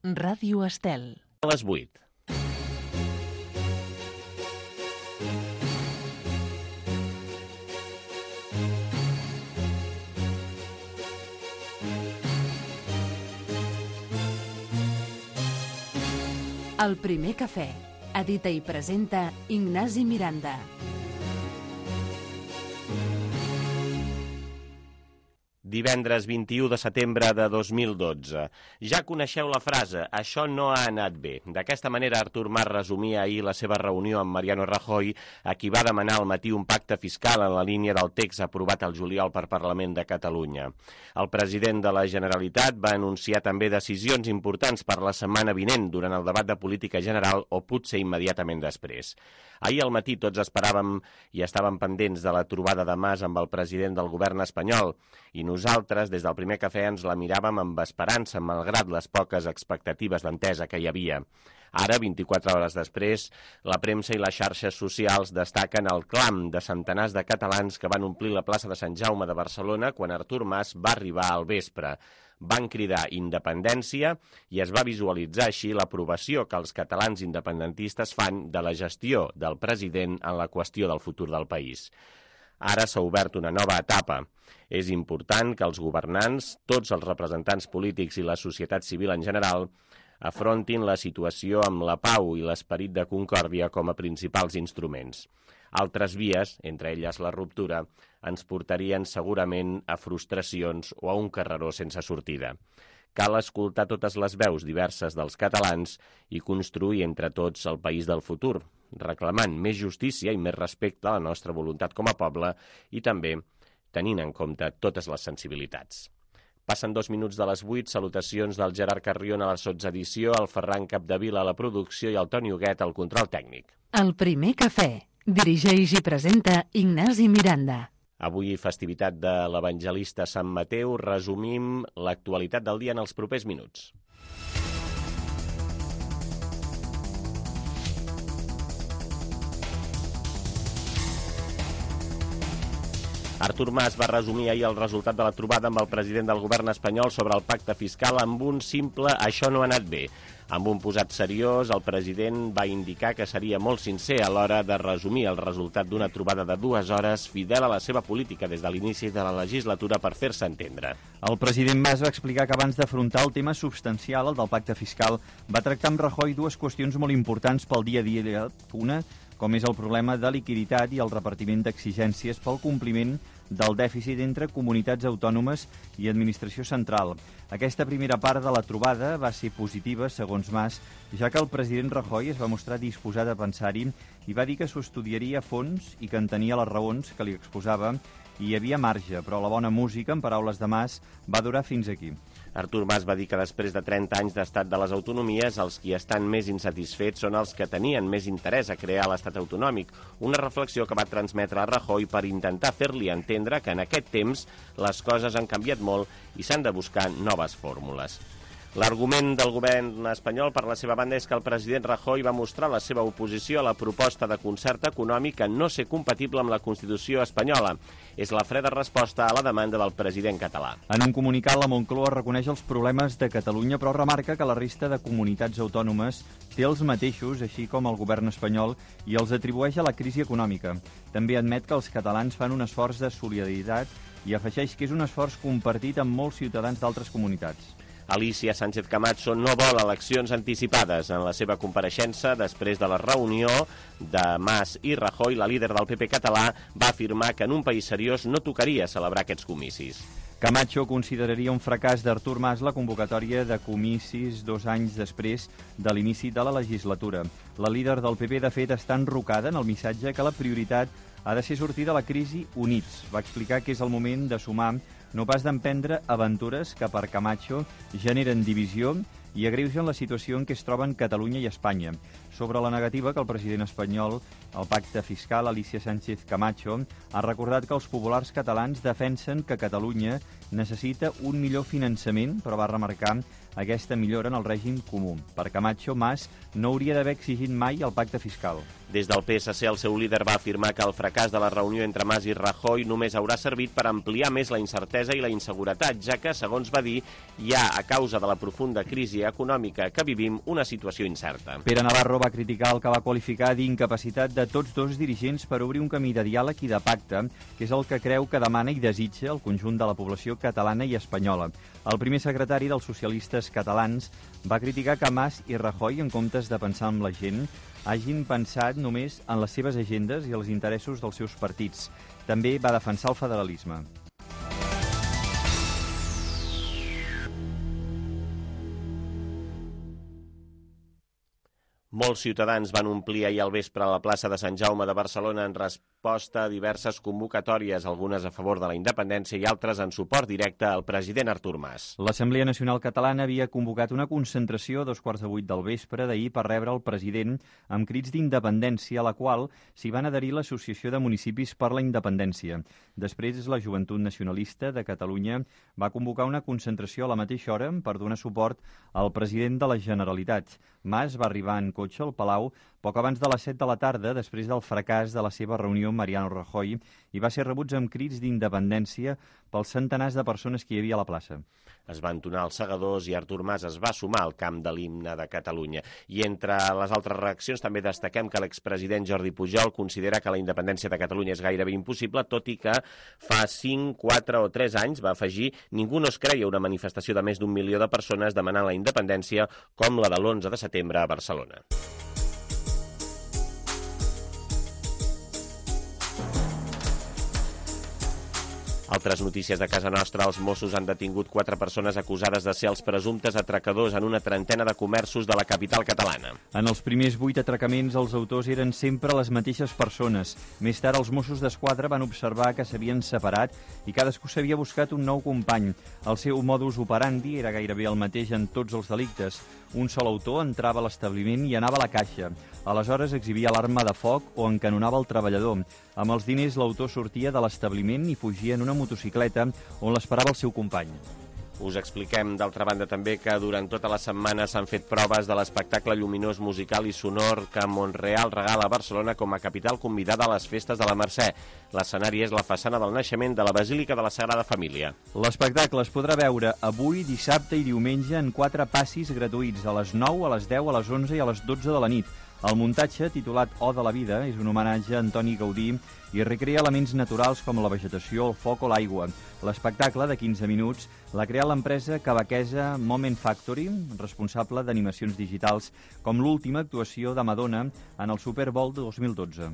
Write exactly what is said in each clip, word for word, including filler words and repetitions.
Ràdio Estel. A les vuit. El primer cafè. Edita i presenta Ignasi Miranda. Divendres vint-i-u de setembre de dos mil dotze. Ja coneixeu la frase, això no ha anat bé. D'aquesta manera, Artur Mas resumia ahir la seva reunió amb Mariano Rajoy, a qui va demanar al matí un pacte fiscal en la línia del text aprovat al juliol per Parlament de Catalunya. El president de la Generalitat va anunciar també decisions importants per la setmana vinent durant el debat de política general o potser immediatament després. Ahir al matí tots esperàvem i estàvem pendents de la trobada de Mas amb el president del govern espanyol i nosaltres, des del primer cafè, ens la miràvem amb esperança, malgrat les poques expectatives d'entesa que hi havia. Ara, vint-i-quatre hores després, la premsa i les xarxes socials destaquen el clam de centenars de catalans que van omplir la plaça de Sant Jaume de Barcelona quan Artur Mas va arribar al vespre. Van cridar independència i es va visualitzar així l'aprovació que els catalans independentistes fan de la gestió del president en la qüestió del futur del país. Ara s'ha obert una nova etapa. És important que els governants, tots els representants polítics i la societat civil en general, afrontin la situació amb la pau i l'esperit de concòrdia com a principals instruments. Altres vies, entre elles la ruptura, ens portarien segurament a frustracions o a un carreró sense sortida. Cal escoltar totes les veus diverses dels catalans i construir entre tots el país del futur, reclamant més justícia i més respecte a la nostra voluntat com a poble i també tenint en compte totes les sensibilitats. Passen dos minuts de les vuit, salutacions del Gerard Carrion a la sotsedició, el Ferran Capdevila a la producció i el Toni Huguet al control tècnic. El primer cafè. Dirigeix i presenta Ignasi Miranda. Avui, festivitat de l'evangelista Sant Mateu, resumim l'actualitat del dia en els propers minuts. Artur Mas va resumir ahir el resultat de la trobada amb el president del govern espanyol sobre el pacte fiscal amb un simple «això no ha anat bé». Amb un posat seriós, el president va indicar que seria molt sincer a l'hora de resumir el resultat d'una trobada de dues hores fidel a la seva política des de l'inici de la legislatura per fer-se entendre. El president Mas va explicar que abans d'afrontar el tema substancial, el del pacte fiscal, va tractar amb Rajoy dues qüestions molt importants pel dia a dia. Una, com és el problema de liquiditat i el repartiment d'exigències pel compliment del dèficit entre comunitats autònomes i administració central. Aquesta primera part de la trobada va ser positiva, segons Mas, ja que el president Rajoy es va mostrar disposat a pensar-hi i va dir que s'ho estudiaria a fons i que entenia les raons que li exposava i hi havia marge, però la bona música, en paraules de Mas, va durar fins aquí. Artur Mas va dir que després de trenta anys d'estat de les autonomies, els qui estan més insatisfets són els que tenien més interès a crear l'estat autonòmic, una reflexió que va transmetre a Rajoy per intentar fer-li entendre que en aquest temps les coses han canviat molt i s'han de buscar noves fórmules. L'argument del govern espanyol, per la seva banda, és que el president Rajoy va mostrar la seva oposició a la proposta de concert econòmic a no ser compatible amb la Constitució espanyola. És la freda resposta a la demanda del president català. En un comunicat, la Moncloa reconeix els problemes de Catalunya, però remarca que la resta de comunitats autònomes té els mateixos, així com el govern espanyol, i els atribueix a la crisi econòmica. També admet que els catalans fan un esforç de solidaritat i afegeix que és un esforç compartit amb molts ciutadans d'altres comunitats. Alicia Sánchez Camacho no vol eleccions anticipades. En la seva compareixença, després de la reunió de Mas i Rajoy, la líder del P P català va afirmar que en un país seriós no tocaria celebrar aquests comicis. Camacho consideraria un fracàs d'Artur Mas la convocatòria de comicis dos anys després de l'inici de la legislatura. La líder del P P, de fet, està enrocada en el missatge que la prioritat ha de ser sortir de la crisi units. Va explicar que és el moment de sumar, no pas d'emprendre aventures que per Camacho generen divisió i agreugen la situació en què es troben Catalunya i Espanya. Sobre la negativa que el president espanyol al pacte fiscal, Alicia Sánchez Camacho, ha recordat que els populars catalans defensen que Catalunya necessita un millor finançament, però va remarcar aquesta millora en el règim comú. Per Camacho, Mas no hauria d'haver exigit mai el pacte fiscal. Des del P S C, el seu líder va afirmar que el fracàs de la reunió entre Mas i Rajoy només haurà servit per ampliar més la incertesa i la inseguretat, ja que, segons va dir, hi ha, a causa de la profunda crisi econòmica que vivim, una situació incerta. Pere Navarro va criticar el que va qualificar d'incapacitat de tots dos dirigents per obrir un camí de diàleg i de pacte, que és el que creu que demana i desitja el conjunt de la població catalana i espanyola. El primer secretari dels socialistes catalans va criticar que Mas i Rajoy, en comptes de pensar en la gent, hagin pensat només en les seves agendes i els interessos dels seus partits. També va defensar el federalisme. Molts ciutadans van omplir ahir al vespre a la plaça de Sant Jaume de Barcelona en resposta a diverses convocatòries, algunes a favor de la independència i altres en suport directe al president Artur Mas. L'Assemblea Nacional Catalana havia convocat una concentració a dos quarts de vuit del vespre d'ahir per rebre el president amb crits d'independència, a la qual s'hi van adherir l'Associació de Municipis per la Independència. Després, la Joventut Nacionalista de Catalunya va convocar una concentració a la mateixa hora per donar suport al president de la Generalitat. Mas va arribar en cotxe al Palau poc abans de les set de la tarda, després del fracàs de la seva reunió amb Mariano Rajoy, i va ser rebuts amb crits d'independència pels centenars de persones que hi havia a la plaça. Es va entonar els segadors i Artur Mas es va sumar al camp de l'himne de Catalunya. I entre les altres reaccions també destaquem que l'expresident Jordi Pujol considera que la independència de Catalunya és gairebé impossible, tot i que fa cinc, quatre o tres anys, va afegir, ningú no es creia una manifestació de més d'un milió de persones demanant la independència com la de l'onze de setembre a Barcelona. Altres notícies de casa nostra, els Mossos han detingut quatre persones acusades de ser els presumptes atracadors en una trentena de comerços de la capital catalana. En els primers vuit atracaments, els autors eren sempre les mateixes persones. Més tard, els Mossos d'Esquadra van observar que s'havien separat i cadascú s'havia buscat un nou company. El seu modus operandi era gairebé el mateix en tots els delictes. Un sol autor entrava a l'establiment i anava a la caixa. Aleshores exhibia l'arma de foc o encanonava el treballador. Amb els diners, l'autor sortia de l'establiment i fugia en una motocicleta on l'esperava el seu company. Us expliquem, d'altra banda, també que durant tota la setmana s'han fet proves de l'espectacle lluminós musical i sonor que Montreal regala a Barcelona com a capital convidada a les festes de la Mercè. L'escenari és la façana del naixement de la Basílica de la Sagrada Família. L'espectacle es podrà veure avui, dissabte i diumenge en quatre passis gratuïts, a les nou, a les deu, a les onze i a les dotze de la nit. El muntatge, titulat O de la vida, és un homenatge a Antoni Gaudí i recrea elements naturals com la vegetació, el foc o l'aigua. L'espectacle, de quinze minuts, l'ha creat l'empresa quebequesa Moment Factory, responsable d'animacions digitals, com l'última actuació de Madonna en el Super Bowl de dos mil dotze.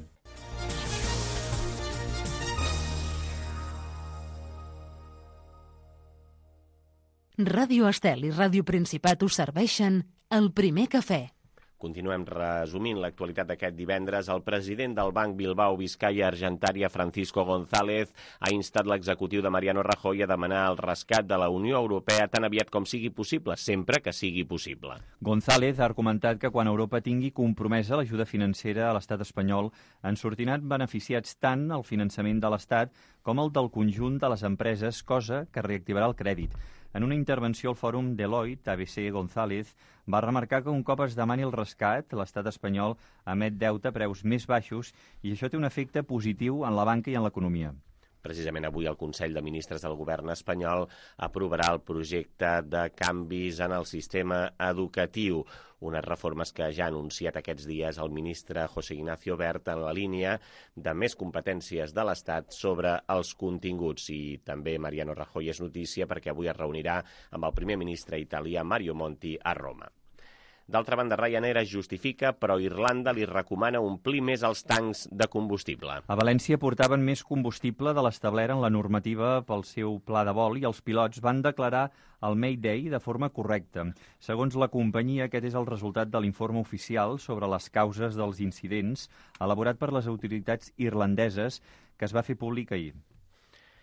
Ràdio Estel i Ràdio Principat us serveixen el primer cafè. Continuem resumint l'actualitat d'aquest divendres. El president del Banc Bilbao Vizcaya Argentaria, Francisco González, ha instat l'executiu de Mariano Rajoy a demanar el rescat de la Unió Europea tan aviat com sigui possible, sempre que sigui possible. González ha argumentat que quan Europa tingui compromesa l'ajuda financera a l'estat espanyol, en sortiran beneficiats tant el finançament de l'estat com el del conjunt de les empreses, cosa que reactivarà el crèdit. En una intervenció al fòrum Deloitte, A B C González va remarcar que un cop es demani el rescat, l'estat espanyol emet deute a preus més baixos i això té un efecte positiu en la banca i en l'economia. Precisament avui el Consell de Ministres del Govern espanyol aprovarà el projecte de canvis en el sistema educatiu, unes reformes que ja ha anunciat aquests dies el ministre José Ignacio Wert en la línia de més competències de l'Estat sobre els continguts. I també Mariano Rajoy és notícia perquè avui es reunirà amb el primer ministre italià Mario Monti a Roma. D'altra banda, Ryanair es justifica, però Irlanda li recomana omplir més els tancs de combustible. A València portaven més combustible de l'establert en la normativa pel seu pla de vol i els pilots van declarar el Mayday de forma correcta. Segons la companyia, aquest és el resultat de l'informe oficial sobre les causes dels incidents elaborat per les autoritats irlandeses que es va fer públic ahir.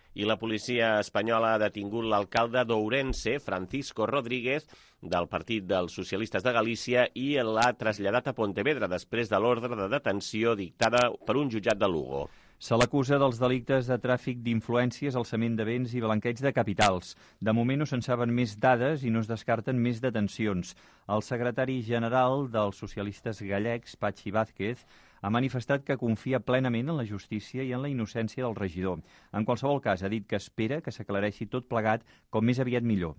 I la policia espanyola ha detingut l'alcalde d'Ourense, Francisco Rodríguez, del Partit dels Socialistes de Galícia, i l'ha traslladat a Pontevedra després de l'ordre de detenció dictada per un jutjat de Lugo. Se l'acusa dels delictes de tràfic d'influències, alçament de béns i blanqueig de capitals. De moment no se'n saben més dades i no es descarten més detencions. El secretari general dels socialistes gallecs, Patxi Vázquez, ha manifestat que confia plenament en la justícia i en la innocència del regidor. En qualsevol cas, ha dit que espera que s'aclareixi tot plegat com més aviat millor.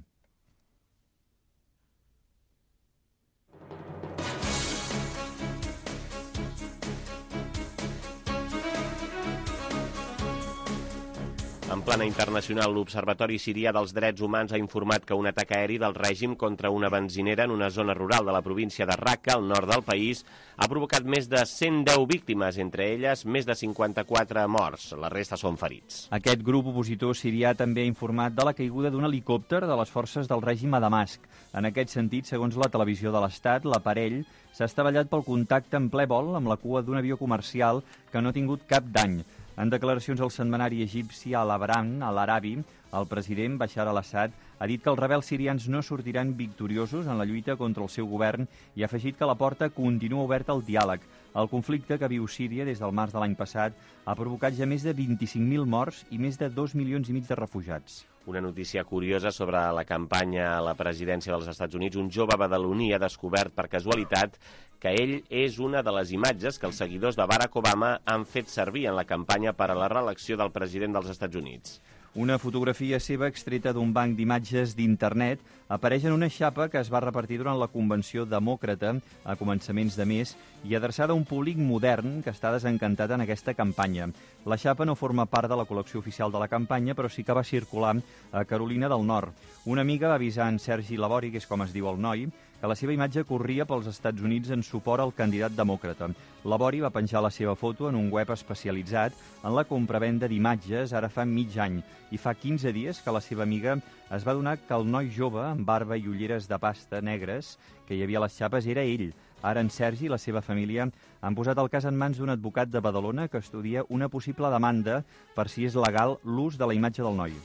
En plana internacional, l'Observatori Sirià dels Drets Humans ha informat que un atac aeri del règim contra una benzinera en una zona rural de la província de Raqqa, al nord del país, ha provocat més de cent deu víctimes, entre elles més de cinquanta-quatre morts. La resta són ferits. Aquest grup opositor sirià també ha informat de la caiguda d'un helicòpter de les forces del règim a Damasc. En aquest sentit, segons la televisió de l'Estat, l'aparell s'ha estavellat pel contacte en ple vol amb la cua d'un avió comercial que no ha tingut cap dany. En declaracions al setmanari egipci Al-Ahram, a l'Arabi, el president Bashar al-Assad ha dit que els rebels sirians no sortiran victoriosos en la lluita contra el seu govern i ha afegit que la porta continua oberta al diàleg. El conflicte que viu Síria des del març de l'any passat ha provocat ja més de vint-i-cinc mil morts i més de dos milions i mig de refugiats. Una notícia curiosa sobre la campanya a la presidència dels Estats Units. Un jove badaloní ha descobert per casualitat que ell és una de les imatges que els seguidors de Barack Obama han fet servir en la campanya per a la reelecció del president dels Estats Units. Una fotografia seva extreta d'un banc d'imatges d'internet apareix en una xapa que es va repartir durant la convenció demòcrata a començaments de mes i adreçada a un públic modern que està desencantat en aquesta campanya. La xapa no forma part de la col·lecció oficial de la campanya, però sí que va circular a Carolina del Nord. Una amiga va avisar en Sergi Labori, que és com es diu el noi, que la seva imatge corria pels Estats Units en suport al candidat demòcrata. Labori va penjar la seva foto en un web especialitzat en la compravenda d'imatges ara fa mig any i fa quinze dies que la seva amiga es va adonar que el noi jove amb barba i ulleres de pasta negres que hi havia a les xapes era ell. Ara en Sergi i la seva família han posat el cas en mans d'un advocat de Badalona que estudia una possible demanda per si és legal l'ús de la imatge del noi.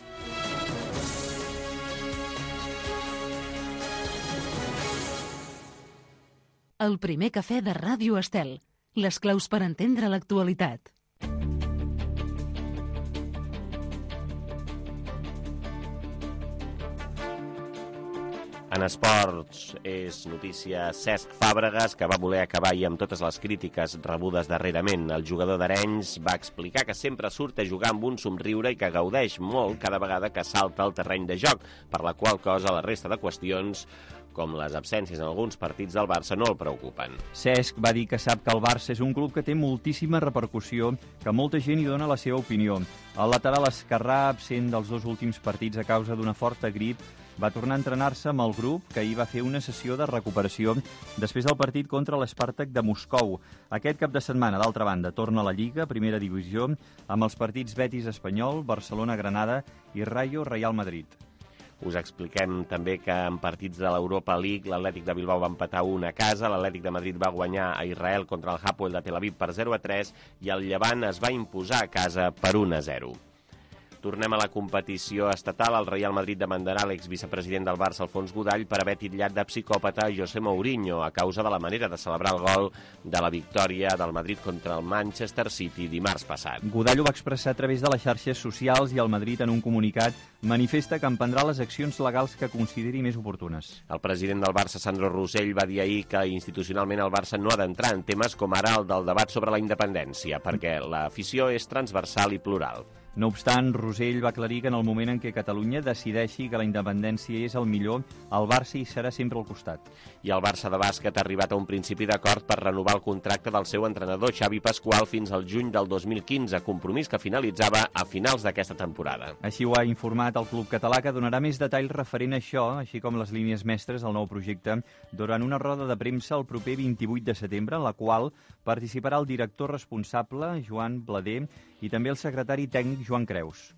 El primer cafè de Ràdio Estel. Les claus per entendre l'actualitat. En esports és notícia Cesc Fàbregas, que va voler acabar ahir amb totes les crítiques rebudes darrerament. El jugador d'Arenys va explicar que sempre surt a jugar amb un somriure i que gaudeix molt cada vegada que salta al terreny de joc, per la qual cosa la resta de qüestions, com les absències en alguns partits del Barça, no el preocupen. Cesc va dir que sap que el Barça és un club que té moltíssima repercussió, que molta gent hi dona la seva opinió. El lateral esquerrà, absent dels dos últims partits a causa d'una forta grip, va tornar a entrenar-se amb el grup, que ahir va fer una sessió de recuperació després del partit contra l'Spartak de Moscou. Aquest cap de setmana, d'altra banda, torna a la Lliga, primera divisió, amb els partits Betis Espanyol, Barcelona-Granada i Rayo Real Madrid. Us expliquem també que en partits de l'Europa League l'Atlètic de Bilbao va empatar un a casa, l'Atlètic de Madrid va guanyar a Israel contra el Hapoel de Tel Aviv per zero a tres i el Llevant es va imposar a casa per un a zero. Tornem a la competició estatal. El Real Madrid demandarà l'exvicepresident del Barça, Alfons Godall, per haver titllat de psicòpata José Mourinho a causa de la manera de celebrar el gol de la victòria del Madrid contra el Manchester City dimarts passat. Godall ho va expressar a través de les xarxes socials i el Madrid, en un comunicat, manifesta que emprendrà les accions legals que consideri més oportunes. El president del Barça, Sandro Rosell, va dir ahir que institucionalment el Barça no ha d'entrar en temes com ara el del debat sobre la independència, perquè l'afició és transversal i plural. No obstant, Rosell va aclarir que en el moment en què Catalunya decideixi que la independència és el millor, el Barça hi serà sempre al costat. I el Barça de bàsquet ha arribat a un principi d'acord per renovar el contracte del seu entrenador Xavi Pascual fins al juny del dos mil quinze, compromís que finalitzava a finals d'aquesta temporada. Així ho ha informat el club català, que donarà més detalls referent a això, així com les línies mestres del nou projecte, durant una roda de premsa el proper vint-i-vuit de setembre, en la qual participarà el director responsable, Joan Blader, i també el secretari tècnic, Joan Creus.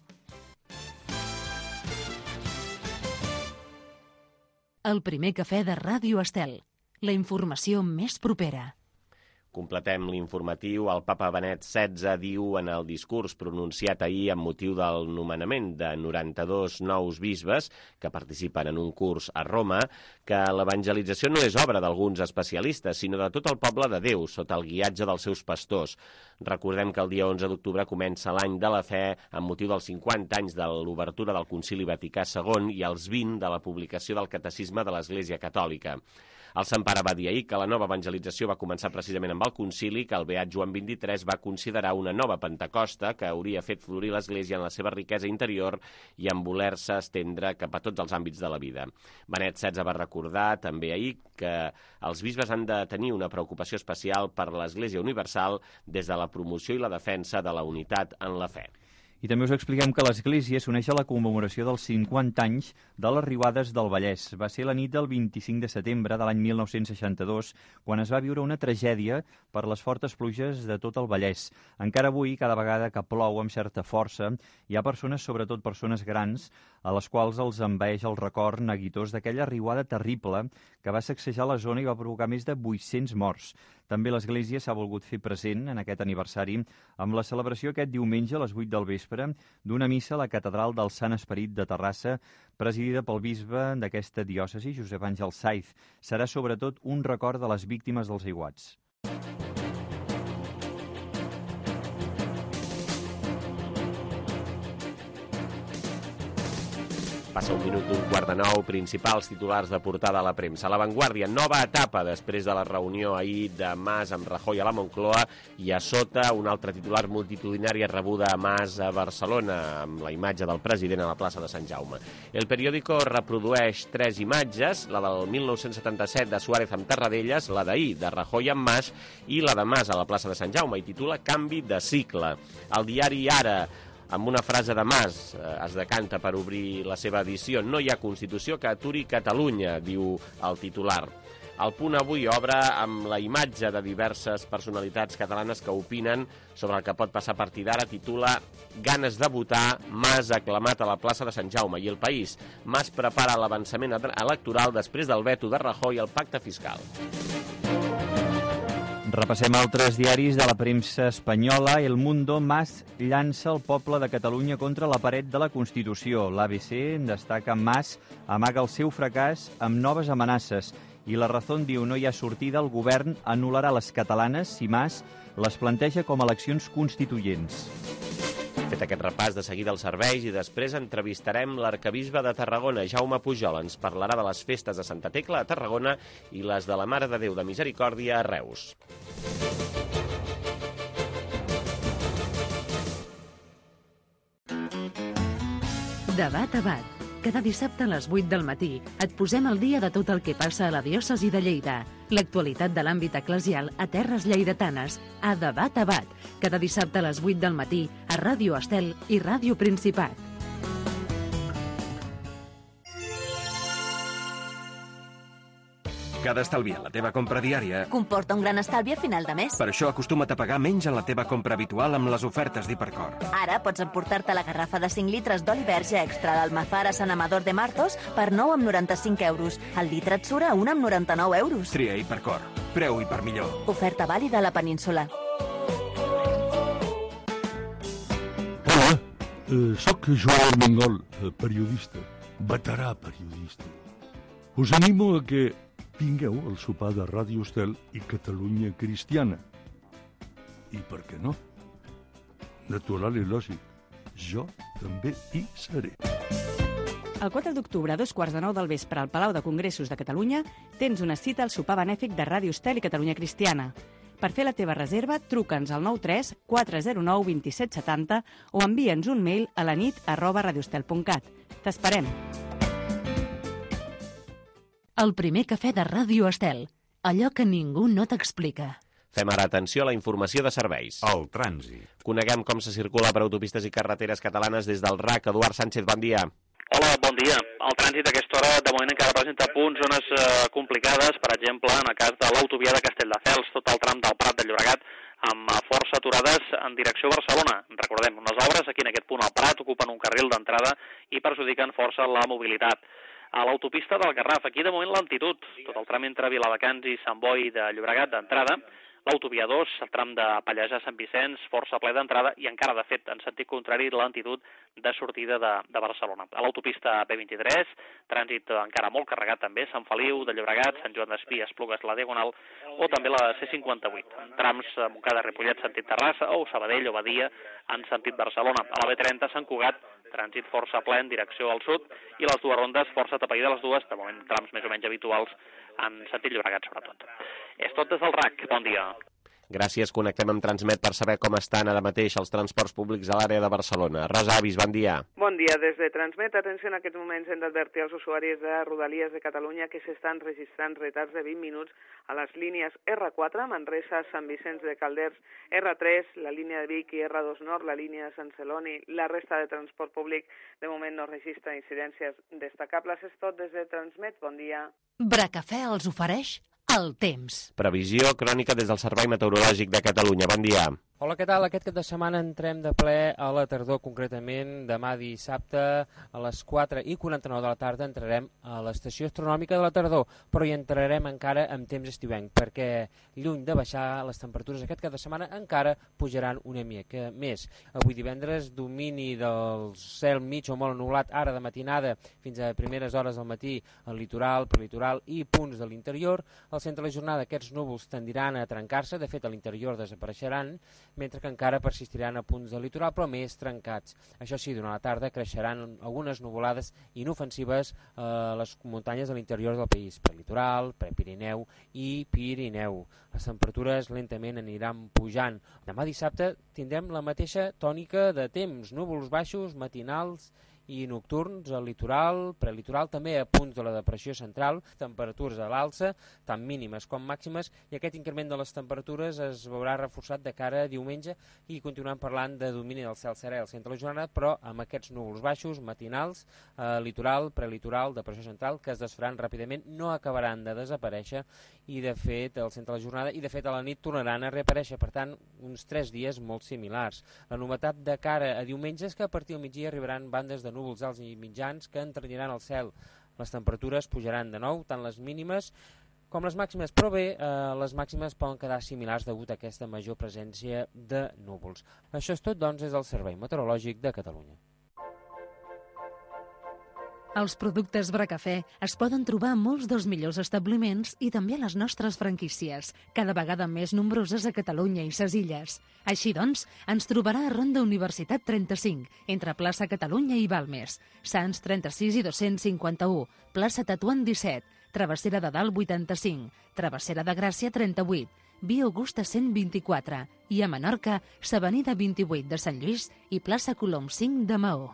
El primer cafè de Ràdio Estel. La informació més propera. Completem l'informatiu. El papa Benet setze diu en el discurs pronunciat ahir amb motiu del nomenament de noranta-dos nous bisbes que participen en un curs a Roma que l'evangelització no és obra d'alguns especialistes, sinó de tot el poble de Déu, sota el guiatge dels seus pastors. Recordem que el dia onze d'octubre comença l'any de la fe amb motiu dels cinquanta anys de l'obertura del Concili Vaticà segon i els vint de la publicació del Catecisme de l'Església Catòlica. El Sant Pare va dir ahir que la nova evangelització va començar precisament amb el concili, que el beat Joan vint-i-tres va considerar una nova Pentecosta que hauria fet florir l'Església en la seva riquesa interior i en voler-se estendre cap a tots els àmbits de la vida. Benet setze va recordar també ahir que els bisbes han de tenir una preocupació especial per l'Església Universal des de la promoció i la defensa de la unitat en la fe. I també us expliquem que l'Església s'uneix a la commemoració dels cinquanta anys de les Riuades del Vallès. Va ser la nit del vint-i-cinc de setembre de l'any mil nou-cents seixanta-dos, quan es va viure una tragèdia per les fortes pluges de tot el Vallès. Encara avui, cada vegada que plou amb certa força, hi ha persones, sobretot persones grans, a les quals els envaeix el record neguitós d'aquella riuada terrible que va sacsejar la zona i va provocar més de vuit-cents morts. També l'Església s'ha volgut fer present en aquest aniversari amb la celebració aquest diumenge a les vuit del vespre d'una missa a la Catedral del Sant Esperit de Terrassa, presidida pel bisbe d'aquesta diòcesi, Josep Àngel Saiz. Serà sobretot un record de les víctimes dels aiguats. Passa un minut d'un quart de nou, principals titulars de portada a la premsa. La Vanguardia, nova etapa després de la reunió ahir de Mas amb Rajoy a la Moncloa i a sota un altre titular multitudinària rebuda a Mas a Barcelona amb la imatge del president a la plaça de Sant Jaume. El periòdico reprodueix tres imatges, la del mil nou-cents setanta-set de Suárez amb Tarradellas, la d'ahir de Rajoy amb Mas i la de Mas a la plaça de Sant Jaume i titula Canvi de cicle. El diari Ara, amb una frase de Mas, eh, es decanta per obrir la seva edició. No hi ha Constitució que aturi Catalunya, diu el titular. El Punt Avui obre amb la imatge de diverses personalitats catalanes que opinen sobre el que pot passar a partir d'ara. Titula Ganes de votar, Mas aclamat a la plaça de Sant Jaume. I El País, Mas prepara l'avançament electoral després del veto de Rajoy al pacte fiscal. Repassem altres diaris de la premsa espanyola. El Mundo, Mas llança el poble de Catalunya contra la paret de la Constitució. L'A B C destaca Mas amaga el seu fracàs amb noves amenaces. I La Razón diu no hi ha sortida, el govern anul·larà les catalanes si Mas les planteja com a eleccions constituents. Fet aquest repàs, de seguida els serveis i després entrevistarem l'arcabisbe de Tarragona, Jaume Pujol. Ens parlarà de les festes de Santa Tecla a Tarragona i les de la Mare de Déu de Misericòrdia a Reus. Debat a Bat. Cada dissabte a les vuit del matí et posem al dia de tot el que passa a la diòcesi de Lleida. L'actualitat de l'àmbit eclesial a terres lleidatanes, a Debat a Bat. Cada dissabte a les vuit del matí a Ràdio Estel i Ràdio Principat. Cada estalvi en la teva compra diària comporta un gran estalvi a final de mes. Per això acostuma't a pagar menys en la teva compra habitual amb les ofertes d'Hipercor. Ara pots emportar-te la garrafa de cinc litres d'oli verge extra d'Almazara Sant Amador de Martos per nou amb noranta-cinc euros. El litre et surt a un amb noranta-nou euros. Tria Hipercor. Preu Hiper millor. Oferta vàlida a la península. Hola, eh, soc Joan Armengol, periodista, veterà periodista. Us animo a que vingueu al sopar de Ràdio Estel i Catalunya Cristiana. I per què no? Natural i lògic. Jo també hi seré. El quatre d'octubre, a dos quarts de nou del vespre, al Palau de Congressos de Catalunya, tens una cita al sopar benèfic de Ràdio Estel i Catalunya Cristiana. Per fer la teva reserva, truca'ns al nou tres quatre zero nou dos set set zero o envia'ns un mail a la nit arroba radioestel punt cat. T'esperem! El primer cafè de Ràdio Estel. Allò que ningú no t'explica. Fem ara atenció a la informació de serveis. El trànsit. Coneguem com se circula per autopistes i carreteres catalanes des del R A C. Eduard Sánchez, bon dia. Hola, bon dia. El trànsit a aquesta hora de moment encara presenta punts, zones eh, complicades, per exemple, en el cas de l'autovia de Castelldefels, tot el tram del Prat de Llobregat, amb força aturades en direcció a Barcelona. Recordem, unes obres aquí en aquest punt al Prat ocupen un carril d'entrada i perjudiquen força la mobilitat. A l'autopista del Garraf, aquí de moment lentitud, tot el tram entre Viladecans i Sant Boi de Llobregat d'entrada, l'autovia dos, el tram de Pallejà a Sant Vicenç, força ple d'entrada i encara, de fet, en sentit contrari, lentitud de sortida de, de Barcelona. A l'autopista B vint-i-tres, trànsit encara molt carregat també, Sant Feliu, de Llobregat, Sant Joan d'Espí, Esplugues, la Diagonal, o també la C cinquanta-vuit, trams Montcada, Ripollet, sentit Terrassa, o Sabadell o Badia, en sentit Barcelona. A la B trenta, Sant Cugat, trànsit força ple en direcció al sud, i les dues rondes força tapaïdes les dues, de moment trams més o menys habituals en sentit Llobregat, sobretot. És tot des del R A C. Bon dia. Gràcies. Connectem amb Transmet per saber com estan ara mateix els transports públics a l'àrea de Barcelona. Rosa Avis, bon dia. Bon dia. Des de Transmet, atenció, en aquests moments hem d'advertir als usuaris de Rodalies de Catalunya que s'estan registrant retards de vint minuts a les línies R quatre, Manresa, Sant Vicenç de Calders, R tres, la línia de Vic i R dos Nord, la línia de Sant Celoni. La resta de transport públic de moment no registra incidències destacables. És tot des de Transmet. Bon dia. Bracafè els ofereix el temps. Previsió crònica des del Servei Meteorològic de Catalunya. Bon dia. Hola, què tal? Aquest cap de setmana entrem de ple a la tardor, concretament demà dissabte a les quatre i quaranta-nou de la tarda entrarem a l'estació astronòmica de la tardor, però hi entrarem encara amb temps estiuenc, perquè lluny de baixar les temperatures aquest cap de setmana encara pujaran una mica més. Avui divendres, domini del cel mig o molt ennublat, ara de matinada fins a primeres hores del matí al litoral, prelitoral i punts de l'interior. Al centre de la jornada aquests núvols tendiran a trencar-se, de fet a l'interior desapareixeran, mentre que encara persistiran a punts del litoral, però més trencats. Això sí, durant la tarda creixeran algunes nuvolades inofensives a les muntanyes de l'interior del país, prelitoral, prepirineu i Pirineu. Les temperatures lentament aniran pujant. Demà dissabte tindrem la mateixa tònica de temps, núvols baixos, matinals i nocturns al litoral, prelitoral, també a punts de la depressió central, temperatures a l'alça, tant mínimes com màximes, i aquest increment de les temperatures es veurà reforçat de cara a diumenge i continuem parlant de domini del cel serè al centre de la jornada, però amb aquests núvols baixos, matinals, eh, litoral, prelitoral, depressió central, que es desfaran ràpidament, no acabaran de desaparèixer i de fet al centre de la jornada i de fet a la nit tornaran a reaparèixer, per tant uns tres dies molt similars. La novetat de cara a diumenge és que a partir del migdia arribaran bandes de núvols alts i mitjans que entrenyiran el cel. Les temperatures pujaran de nou, tant les mínimes com les màximes, però bé, eh, les màximes poden quedar similars degut a aquesta major presència de núvols. Això és tot, doncs, des del Servei Meteorològic de Catalunya. Els productes Bracafè es poden trobar a molts dels millors establiments i també a les nostres franquícies, cada vegada més nombroses a Catalunya i ses Illes. Així doncs, ens trobarà a Ronda Universitat trenta-cinc, entre plaça Catalunya i Balmes, Sants trenta-sis i dos-cents cinquanta-u, plaça Tatuant disset, Travessera de Dalt vuitanta-cinc, Travessera de Gràcia trenta-vuit, Via Augusta cent vint-i-quatre i a Menorca, s'Avenida vint-i-vuit de Sant Lluís i plaça Colom cinc de Maó.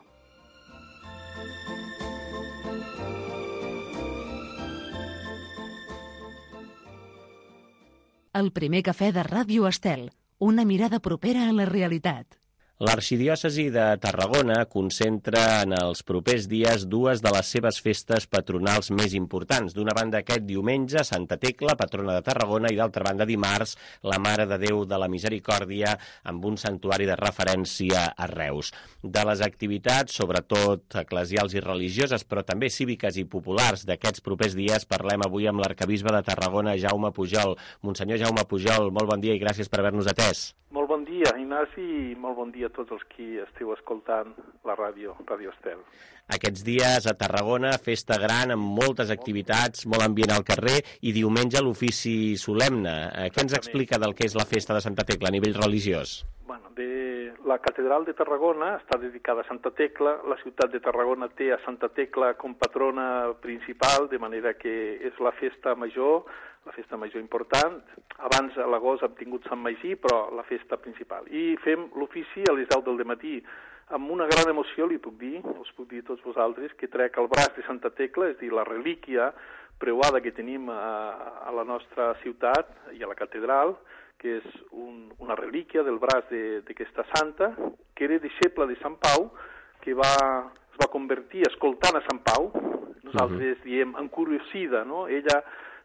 El primer cafè de Ràdio Estel, una mirada propera a la realitat. L'arxidiòcesi de Tarragona concentra en els propers dies dues de les seves festes patronals més importants. D'una banda, aquest diumenge, Santa Tecla, patrona de Tarragona, i d'altra banda, dimarts, la Mare de Déu de la Misericòrdia, amb un santuari de referència a Reus. De les activitats, sobretot eclesials i religioses, però també cíviques i populars d'aquests propers dies, parlem avui amb l'arcabisbe de Tarragona, Jaume Pujol. Monsenyor Jaume Pujol, molt bon dia i gràcies per haver-nos atès. Molt bon dia, Ignasi, i molt bon dia a tots els qui esteu escoltant la ràdio, Ràdio Estel. Aquests dies a Tarragona, festa gran amb moltes activitats, molt ambient al carrer, i diumenge l'ofici solemne. Què ens explica del que és la festa de Santa Tecla a nivell religiós? Bueno, de la catedral de Tarragona està dedicada a Santa Tecla, la ciutat de Tarragona té a Santa Tecla com patrona principal, de manera que és la festa major, la festa major important. Abans, a l'agost, hem tingut Sant Magí, però la festa principal. I fem l'ofici a les deu del matí. Amb una gran emoció, li puc dir, us puc dir a tots vosaltres, que trec el braç de Santa Tecla, és a dir, la relíquia preuada que tenim a, a la nostra ciutat i a la catedral, que és un, una relíquia del braç d'aquesta santa, que era deixeble de Sant Pau, que va, es va convertir escoltant a Sant Pau, nosaltres uh-huh. diem encuriosida, no? Ella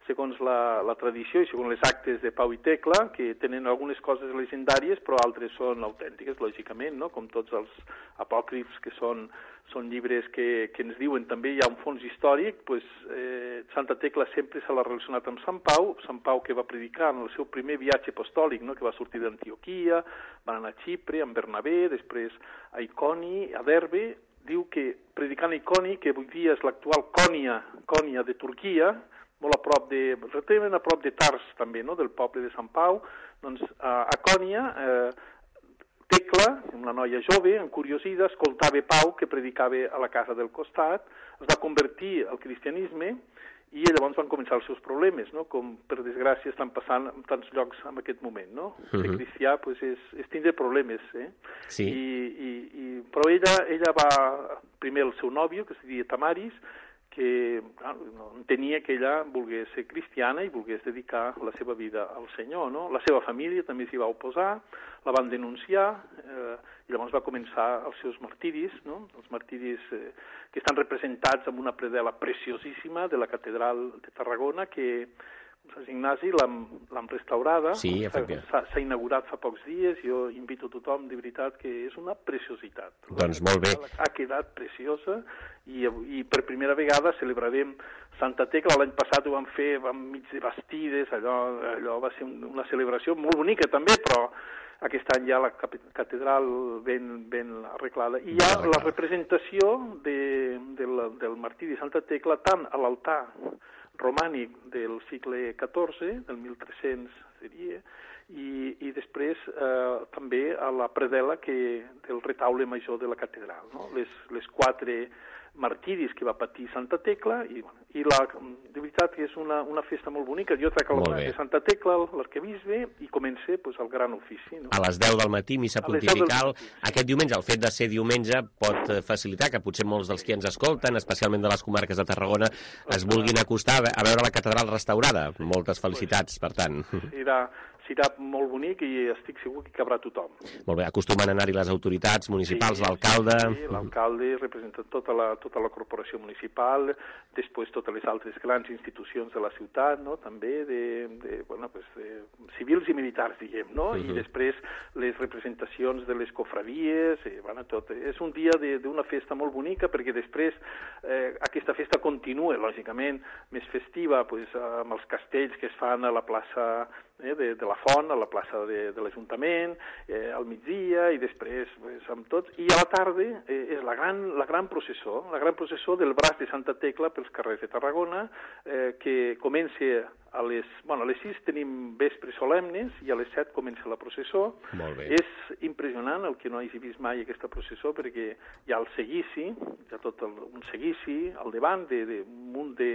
segons la, la tradició i segons les actes de Pau i Tecla, que tenen algunes coses legendàries, però altres són autèntiques, lògicament, no? Com tots els apòcrifs, que són, són llibres que, que ens diuen també hi ha un fons històric, pues, eh, Santa Tecla sempre se l'ha relacionat amb Sant Pau, Sant Pau que va predicar en el seu primer viatge apostòlic, no? Que va sortir d'Antioquia, van anar a Xipre, amb Bernabé, després a Iconi, a Derbe, diu que predicant a Iconi, que avui dia és l'actual Cònia, Cònia de Turquia, molt a prop de, relativament a prop de Tars també, no? Del poble de Sant Pau, doncs a, a Cònia, eh, Tecla, una noia jove, encuriosida, escoltava Pau, que predicava a la casa del costat, es va convertir al cristianisme i llavors van començar els seus problemes, no? Com per desgràcia estan passant en tants llocs en aquest moment, no? Uh-huh. Ser cristià pues, és, és tindre problemes, eh? Sí. I, i, i, però ella, ella va, primer el seu nòvio, que es diria Tamaris, que clar, no entenia que ella volgués ser cristiana i volgués dedicar la seva vida al Senyor, no? La seva família també s'hi va oposar, la van denunciar, eh, i llavors va començar els seus martiris, no? Els martiris eh, que estan representats amb una predel·la preciosíssima de la catedral de Tarragona, que Sant Ignasi l'han restaurada, sí, s'ha inaugurat fa pocs dies, jo invito a tothom, de veritat, que és una preciositat. Doncs molt bé. Ha quedat preciosa i, i per primera vegada celebrarem Santa Tecla. L'any passat ho vam fer, vam mig de bastides, allò, allò va ser una celebració molt bonica també, però aquest any ja la catedral ben, ben arreglada. I hi ha la representació de, del, del martiri de Santa Tecla tant a l'altar romànic del segle catorze, del mil tres-cents seria, i, i després eh, també a la predel·la que, del retaule major de la catedral, no? Les, les quatre martiris que va patir Santa Tecla, i, bueno, i la, de veritat que és una, una festa molt bonica. Jo trec el braç de Santa Tecla, l'arquebisbe, i comença pues, el gran ofici. No? A les deu del matí, missa pontifical. Aquest diumenge, el fet de ser diumenge pot facilitar que potser molts dels que ens escolten, especialment de les comarques de Tarragona, es vulguin acostar a veure la catedral restaurada. Moltes felicitats, per tant. Serà, serà molt bonic i estic segur que cabrà tothom. Molt bé, acostumen a anar-hi les autoritats municipals, sí, l'alcalde... Sí, sí, l'alcalde representa tota la, tota la corporació municipal, després totes les altres grans institucions de la ciutat, no? També de, de, bueno, pues de civils i militars, diguem, no? Uh-huh. I després les representacions de les cofradies, eh, bueno, tot. És un dia d'una festa molt bonica perquè després eh, aquesta festa continua, lògicament, més festiva, pues, amb els castells que es fan a la plaça eh, de, de la Font, a la plaça de, de l'Ajuntament, eh, al migdia i després pues, amb tots. I a la tarda eh, és la gran, la gran processó, la gran processó del braç de Santa Tecla pels carrers de Tarragona, eh, que comença a les, bueno, a les sis tenim vespres solemnes i a les set comença la processó. Molt bé. És impressionant el que no hagi vist mai aquesta processó perquè hi ha el seguici, hi ha tot el, un seguici al davant de, de un munt de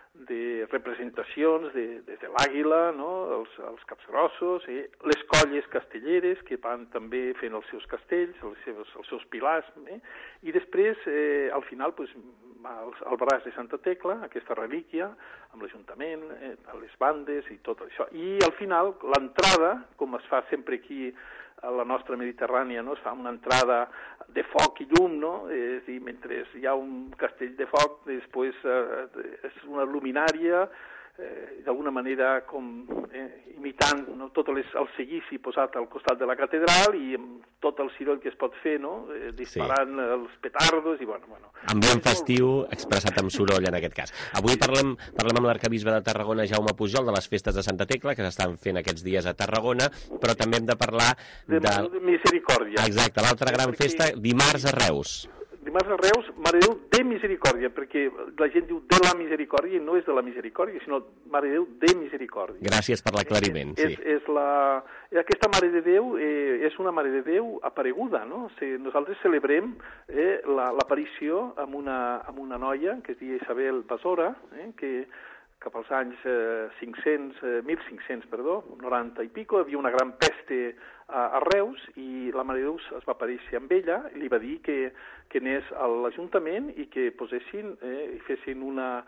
de representacions de, des de l'àguila, no? els, els capgrossos, eh? les colles castelleres que van també fent els seus castells, els seus, els seus pilars, eh? I després, eh, al final, pues, el, el braç de Santa Tecla, aquesta relíquia, amb l'Ajuntament, eh, les bandes i tot això. I al final, l'entrada, com es fa sempre aquí a la nostra Mediterrània, no? Es fa una entrada de foc i llum, no? És a dir, mentre hi ha un castell de foc, després eh, és una luminària, eh, d'alguna manera com eh, imitant, no? Tot les, el seguici posat al costat de la catedral i amb tot el soroll que es pot fer, no? Eh, disparant sí. els petardos i bueno... bueno. Ambient festiu expressat amb soroll en aquest cas. Avui parlem, parlem amb l'arquebisbe de Tarragona, Jaume Pujol, de les festes de Santa Tecla, que s'estan fent aquests dies a Tarragona, però també hem de parlar de... De, de Misericòrdia. Exacte, l'altra gran perquè... festa, dimarts a Reus. Dimarts a Reus, Mare de Déu de Misericòrdia, perquè la gent diu de la Misericòrdia i no és de la Misericòrdia, sinó Mare de Déu de Misericòrdia. Gràcies per l'aclariment, sí. És, és la... Aquesta Mare de Déu eh, és una Mare de Déu apareguda, no? O sigui, nosaltres celebrem eh, l'aparició amb, una, amb una noia que es diu Isabel Basora, eh, que cap als anys eh, cinc-cents, eh, mil cinc-cents, perdó, noranta i pico, havia una gran peste a, a Reus i la Mare de Déu es va aparèixer amb ella i li va dir que, que anés a l'Ajuntament i que posessin eh, i fessin una,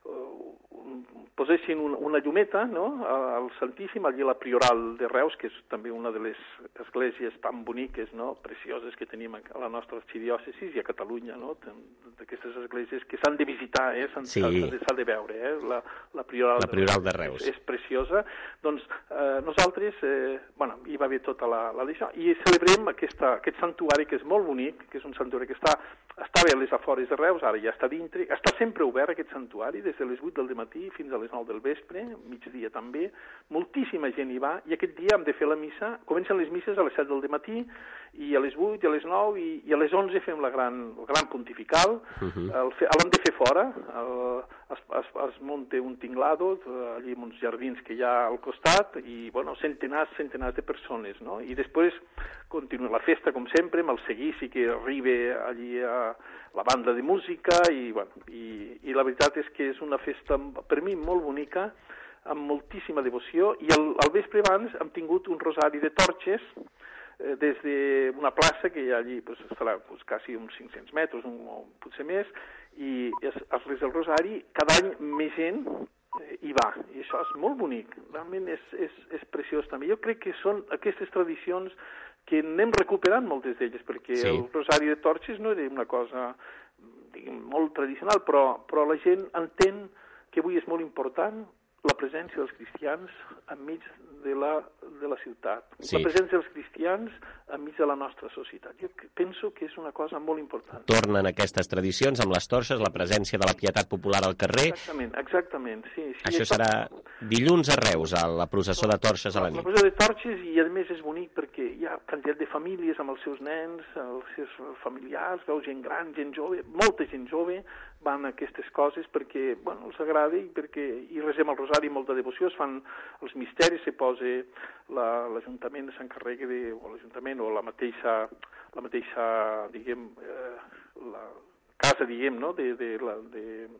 posessin una, una llumeta, no?, al Santíssim, allí a la Prioral de Reus, que és també una de les esglésies tan boniques, no?, precioses que tenim a la nostra arxidiòcesi i a Catalunya, no?, d'aquestes esglésies que s'han de visitar, eh?, s'han sí. de veure, eh?, la, la Prioral, la Prioral de Reus. És, és preciosa. Doncs eh, nosaltres, eh, bueno, hi va haver tota la, la d'això, i celebrem aquesta, aquest santuari que és molt bonic, que és un santuari que està, estava a les afores de Reus, ara ja està dintre, està sempre obert aquest santuari, des de les vuit del matí fins a les nou del vespre, migdia també, moltíssima gent hi va, i aquest dia hem de fer la missa, comencen les misses a les set del matí, i a les vuit, i a les nou, i, i a les onze fem la gran, el gran pontifical, uh-huh. l'hem de fer fora, el, es, es, es munta un tinglado, allí en uns jardins que hi ha al costat, i, bueno, centenars, centenars de persones, no? I després continua la festa, com sempre, amb el seguici que arriba allí a la banda de música, i, bueno, i, i la veritat és que és una festa, per mi, molt bonica, amb moltíssima devoció, i al, al vespre abans hem tingut un rosari de torxes eh, des d'una plaça que hi ha allí, pues, estarà pues, quasi uns cinc-cents metres, un, o potser més, i es, es resa el rosari, cada any més gent eh, hi va, i això és molt bonic, realment és, és, és preciós també. Jo crec que són aquestes tradicions que anem recuperant moltes d'elles, perquè sí. el rosari de torxes no era una cosa, diguem, molt tradicional, però, però la gent entén que avui és molt important la presència dels cristians enmig de la, de la ciutat, sí. la presència dels cristians enmig de la nostra societat. Jo penso que és una cosa molt important. Tornen aquestes tradicions amb les torxes, la presència de la pietat popular al carrer. Exactament, exactament, sí. sí això, això serà dilluns a Reus, a la processó de torxes a la nit. La processó de torxes, i a més és bonic perquè hi ha quantitat de famílies amb els seus nens, els seus familiars, veus gent gran, gent jove, molta gent jove, van a aquestes coses perquè, bueno, els agrada i perquè hi resem el rosari amb molta devoció, es fan els misteris, se posa l'Ajuntament la, s'encarrega de, o l'Ajuntament o la mateixa, la mateixa, diguem, eh, la casa, diguem, no?, de, de, la, de,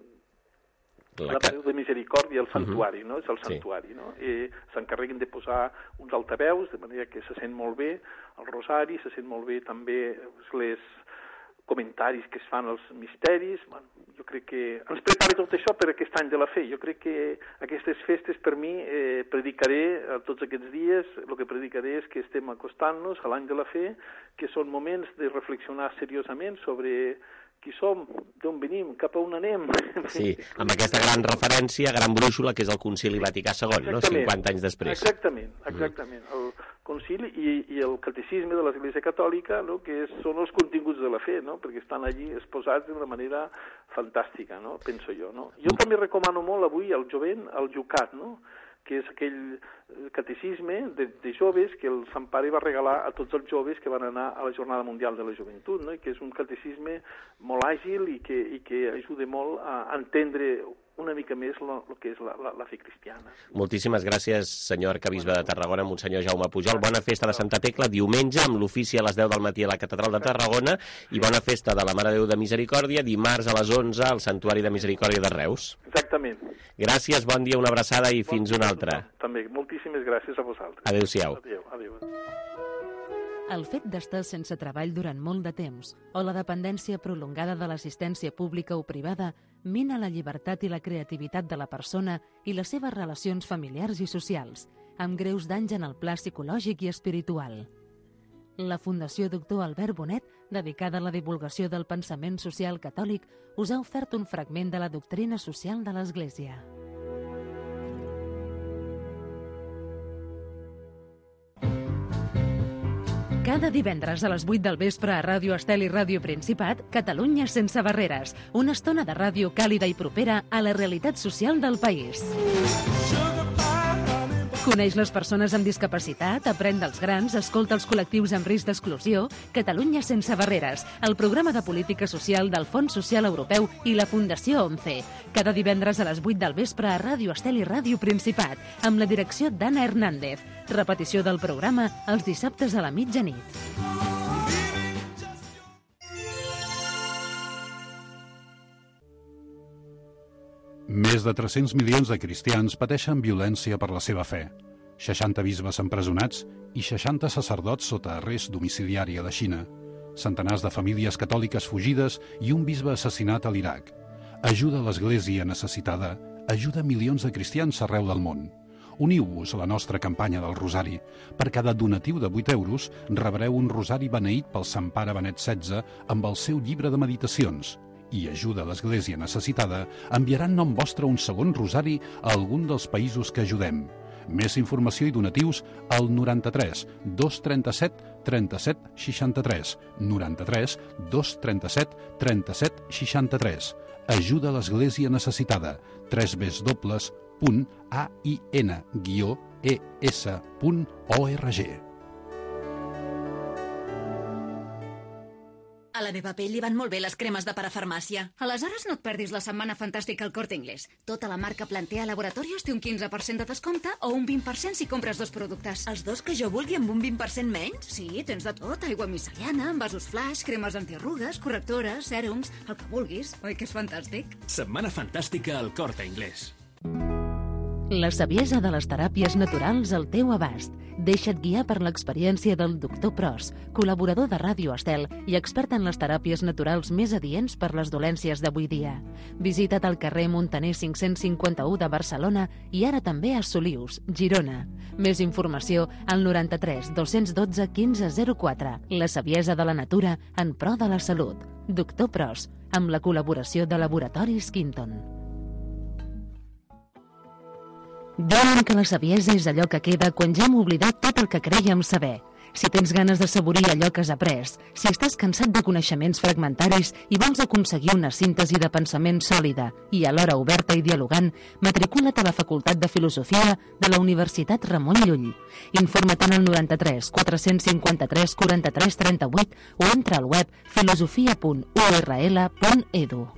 la Déu de Misericòrdia, el santuari, uh-huh. no?, és el santuari, sí. no?, i s'encarreguen de posar uns altaveus, de manera que se sent molt bé el rosari, se sent molt bé també les comentaris que es fan als misteris. Bueno, jo crec que ens prepara tot això per aquest any de la fe. Jo crec que aquestes festes, per mi, eh, predicaré a tots aquests dies, el que predicaré és que estem acostant-nos a l'any de la fe, que són moments de reflexionar seriosament sobre qui som, d'on venim, cap a on anem. Sí, amb aquesta gran referència, gran brúixola, que és el Concili Vaticà segon, no?, cinquanta anys després. Exactament, exactament. El concili i, i el catecisme de l'Església Catòlica, no?, que és, són els continguts de la fe, no?, perquè estan allí exposats d'una manera fantàstica, no?, penso jo, no? Jo també recomano molt avui al jovent el Yucat, no?, que és aquell catecisme de, de joves que el Sant Pare va regalar a tots els joves que van anar a la Jornada Mundial de la Joventut, no?, i que és un catecisme molt àgil i que, i que ajuda molt a entendre una mica més el que és la, la, la fe cristiana. Moltíssimes gràcies, senyor arquebisbe de Tarragona, Monsenyor Jaume Pujol. Bona festa de Santa Tecla, diumenge, amb l'ofici a les deu del matí a la Catedral de Tarragona, i bona festa de la Mare de Déu de Misericòrdia, dimarts a les onze al Santuari de Misericòrdia de Reus. Exactament. Gràcies, bon dia, una abraçada i bon fins una altra. També, moltíssimes gràcies a vosaltres. Adéu-siau. Adéu, adéu. El fet d'estar sense treball durant molt de temps o la dependència prolongada de l'assistència pública o privada mina la llibertat i la creativitat de la persona i les seves relacions familiars i socials, amb greus danys en el pla psicològic i espiritual. La Fundació Doctor Albert Bonet, dedicada a la divulgació del pensament social catòlic, us ha ofert un fragment de la doctrina social de l'Església. Cada divendres a les vuit del vespre a Ràdio Estel i Ràdio Principat, Catalunya sense barreres. Una estona de ràdio càlida i propera a la realitat social del país. Coneix les persones amb discapacitat, aprèn dels grans, escolta els col·lectius amb risc d'exclusió. Catalunya sense barreres, el programa de política social del Fons Social Europeu i la Fundació ONCE. Cada divendres a les vuit del vespre a Ràdio Estel i Ràdio Principat, amb la direcció d'Anna Hernández. Repetició del programa els dissabtes a la mitjanit. Més de tres-cents milions de cristians pateixen violència per la seva fe. seixanta bisbes empresonats i seixanta sacerdots sota arrest domiciliari a la Xina. Centenars de famílies catòliques fugides i un bisbe assassinat a l'Iraq. Ajuda l'Església necessitada. Ajuda milions de cristians arreu del món. Uniu-vos a la nostra campanya del Rosari. Per cada donatiu de vuit euros rebreu un rosari beneït pel Sant Pare Benet setze amb el seu llibre de meditacions. I Ajuda l'Església necessitada enviarà en nom vostre un segon rosari a algun dels països que ajudem. Més informació i donatius al noranta-tres dos trenta-set trenta-set seixanta-tres, noranta-tres dos trenta-set trenta-set seixanta-tres. Ajuda l'Església necessitada. tres w punt a i n guió e s punt org. A la meva pell li van molt bé les cremes de parafarmàcia. Aleshores no et perdis la setmana fantàstica al Corte Inglés. Tota la marca Plantea Laboratorios té un quinze per cent de descompte o un vint per cent si compres dos productes. Els dos que jo vulgui amb un vint per cent menys? Sí, tens de tot. Aigua miceliana, envasos flash, cremes antiarrugues, correctores, sèrums, el que vulguis. Oi que és fantàstic? Setmana fantàstica al Corte Inglés. La saviesa de les teràpies naturals al teu abast. Deixa't guiar per l'experiència del doctor Pros, col·laborador de Ràdio Estel i expert en les teràpies naturals més adients per les dolències d'avui dia. Visita't al carrer Montaner cinc-cents cinquanta-u de Barcelona i ara també a Solius, Girona. Més informació al noranta-tres dos-cents dotze quinze zero quatre. La saviesa de la natura en pro de la salut. Doctor Pros, amb la col·laboració de Laboratoris Quinton. Diuen que la saviesa és allò que queda quan ja hem oblidat tot el que crèiem saber. Si tens ganes de saborir allò que has après, si estàs cansat de coneixements fragmentaris i vols aconseguir una síntesi de pensament sòlida i alhora oberta i dialogant, matricula't a la Facultat de Filosofia de la Universitat Ramon Llull. Informa't en el noranta-tres quatre-cents cinquanta-tres quaranta-tres trenta-vuit o entra al web filosofia punt u r l punt e d u.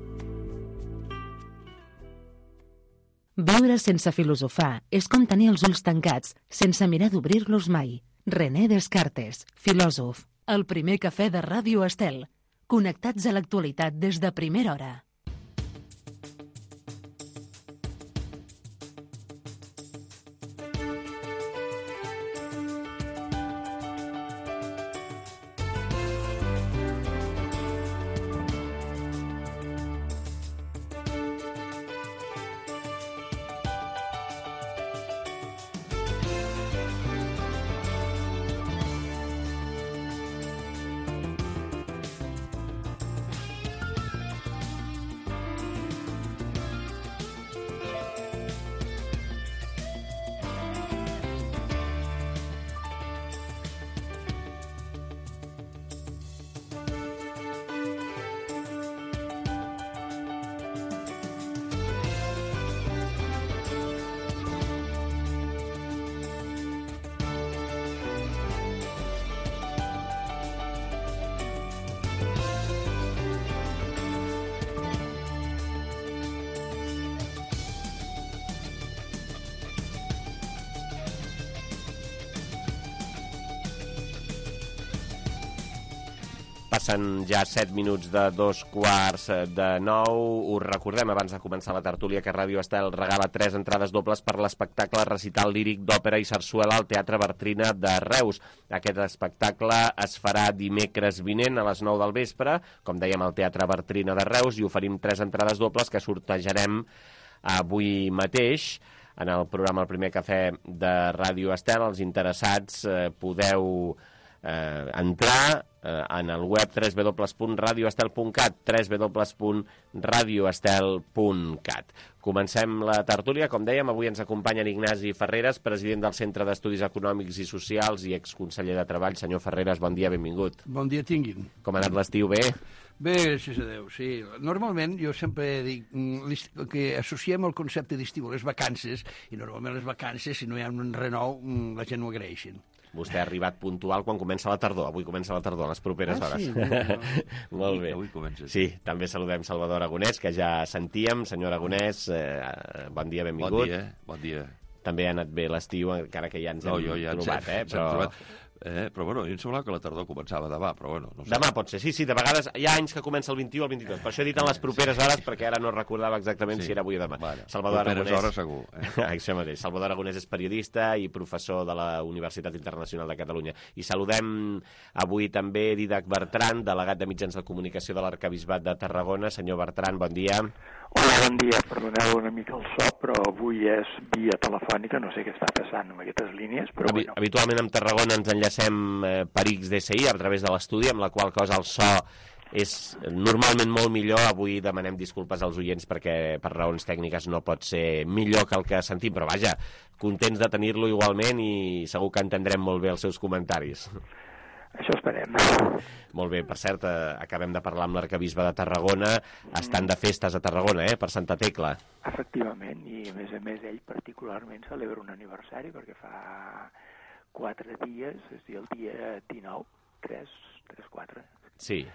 Viure sense filosofar és com tenir els ulls tancats, sense mirar d'obrir-los mai. René Descartes, filòsof. El primer cafè de Ràdio Estel. Connectats a l'actualitat des de primera hora. Passen ja set minuts de dos quarts de nou. Us recordem, abans de començar la tertúlia, que Ràdio Estel regala tres entrades dobles per l'espectacle recital líric d'òpera i sarsuela al Teatre Bartrina de Reus. Aquest espectacle es farà dimecres vinent a les nou del vespre, com dèiem, al Teatre Bartrina de Reus, i oferim tres entrades dobles que sortejarem avui mateix en el programa El Primer Cafè de Ràdio Estel. Els interessats eh, podeu eh, entrar eh, en el web w w w punt radio estel punt cat, w w w punt radio estel punt cat. Comencem la tertúlia. Com dèiem, avui ens acompanyen Ignasi Ferreres, president del Centre d'Estudis Econòmics i Socials i exconseller de Treball. Senyor Ferreres, bon dia, benvingut. Bon dia tinguin. Com ha anat l'estiu? Bé? Bé, gràcies a Déu, sí. Normalment jo sempre dic que associem el concepte d'estiu a les vacances, i normalment les vacances, si no hi ha un renou, la gent ho agraeixen. Vostè ha arribat puntual quan comença la tardor. Avui comença la tardor, les properes ah, hores. Sí, no, no. Molt bé. Avui comença. Sí, també saludem Salvador Aragonès, que ja sentíem. Senyor Aragonès, eh, bon dia, benvingut. Bon dia, bon dia. també ha anat bé l'estiu, encara que ja ens hem no, ja trobat, ens hem, eh? Però... trobat. Eh, però bueno, a mi em semblava que la tardor començava demà, però bueno, no sé. Demà pot ser, sí, sí, de vegades hi ha anys que comença el vint-i-u o el vint-i-dos, per això he dit en les properes hores, perquè ara no recordava exactament sí. si era avui o demà. Vale. Salvador properes Aragonès... hores segur. Eh? Això mateix. Salvador Aragonès és periodista i professor de la Universitat Internacional de Catalunya. I saludem avui també Didac Bertran, delegat de mitjans de comunicació de l'Arquebisbat de Tarragona. Senyor Bertran, bon dia. Hola, bon dia. Perdoneu una mica el so, però avui és via telefònica, no sé què està passant amb aquestes línies, però Habi bueno. Habitualment amb Tarragona ens enllacem eh, per X D S I a través de l'estudi, amb la qual cosa el so és normalment molt millor. Avui demanem disculpes als oients perquè per raons tècniques no pot ser millor que el que sentim, però vaja, contents de tenir-lo igualment i segur que entendrem molt bé els seus comentaris. Això esperem. Molt bé, per cert, eh, acabem de parlar amb l'arquebisbe de Tarragona, estan de festes a Tarragona, eh, per Santa Tecla. Efectivament, i a més a més ell particularment celebra un aniversari perquè fa quatre dies, és a dir, el dia dinou, tres, tres, quatre. Sí.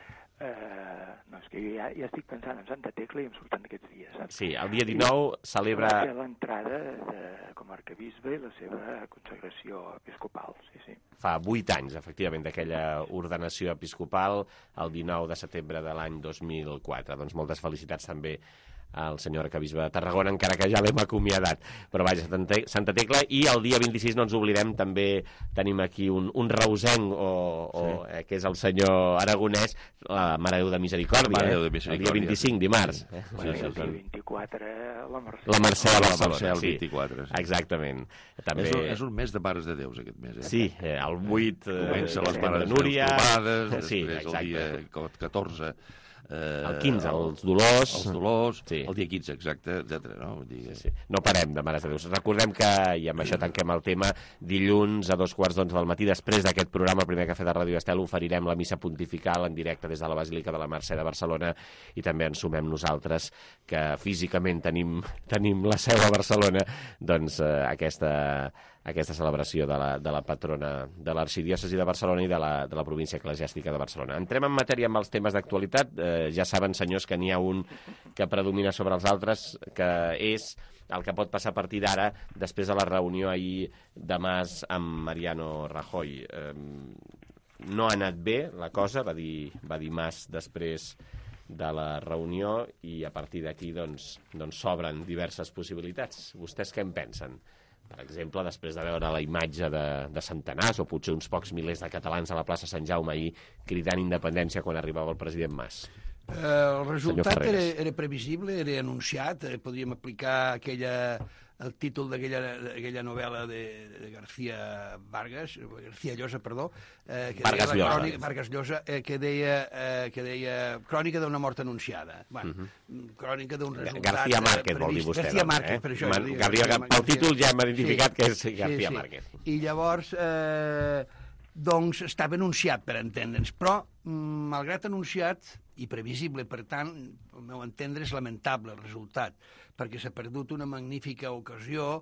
Uh, no, és que jo ja, ja estic pensant en Santa Tecla i em surten aquests dies, saps? Sí, el dia dinou celebra... l'entrada com a arquebisbe i la seva consagració episcopal, sí, sí. Fa vuit anys, efectivament, d'aquella ordenació episcopal, el dinou de setembre de l'any dos mil quatre. Doncs moltes felicitats també al senyor arquebisbe de Tarragona, encara que ja l'hem acomiadat. Però vaja, Santa Tecla, i el dia vint-i-sis no ens oblidem, també tenim aquí un, un reusenc, o, o, sí. eh, que és el senyor Aragonès, la Mare de Misericòrdia, Mare eh? de Misericòrdia, el dia vint-i-cinc, dimarts. Sí, eh? sí, bueno, sí, el dia sí. vint-i-quatre, la Mercè. La Mercè a Barcelona, la Mercè, el sí. vint-i-quatre. Sí. Exactament. També... És, un, és un mes de Mares de Déus, aquest mes. Eh? Sí, eh, el vuit... Eh, comença les Mares de Núria, trobades, sí, després el dia catorze... Eh, el quinze, els Dolors, els Dolors, sí. el dia quinze, exacte, etcètera. No? Vull dir que... sí, sí. No parem de Mares de Déu. Recordem que, i amb això tanquem el tema, dilluns a dos quarts d'onze del matí, després d'aquest programa, el primer cafè de Ràdio Estel, oferirem la missa pontifical en directe des de la Basílica de la Mercè de Barcelona, i també ens sumem nosaltres, que físicament tenim, tenim la seu a Barcelona, doncs eh, aquesta... aquesta celebració de la, de la patrona de l'Arxidiòcesi de Barcelona i de la, de la província eclesiàstica de Barcelona. Entrem en matèria amb els temes d'actualitat. Eh, ja saben, senyors, que n'hi ha un que predomina sobre els altres, que és el que pot passar a partir d'ara, després de la reunió ahir de Mas amb Mariano Rajoy. Eh, no ha anat bé la cosa, va dir, va dir Mas després de la reunió, i a partir d'aquí doncs, doncs s'obren diverses possibilitats. Vostès què en pensen? Per exemple, després de veure la imatge de, de centenars o potser uns pocs milers de catalans a la plaça Sant Jaume ahir cridant independència quan arribava el president Mas. Eh, el resultat era, era previsible, era anunciat, eh, podríem aplicar aquella, el títol d'aquella novel·la de, de García Vargas, García Llosa, perdó, eh, que Vargas deia Llosa, crònica, Vargas Llosa, eh, que deia, eh, que deia Crònica d'una mort anunciada. Bueno, uh -huh. Crònica d'un resultat... García Márquez, previst. vol dir vostè. García doncs, Márquez, eh? per això. Man, dic, Gabriel, García, el títol ja hem identificat sí, que és García sí, sí. Márquez. I llavors, eh, doncs, estava anunciat, per entendre'ns, però, malgrat anunciat i previsible, per tant, al meu entendre, és lamentable el resultat, perquè s'ha perdut una magnífica ocasió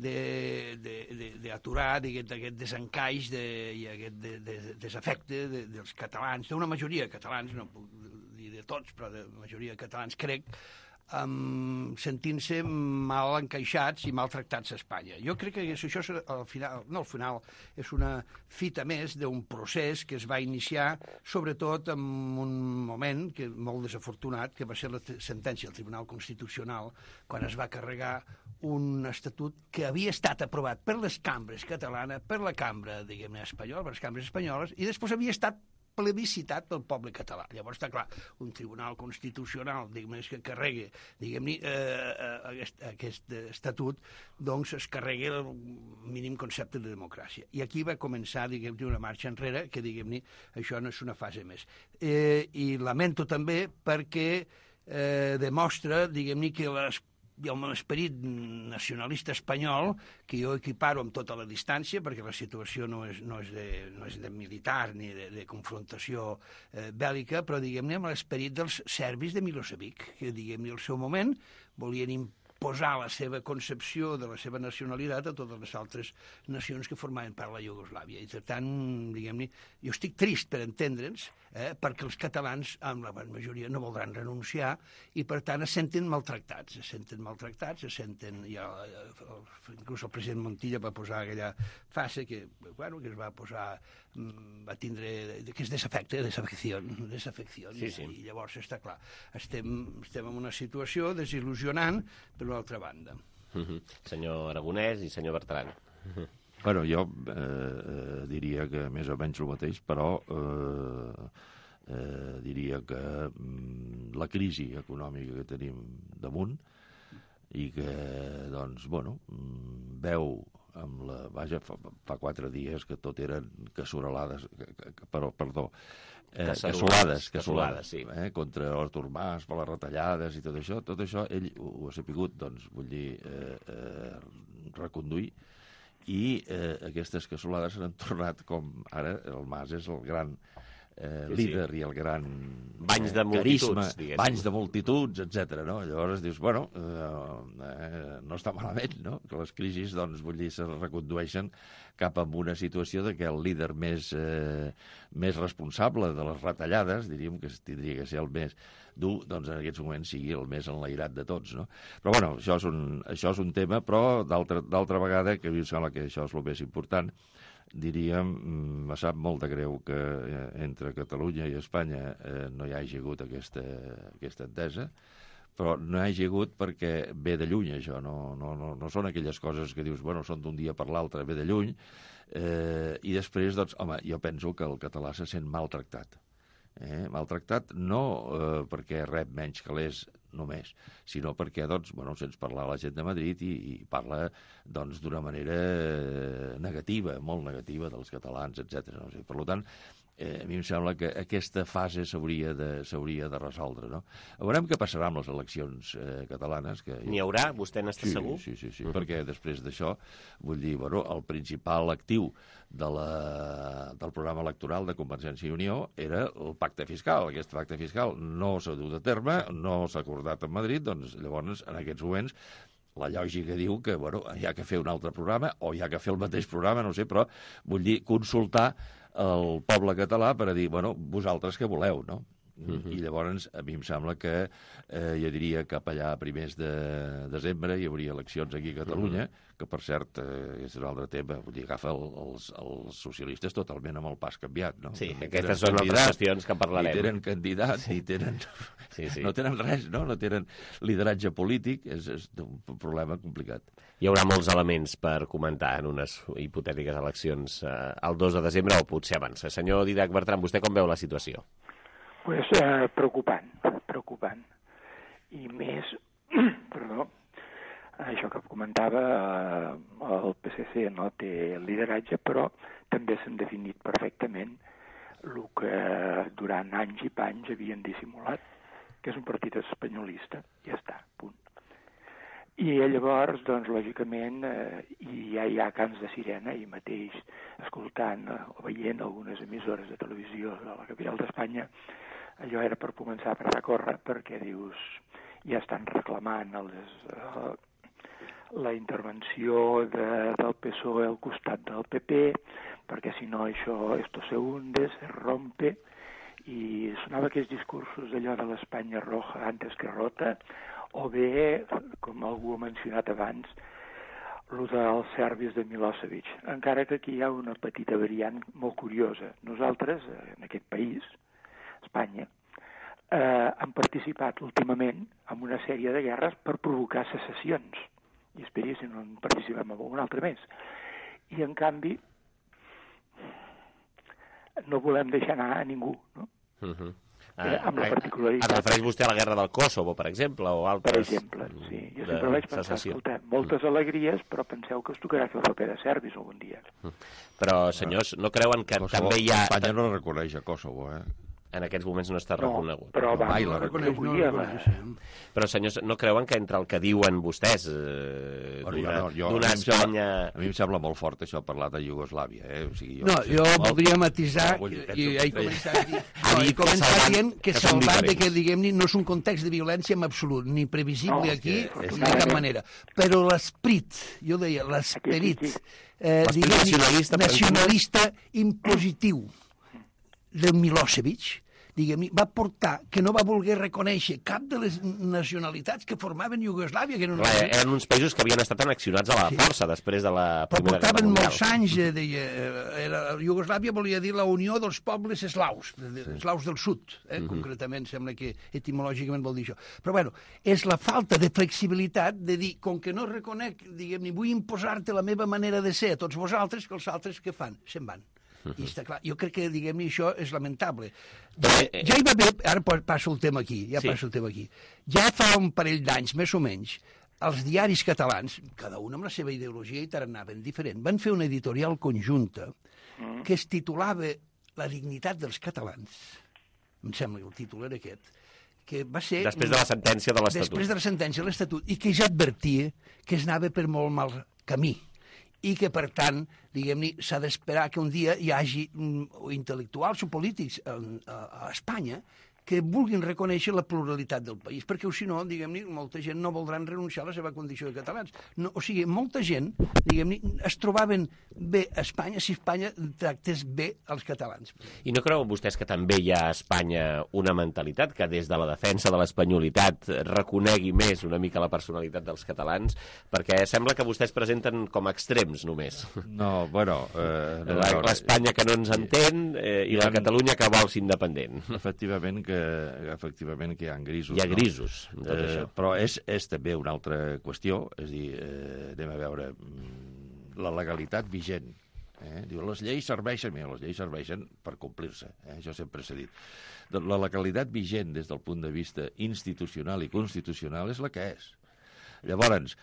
d'aturar de, de, de, aquest desencaix de, i aquest de, de, desafecte de, dels catalans, d'una majoria de catalans, no puc dir de tots, però de la majoria de catalans, crec, Um, sentint-se mal encaixats i maltractats a Espanya. Jo crec que això és, al final, no al final, és una fita més d'un procés que es va iniciar sobretot en un moment que molt desafortunat, que va ser la sentència del Tribunal Constitucional, quan es va carregar un estatut que havia estat aprovat per les cambres catalanes, per la cambra, diguem-ne, espanyola, per les cambres espanyoles, i després havia estat plebiscitat pel poble català. Llavors, està clar, un tribunal constitucional, diguem-ne, que carregui, diguem-ne, eh, aquest, aquest estatut, doncs es carregui el mínim concepte de democràcia. I aquí va començar, diguem-ne, una marxa enrere, que, diguem-ne, això no és una fase més. Eh, I lamento també perquè eh, demostra, diguem-ne, que les hi ha un esperit nacionalista espanyol que jo equiparo amb tota la distància, perquè la situació no és, no és, de, no és de militar ni de, de confrontació eh, bèl·lica, però diguem-ne amb l'esperit dels serbis de Milosevic, que diguem-ne al seu moment volien posar la seva concepció de la seva nacionalitat a totes les altres nacions que formaven part de la Iugoslàvia. I, per tant, diguem-ne, jo estic trist per entendre'ns, eh, perquè els catalans, amb la gran majoria, no voldran renunciar i, per tant, es senten maltractats, es senten maltractats, es senten... Ja, inclús el president Montilla va posar aquella fase que, bueno, que es va posar, va tindre, que és desafecte, desafecció, desafecció, sí, sí. I llavors està clar, estem, estem en una situació desil·lusionant per una altra banda. Uh-huh. Senyor Aragonès i senyor Bertran. Uh-huh. Bueno, jo eh, diria que més o menys el mateix, però eh, eh, diria que mm, la crisi econòmica que tenim damunt i que, doncs, bueno, veu amb la... Vaja, fa, fa quatre dies que tot eren cassolades, que, que, que, però, perdó, eh, cassolades, cassolades, sí. Eh, contra Artur Mas, per les retallades i tot això, tot això ell ho, ho ha sapigut, doncs, vull dir, eh, eh, reconduir, i eh, aquestes cassolades s'han tornat com ara el Mas és el gran eh, sí, líder sí. I el gran banys de carisma, multituds, banys de multituds, etcètera. No? Llavors dius, bueno, eh, eh, no està malament, no? Que les crisis, doncs, vull dir, se recondueixen cap a una situació de que el líder més, eh, més responsable de les retallades, diríem que tindria que ser el més dur, doncs en aquests moments sigui el més enlairat de tots, no? Però, bueno, això és un, això és un tema, però d'altra vegada, que a mi em sembla que això és el més important, diríem, me sap molt de greu que eh, entre Catalunya i Espanya eh, no hi hagi hagut aquesta, aquesta entesa, però no hi hagi hagut perquè ve de lluny, això, no, no, no, no són aquelles coses que dius, bueno, són d'un dia per l'altre, ve de lluny, eh, i després, doncs, home, jo penso que el català se sent maltractat. Eh? Maltractat no eh, perquè rep menys calés només, sinó perquè, doncs, bueno, sents parlar la gent de Madrid i, i parla, doncs, d'una manera negativa, molt negativa dels catalans, etcètera. No? O sigui, per tant, eh, a mi em sembla que aquesta fase s'hauria de, s'hauria de resoldre, no? Veurem què passarà amb les eleccions eh, catalanes. Que... N'hi haurà? Vostè n'està sí, segur? Sí, sí, sí, uh-huh. Perquè després d'això, vull dir, bueno, el principal actiu de la, del programa electoral de Convergència i Unió era el pacte fiscal. Aquest pacte fiscal no s'ha dut a terme, no s'ha acordat en Madrid, doncs llavors, en aquests moments, la lògica diu que, bueno, hi ha que fer un altre programa o hi ha que fer el mateix programa, no sé, però vull dir, consultar el poble català per a dir, bueno, vosaltres què voleu, no? Uh-huh. I llavors a mi em sembla que eh, jo diria cap allà a primers de desembre hi hauria eleccions aquí a Catalunya, uh-huh. que per cert eh, és un altre tema, vull dir, agafa el, els, els socialistes totalment amb el pas canviat, no? Sí, no aquestes són altres qüestions que parlarem. Ni tenen candidat, sí. ni tenen... Sí, sí. No tenen res, no? No tenen lideratge polític, és, és un problema complicat. Hi haurà molts elements per comentar en unes hipotètiques eleccions eh, el dos de desembre o potser abans. Senyor Didac Bertran, vostè com veu la situació? Pues eh, preocupant, preocupant. I més, perdó, això que comentava, eh, el P S C no té el lideratge, però també s'han definit perfectament el que durant anys i panys havien dissimulat, que és un partit espanyolista, ja està, punt. I llavors, doncs, lògicament, eh, ja hi ha cants de sirena, i mateix escoltant eh, o veient algunes emissores de televisió de la capital d'Espanya, allò era per començar a recórrer, perquè dius, ja estan reclamant els, eh, la intervenció de, del P S O E al costat del P P, perquè si no això, esto se hunde, se rompe, i sonava aquests discursos d'allò de l'Espanya roja antes que rota, o bé, com algú ha mencionat abans, el dels serbis de Milosevic. Encara que aquí hi ha una petita variant molt curiosa. Nosaltres, en aquest país, Espanya, eh, han participat últimament en una sèrie de guerres per provocar secessions. I esperi si no en participem en un altre més. I, en canvi, no volem deixar anar a ningú, no? Uh-huh. Eh, amb la particularitat... Es refereix vostè a la guerra del Kosovo, per exemple, o altres... Per exemple, sí. Jo sempre vaig pensar, escolta, moltes alegries, però penseu que us tocarà fer el paper de serbis algun dia. Però, senyors, no creuen que Kosovo, també hi ha... Espanya no reconeix a Kosovo, eh? En aquests moments no està reconegut. No, però va, Mai la reconeix, no reconeixia, reconeix. Però, senyors, no creuen que entre el que diuen vostès eh, Bueno, d'una jo no, jo, d'una a, mi em sembla, Espanya... a mi em sembla molt fort això parlar de Iugoslàvia, eh? O sigui, jo, No, jo molt... voldria matisar No, vull dir, i penso- he començat a dir, Ha no, dit he començat que salvant- dient que que són salvant de que, diferents. diguem-ne, no és un context de violència en absolut, ni previsible No, aquí, és que- és de que- cap manera. Però l'esperit, jo deia, l'esperit Aquí, aquí, eh, L'esperit diguem-ne, nacionalista, per nacionalista impositiu del Milosevic, diguem-ne, va portar que no va voler reconèixer cap de les nacionalitats que formaven Iugoslàvia, que eren, Clar, eren uns països que havien estat annexionats a la Sí. força després de la però Primera Guerra portaven Mundial. molts anys, eh, deia, eh, era, Iugoslàvia volia dir la unió dels pobles eslaus, de, de, eslaus del sud, eh, Mhm. concretament, sembla que etimològicament vol dir això. Però bueno, és la falta de flexibilitat de dir, com que no reconec, diguem-ne, vull imposar-te la meva manera de ser a tots vosaltres, que els altres què fan? Se'n van. I està clar, jo crec que, diguem-ne, això és lamentable. Ja, ja hi va haver, ara passo el tema aquí, ja Sí. passo el tema aquí, ja fa un parell d'anys, més o menys, els diaris catalans, cada un amb la seva ideologia i tarannà ben diferent, van fer una editorial conjunta que es titulava La dignitat dels catalans, em sembla que el títol era aquest, que va ser... Després de la sentència de l'Estatut. Després de la sentència de l'Estatut, i que ja advertia que es anava per molt mal camí, i que, per tant, diguem-ne, s'ha d'esperar que un dia hi hagi mm, intel·lectuals o polítics a, a, a Espanya que vulguin reconèixer la pluralitat del país, perquè si no, diguem-ne, molta gent no voldran renunciar a la seva condició de catalans. No, o sigui, molta gent, diguem-ne, es trobaven bé a Espanya si Espanya tractés bé els catalans. I no creuen vostès que també hi ha a Espanya una mentalitat que des de la defensa de l'espanyolitat reconegui més una mica la personalitat dels catalans? Perquè sembla que vostès presenten com extrems només. No, bueno... Eh, no, La- no, L'Espanya que no ens entén eh, i la Catalunya que vol ser independent. Efectivament que, efectivament que hi ha grisos. Hi ha no? grisos, en tot eh, això. Però és, és també una altra qüestió, és a dir, eh, anem a veure mm, la legalitat vigent. Eh? Diu, les lleis serveixen, mira, les lleis serveixen per complir-se, eh? Això sempre s'ha dit. Doncs la legalitat vigent des del punt de vista institucional i constitucional és la que és. Llavors,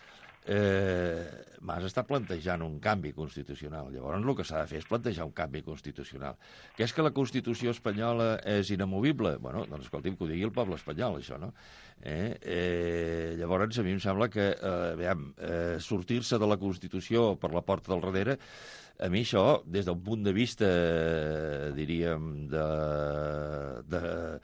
eh, Mas està plantejant un canvi constitucional. Llavors el que s'ha de fer és plantejar un canvi constitucional. Que és que la Constitució espanyola és inamovible? Bueno, doncs escolti'm, que ho digui el poble espanyol, això, no? Eh? Eh, llavors a mi em sembla que eh, veiem, eh, sortir-se de la Constitució per la porta del darrere, a mi això, des d'un punt de vista, eh, diríem, de, de,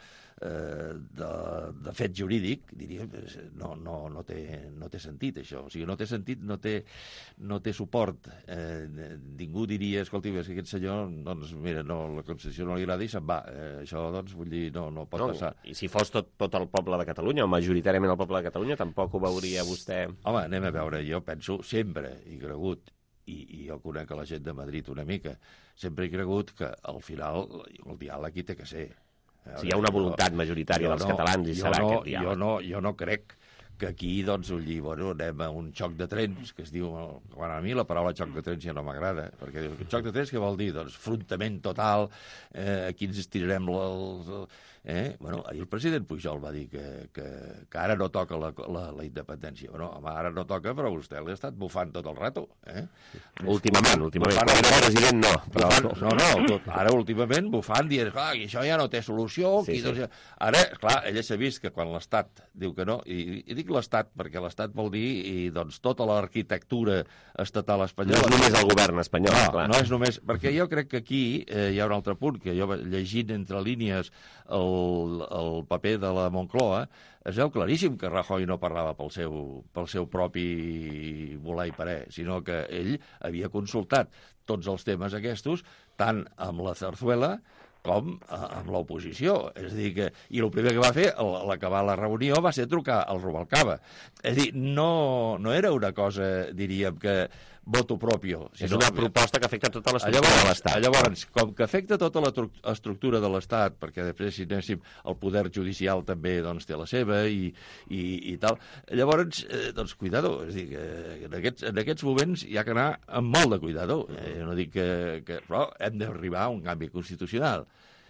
eh, de, de fet jurídic, diríem, no, no, no, té, no té sentit, això. O sigui, no té sentit, no té, no té suport. Eh, ningú diria, escolti, és que aquest senyor, doncs, mira, no, la Constitució no li agrada i se'n va. Eh, això, doncs, vull dir, no, no pot No, passar. I si fos tot, tot el poble de Catalunya, o majoritàriament el poble de Catalunya, tampoc ho veuria vostè... Home, anem a veure, jo penso sempre, i cregut, i, i jo conec a la gent de Madrid una mica, sempre he cregut que al final el diàleg hi té que ser. Si hi ha una voluntat majoritària dels catalans i serà no, aquest diàleg. Jo no, jo no crec que aquí, doncs, vull dir, bueno, anem a un xoc de trens, que es diu... Quan a mi la paraula xoc de trens ja no m'agrada, perquè dius, xoc de trens què vol dir? Doncs frontament total, eh, aquí ens estirarem els... Eh? Bueno, ahir el president Pujol va dir que, que, que ara no toca la, la, la independència. Bueno, home, ara no toca, però vostè l'ha estat bufant tot el rato. Eh? Últimament, últimament. Bufant, Quan era president, no. Però... Bufant, no, no, tot, ara últimament bufant, dient, clar, això ja no té solució. Sí, Aquí, sí. doncs, ara, clar, ella s'ha vist que quan l'Estat diu que no, i, i dic l'Estat perquè l'Estat vol dir i, doncs, tota l'arquitectura estatal espanyola... No és només el govern espanyol, no, clar. No és només... Perquè jo crec que aquí eh, hi ha un altre punt, que jo llegint entre línies el, el paper de la Moncloa, es veu claríssim que Rajoy no parlava pel seu, pel seu propi voler i parer, sinó que ell havia consultat tots els temes aquests, tant amb la Zarzuela com amb l'oposició. És a dir, que... I el primer que va fer, a l'acabar la reunió, va ser trucar al Rubalcaba. És a dir, no, no era una cosa, diríem, que voto propio. És una proposta que afecta tota l'estructura llavors, de l'Estat. Llavors, com que afecta tota l'estructura de l'Estat, perquè després, si anéssim, el poder judicial també doncs, té la seva i, i, i tal, llavors, eh, doncs, cuidado, és a dir, que en aquests, en aquests moments hi ha que anar amb molt de cuidado. Eh, no dic que, que... Però hem d'arribar a un canvi constitucional.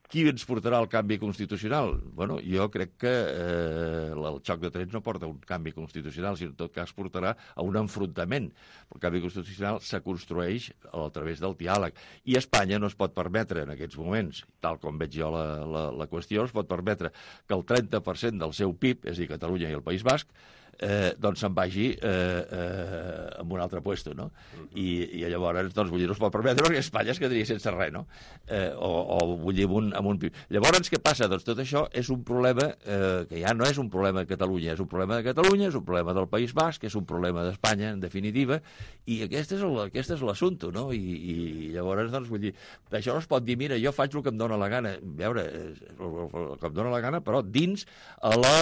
qui ens portarà el canvi constitucional? Bueno, jo crec que eh, el xoc de trets no porta un canvi constitucional, sinó en tot cas portarà a un enfrontament. El canvi constitucional se construeix a través del diàleg. I Espanya no es pot permetre en aquests moments, tal com veig jo la, la, la qüestió, es pot permetre que el trenta per cent del seu P I B, és a dir, Catalunya i el País Basc, eh, doncs se'n vagi eh, eh, en un altre puesto, no? I, i llavors, doncs, vull dir, no es pot permetre perquè Espanya es quedaria sense res, no? Eh, o, o vull dir, amb un, amb un P I B. Llavors, què passa? Doncs tot això és un problema eh, que ja no és un problema de Catalunya, és un problema de Catalunya, és un problema del País Basc, és un problema d'Espanya, en definitiva, i aquest és el, aquest és l'assumpte, no? I, I llavors, doncs, vull dir, això no es pot dir, mira, jo faig el que em dóna la gana. A veure, el que em dóna la gana, però dins a, la,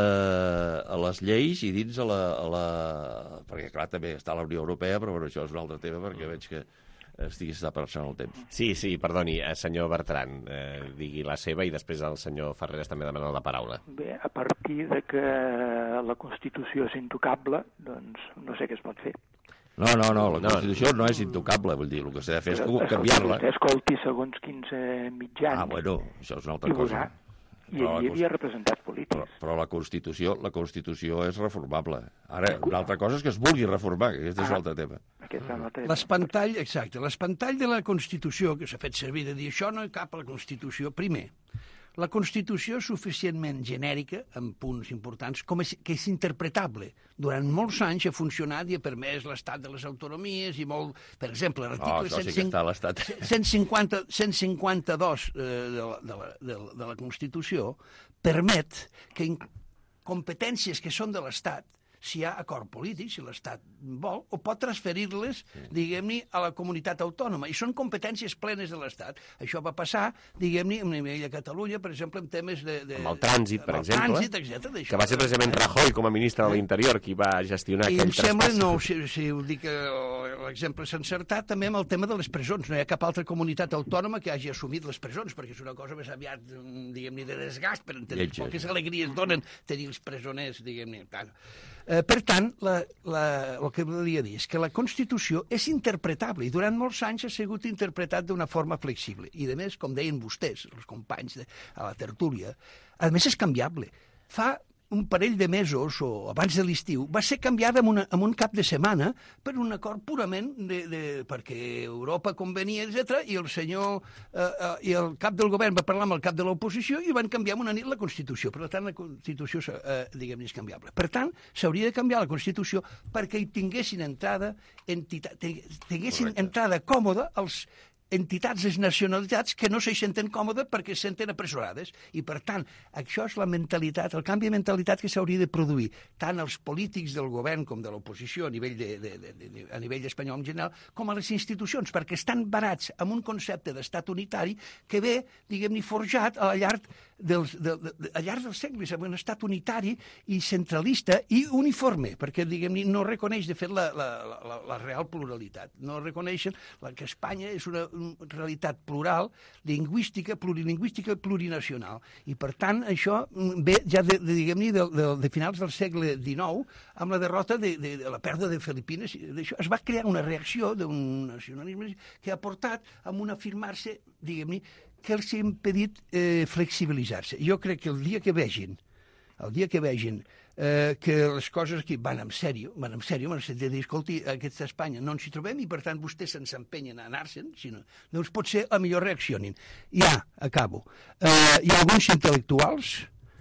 eh, a les lleis i dins a la, a la... Perquè, clar, també està la Unió Europea, però bueno, això és un altre tema, perquè veig que estiguis passant el temps. Sí, sí, perdoni, senyor Bertran, eh, digui la seva i després el senyor Ferreres també demana la paraula. Bé, a partir de que la Constitució és intocable, doncs no sé què es pot fer. No, no, no, la Constitució no és intocable, vull dir, el que s'ha de fer és canviar-la. Vostè escolti segons quins mitjans. Ah, bueno, això és una altra cosa. I allí hi havia representats polítics. Però, però la Constitució la Constitució és reformable. Ara, una altra cosa és que es vulgui reformar, que aquest és un altre tema. L'espantall, exacte, l'espantall de la Constitució, que s'ha fet servir de dir això no hi cap a la Constitució, primer, la Constitució és suficientment genèrica, en punts importants, com és, que és interpretable. Durant molts anys ha funcionat i ha permès l'estat de les autonomies i molt... Per exemple, l'article oh, sí cent cinquanta, cent cinquanta-dos eh, de, la, de, la, de, la, de la Constitució permet que competències que són de l'Estat, si hi ha acord polític, si l'Estat vol, o pot transferir-les, sí. diguem-ne, a la comunitat autònoma. I són competències plenes de l'Estat. Això va passar, diguem-ne, a nivell de Catalunya, per exemple, en temes de... de amb el trànsit, per exemple, trànsit, etcètera, que va ser precisament Rajoy, com a ministre de l'Interior, qui va gestionar I aquell traspàs. I em sembla, no, si, si ho dic, l'exemple s'ha encertat, també amb el tema de les presons. No hi ha cap altra comunitat autònoma que hagi assumit les presons, perquè és una cosa més aviat, diguem-ne, de desgast, per entendre poques alegries donen tenir els presoners, diguem-ne, tant. Eh, per tant, la, la, el que volia dir és que la Constitució és interpretable i durant molts anys ha sigut interpretat d'una forma flexible. I, a més, com deien vostès, els companys de, a la tertúlia, a més és canviable. Fa un parell de mesos, o abans de l'estiu, va ser canviada en, una, en un cap de setmana per un acord purament de, de, perquè Europa convenia, etcètera, i el senyor eh, eh, i el cap del govern va parlar amb el cap de l'oposició i van canviar en una nit la Constitució. Per tant, la Constitució, eh, diguem-ne, és canviable. Per tant, s'hauria de canviar la Constitució perquè hi tinguessin entrada, entitat, tinguessin Correcte. entrada còmoda els entitats, les nacionalitats que no se senten còmodes perquè es senten apressurades. I, per tant, això és la mentalitat, el canvi de mentalitat que s'hauria de produir tant als polítics del govern com de l'oposició a nivell, de, de, de, de, a nivell espanyol en general, com a les institucions, perquè estan barats amb un concepte d'estat unitari que ve, diguem-ne, forjat al llarg dels, de, de, de, al llarg dels segles, amb un estat unitari i centralista i uniforme, perquè, diguem-ne, no reconeix, de fet, la, la, la, la real pluralitat. No reconeixen la, que Espanya és una realitat plural, lingüística, plurilingüística, plurinacional. I, per tant, això ve ja de, de diguem-ne, de, de, de finals del segle dinou, amb la derrota de, de, de la pèrdua de Filipines. D'això es va crear una reacció d'un nacionalisme que ha portat a un afirmar-se, diguem-ne, que els ha impedit eh, flexibilitzar-se. Jo crec que el dia que vegin, el dia que vegin eh, que les coses aquí van en sèrio, van en sèrio, van en dir, escolti, aquesta Espanya no ens hi trobem i, per tant, vostès se'ns empenyen a anar-se'n, si no, doncs potser a millor reaccionin. Ja, acabo. Eh, hi ha alguns intel·lectuals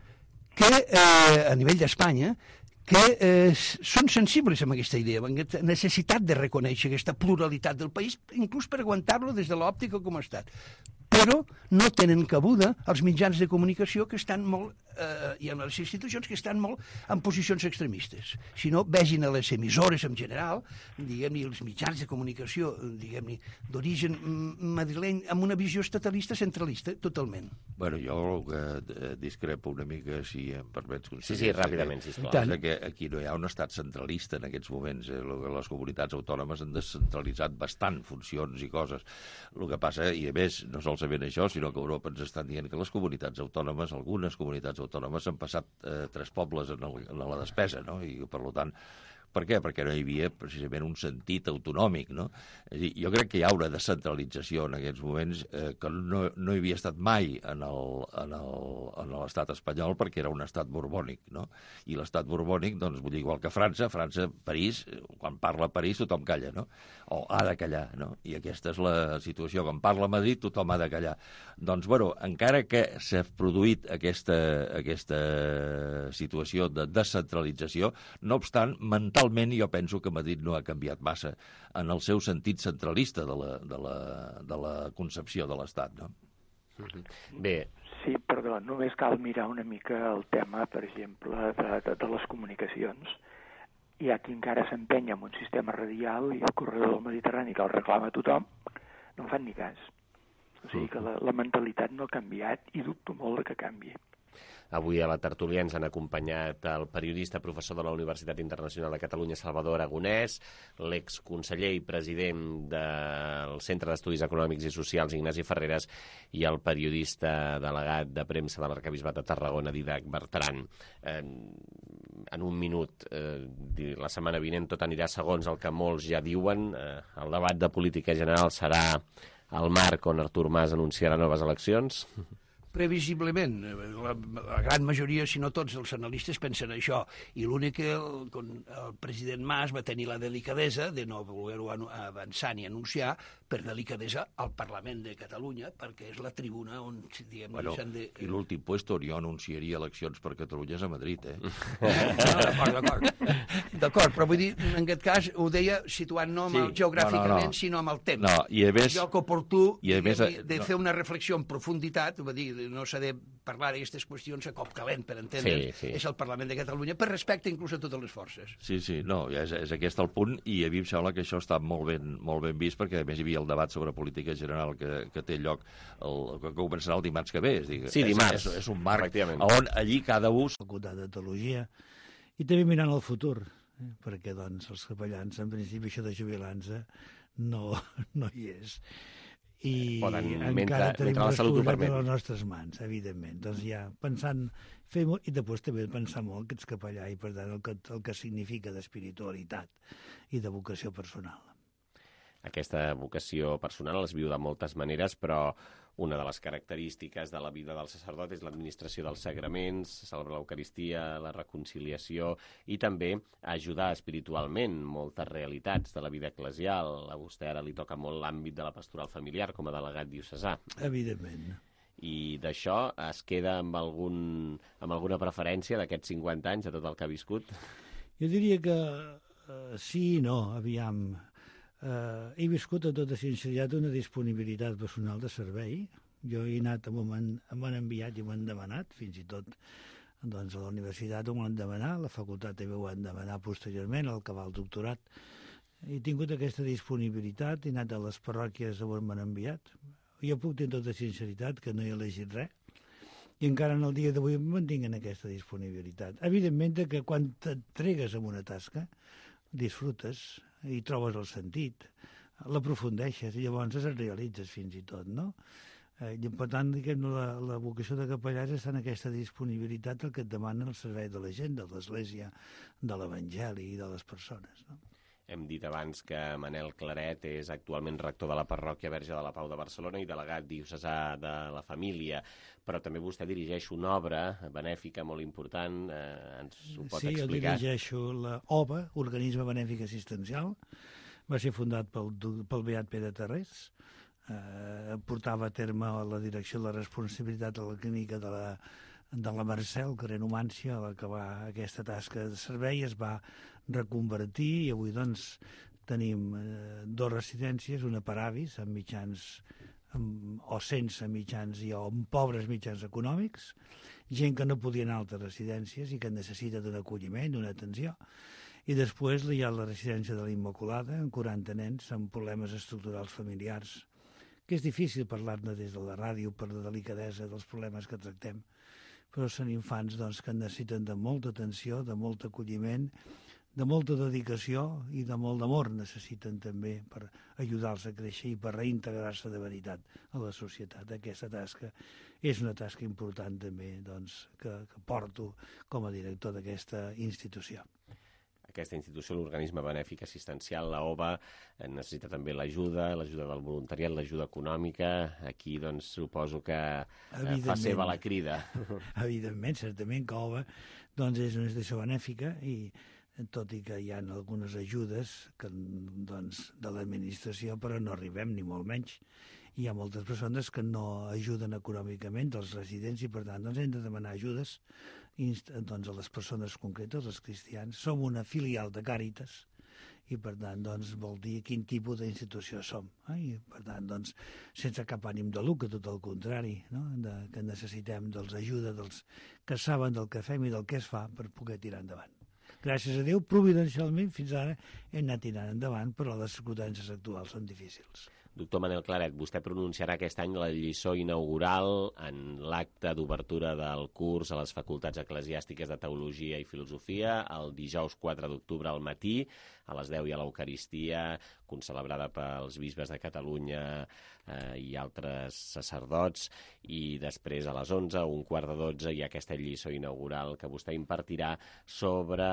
que, eh, a nivell d'Espanya, que eh, són sensibles amb aquesta idea, amb aquesta necessitat de reconèixer aquesta pluralitat del país, inclús per aguantar-lo des de l'òptica com ha estat. Però no tenen cabuda els mitjans de comunicació que estan molt, eh, i en les institucions que estan molt en posicions extremistes. Si no, vegin a les emissores en general, diguem-ne, els mitjans de comunicació, diguem-ne, d'origen madrileny, amb una visió estatalista centralista, totalment. Bueno, jo que discrepo una mica, si em permets... Sí, sí, ràpidament, sisplau. És que aquí no hi ha un estat centralista en aquests moments. Eh? Les comunitats autònomes han descentralitzat bastant funcions i coses. El que passa, i a més, no solament això, sinó que Europa ens està dient que les comunitats autònomes, algunes comunitats autònomes, han passat eh, tres pobles en, el, en la despesa, no? I, per tant, Per què? Perquè no hi havia precisament un sentit autonòmic, no? És a dir, jo crec que hi ha una descentralització en aquests moments eh, que no, no hi havia estat mai en el, en el, en l'estat espanyol, perquè era un estat borbònic, no? I l'estat borbònic, doncs, vull dir, igual que França, França, París, quan parla París tothom calla, no? O ha de callar, no? I aquesta és la situació. Quan parla Madrid tothom ha de callar. Doncs, bueno, encara que s'ha produït aquesta, aquesta situació de descentralització, no obstant, mentalment jo penso que Madrid no ha canviat massa en el seu sentit centralista de la, de la, de la concepció de l'Estat, no? Bé. Sí, perdó, només cal mirar una mica el tema, per exemple, de, de, de les comunicacions. Hi ha qui encara s'empenya amb un sistema radial i el corredor del Mediterrani que el reclama tothom, no en fan ni cas. O sigui que la, la mentalitat no ha canviat i dubto molt que canvi. Avui a la tertúlia ens han acompanyat el periodista, professor de la Universitat Internacional de Catalunya, Salvador Aragonès, l'exconseller i president del Centre d'Estudis Econòmics i Socials, Ignasi Ferreres, i el periodista delegat de premsa de l'Arquebisbat de Tarragona, Didac Bertran. Eh, en un minut, eh, la setmana vinent tot anirà segons el que molts ja diuen. Eh, el debat de política general serà el marc on Artur Mas anunciarà noves eleccions? Previsiblement, la, la gran majoria, si no tots els analistes pensen això, i l'únic que el, el president Mas va tenir la delicadesa de no voler-ho avançar ni anunciar, per delicadesa al Parlament de Catalunya, perquè és la tribuna on, diguem, bueno, s'han de... I l'últim puesto, jo anunciaria eleccions per Catalunya és a Madrid, eh? No, d'acord, d'acord. D'acord, però vull dir, en aquest cas ho deia situant no amb sí, el, geogràficament, no, no, no. sinó amb el temps. No, i a més... Lloc oportú, i a més, de, de no. fer una reflexió en profunditat, vull dir, no s'ha de parlar d'aquestes qüestions a cop calent, per entendre, sí, sí. és el Parlament de Catalunya, per respecte inclús a totes les forces. Sí, sí, no, és, és aquest el punt, i a mi em sembla que això està molt ben, molt ben vist, perquè a més hi havia el debat sobre política general que, que té lloc, el, que començarà el dimarts que ve. És, dir, sí, dimarts. És, és, és un marc on allí cada ús... Facultat de Teologia, i també mirant el futur, eh? perquè doncs els capellans, en principi, això de jubilar-se no, no hi és. I Poden, encara mentre, tenim mentre la salut ho permet. a les nostres mans, evidentment. Doncs ja, pensant, fer molt, i després també pensar molt que ets capellà i, per tant, el que, el que significa d'espiritualitat i de vocació personal. Aquesta vocació personal es viu de moltes maneres, però una de les característiques de la vida del sacerdot és l'administració dels sagraments, celebrar l'Eucaristia, la reconciliació i també ajudar espiritualment moltes realitats de la vida eclesial. A vostè ara li toca molt l'àmbit de la pastoral familiar com a delegat diocesà. Evidentment. I d'això es queda amb, algun, amb alguna preferència d'aquests cinquanta anys, de tot el que ha viscut? Jo diria que uh, sí i no, aviam... Uh, he viscut a tota sinceritat una disponibilitat personal de servei. Jo he anat, m'han enviat i m'han demanat, fins i tot doncs, a la universitat ho m'han demanat, a la facultat també ho han demanat posteriorment, al acabar el doctorat. He tingut aquesta disponibilitat, he anat a les parròquies on m'han enviat. Jo puc dir amb tota sinceritat que no he elegit res, i encara en el dia d'avui em mantinc en aquesta disponibilitat. Evidentment que quan t'entregues en una tasca, disfrutes i trobes el sentit, l'aprofundeixes i llavors es realitzes fins i tot, no? Eh, I per tant, diguem, la, la vocació de capellà és estar en aquesta disponibilitat el que et demana el servei de la gent, de l'Església, de l'Evangeli i de les persones, no? Hem dit abans que Manel Claret és actualment rector de la parròquia Verge de la Pau de Barcelona i delegat diocesà de la família, però també vostè dirigeix una obra benèfica molt important, eh, ens ho pot sí, explicar? Sí, jo dirigeixo la O B A, Organisme Benèfic Assistencial, va ser fundat pel, pel Beat Pere Tarrés, eh, portava a terme la direcció de la responsabilitat de la clínica de la, de la Mercè, al carrer Numància, a l'acabar aquesta tasca de servei es va reconvertir i avui doncs tenim eh, dues residències, una per avis amb mitjans amb, o sense mitjans i o amb pobres mitjans econòmics, gent que no podia anar a altres residències i que necessita d'un acolliment, d'una atenció. I després hi ha la residència de la Immaculada, amb quaranta nens amb problemes estructurals familiars, que és difícil parlar-ne des de la ràdio per la delicadesa dels problemes que tractem, però són infants doncs, que necessiten de molta atenció, de molt acolliment, de molta dedicació i de molt d'amor necessiten també per ajudar-los a créixer i per reintegrar-se de veritat a la societat. Aquesta tasca és una tasca important també doncs, que, que porto com a director d'aquesta institució. aquesta institució, l'organisme benèfic assistencial, la O B A, necessita també l'ajuda, l'ajuda del voluntariat, l'ajuda econòmica. Aquí, doncs, suposo que fa seva la crida. Evidentment, certament que O B A doncs, és una institució benèfica i tot i que hi ha algunes ajudes que, doncs, de l'administració, però no arribem, ni molt menys. Hi ha moltes persones que no ajuden econòmicament dels residents i, per tant, doncs, hem de demanar ajudes doncs, a les persones concretes, els cristians. Som una filial de Càritas i, per tant, doncs, vol dir quin tipus d'institució som. Eh? I, per tant, doncs, sense cap ànim de lucre, tot el contrari, no? de, que necessitem dels ajuda dels que saben del que fem i del que es fa per poder tirar endavant. Gràcies a Déu, providencialment, fins ara hem anat tirant endavant, però les circumstàncies actuals són difícils. Doctor Manel Claret, vostè pronunciarà aquest any la lliçó inaugural en l'acte d'obertura del curs a les facultats eclesiàstiques de Teologia i Filosofia el dijous quatre d'octubre al matí, a les deu hi ha l'Eucaristia, concelebrada pels bisbes de Catalunya eh, i altres sacerdots, i després a les onze, un quart de dotze, hi ha aquesta lliçó inaugural que vostè impartirà sobre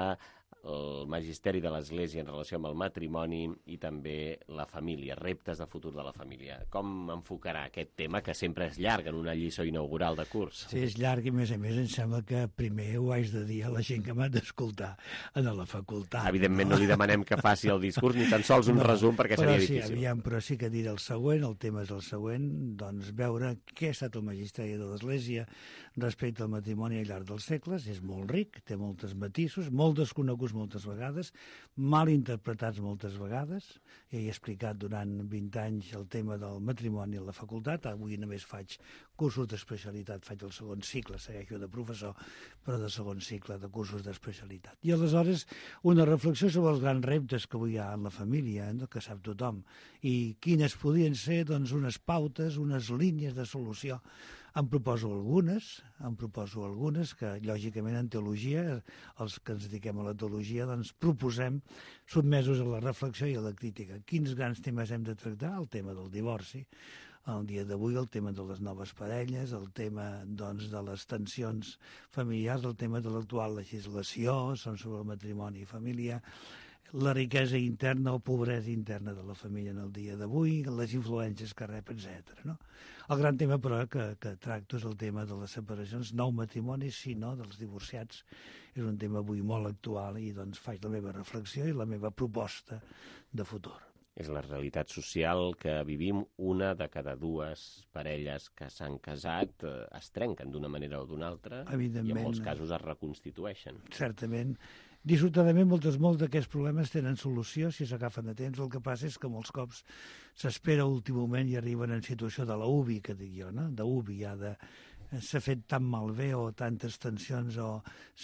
el magisteri de l'Església en relació amb el matrimoni i també la família, reptes de futur de la família. Com enfocarà aquest tema, que sempre és llarg en una lliçó inaugural de curs? Sí, és llarg i, a més a més, em sembla que primer ho haig de dir a la gent que m'ha d'escoltar a la facultat. Evidentment no? no li demanem que faci el discurs, ni tan sols un no, resum, perquè seria sí, difícil. Aviam, però sí que diré el següent, el tema és el següent, doncs veure què ha estat el magisteri de l'Església respecte al matrimoni al llarg dels segles. És molt ric, té moltes matisos, molt desconeguts moltes vegades, mal interpretats moltes vegades. Ja he explicat durant vint anys el tema del matrimoni a la facultat. Avui només faig cursos d'especialitat, faig el segon cicle, segueixo de professor, però de segon cicle de cursos d'especialitat. I aleshores una reflexió sobre els grans reptes que avui hi ha en la família, no? Que sap tothom, i quines podien ser doncs, unes pautes, unes línies de solució. Em proposo algunes, em proposo algunes que, lògicament, en teologia, els que ens dediquem a la teologia, doncs proposem, sotmesos a la reflexió i a la crítica. Quins grans temes hem de tractar? El tema del divorci, el dia d'avui el tema de les noves parelles, el tema doncs, de les tensions familiars, el tema de l'actual legislació, són sobre el matrimoni i família, la riquesa interna o pobresa interna de la família en el dia d'avui, les influències que rep, etcètera. No? El gran tema, però, que, que tracto és el tema de les separacions, no matrimonis, sinó dels divorciats. És un tema avui molt actual i doncs faig la meva reflexió i la meva proposta de futur. És la realitat social que vivim. Una de cada dues parelles que s'han casat eh, es trenquen d'una manera o d'una altra i en molts casos es reconstitueixen. Certament. Dissortadament, moltes, molts d'aquests problemes tenen solució si s'agafen a temps. El que passa és que molts cops s'espera a últim moment i arriben en situació de la U B I, que dic jo, no? De U B I, ja de... s'ha fet tan malbé o tantes tensions o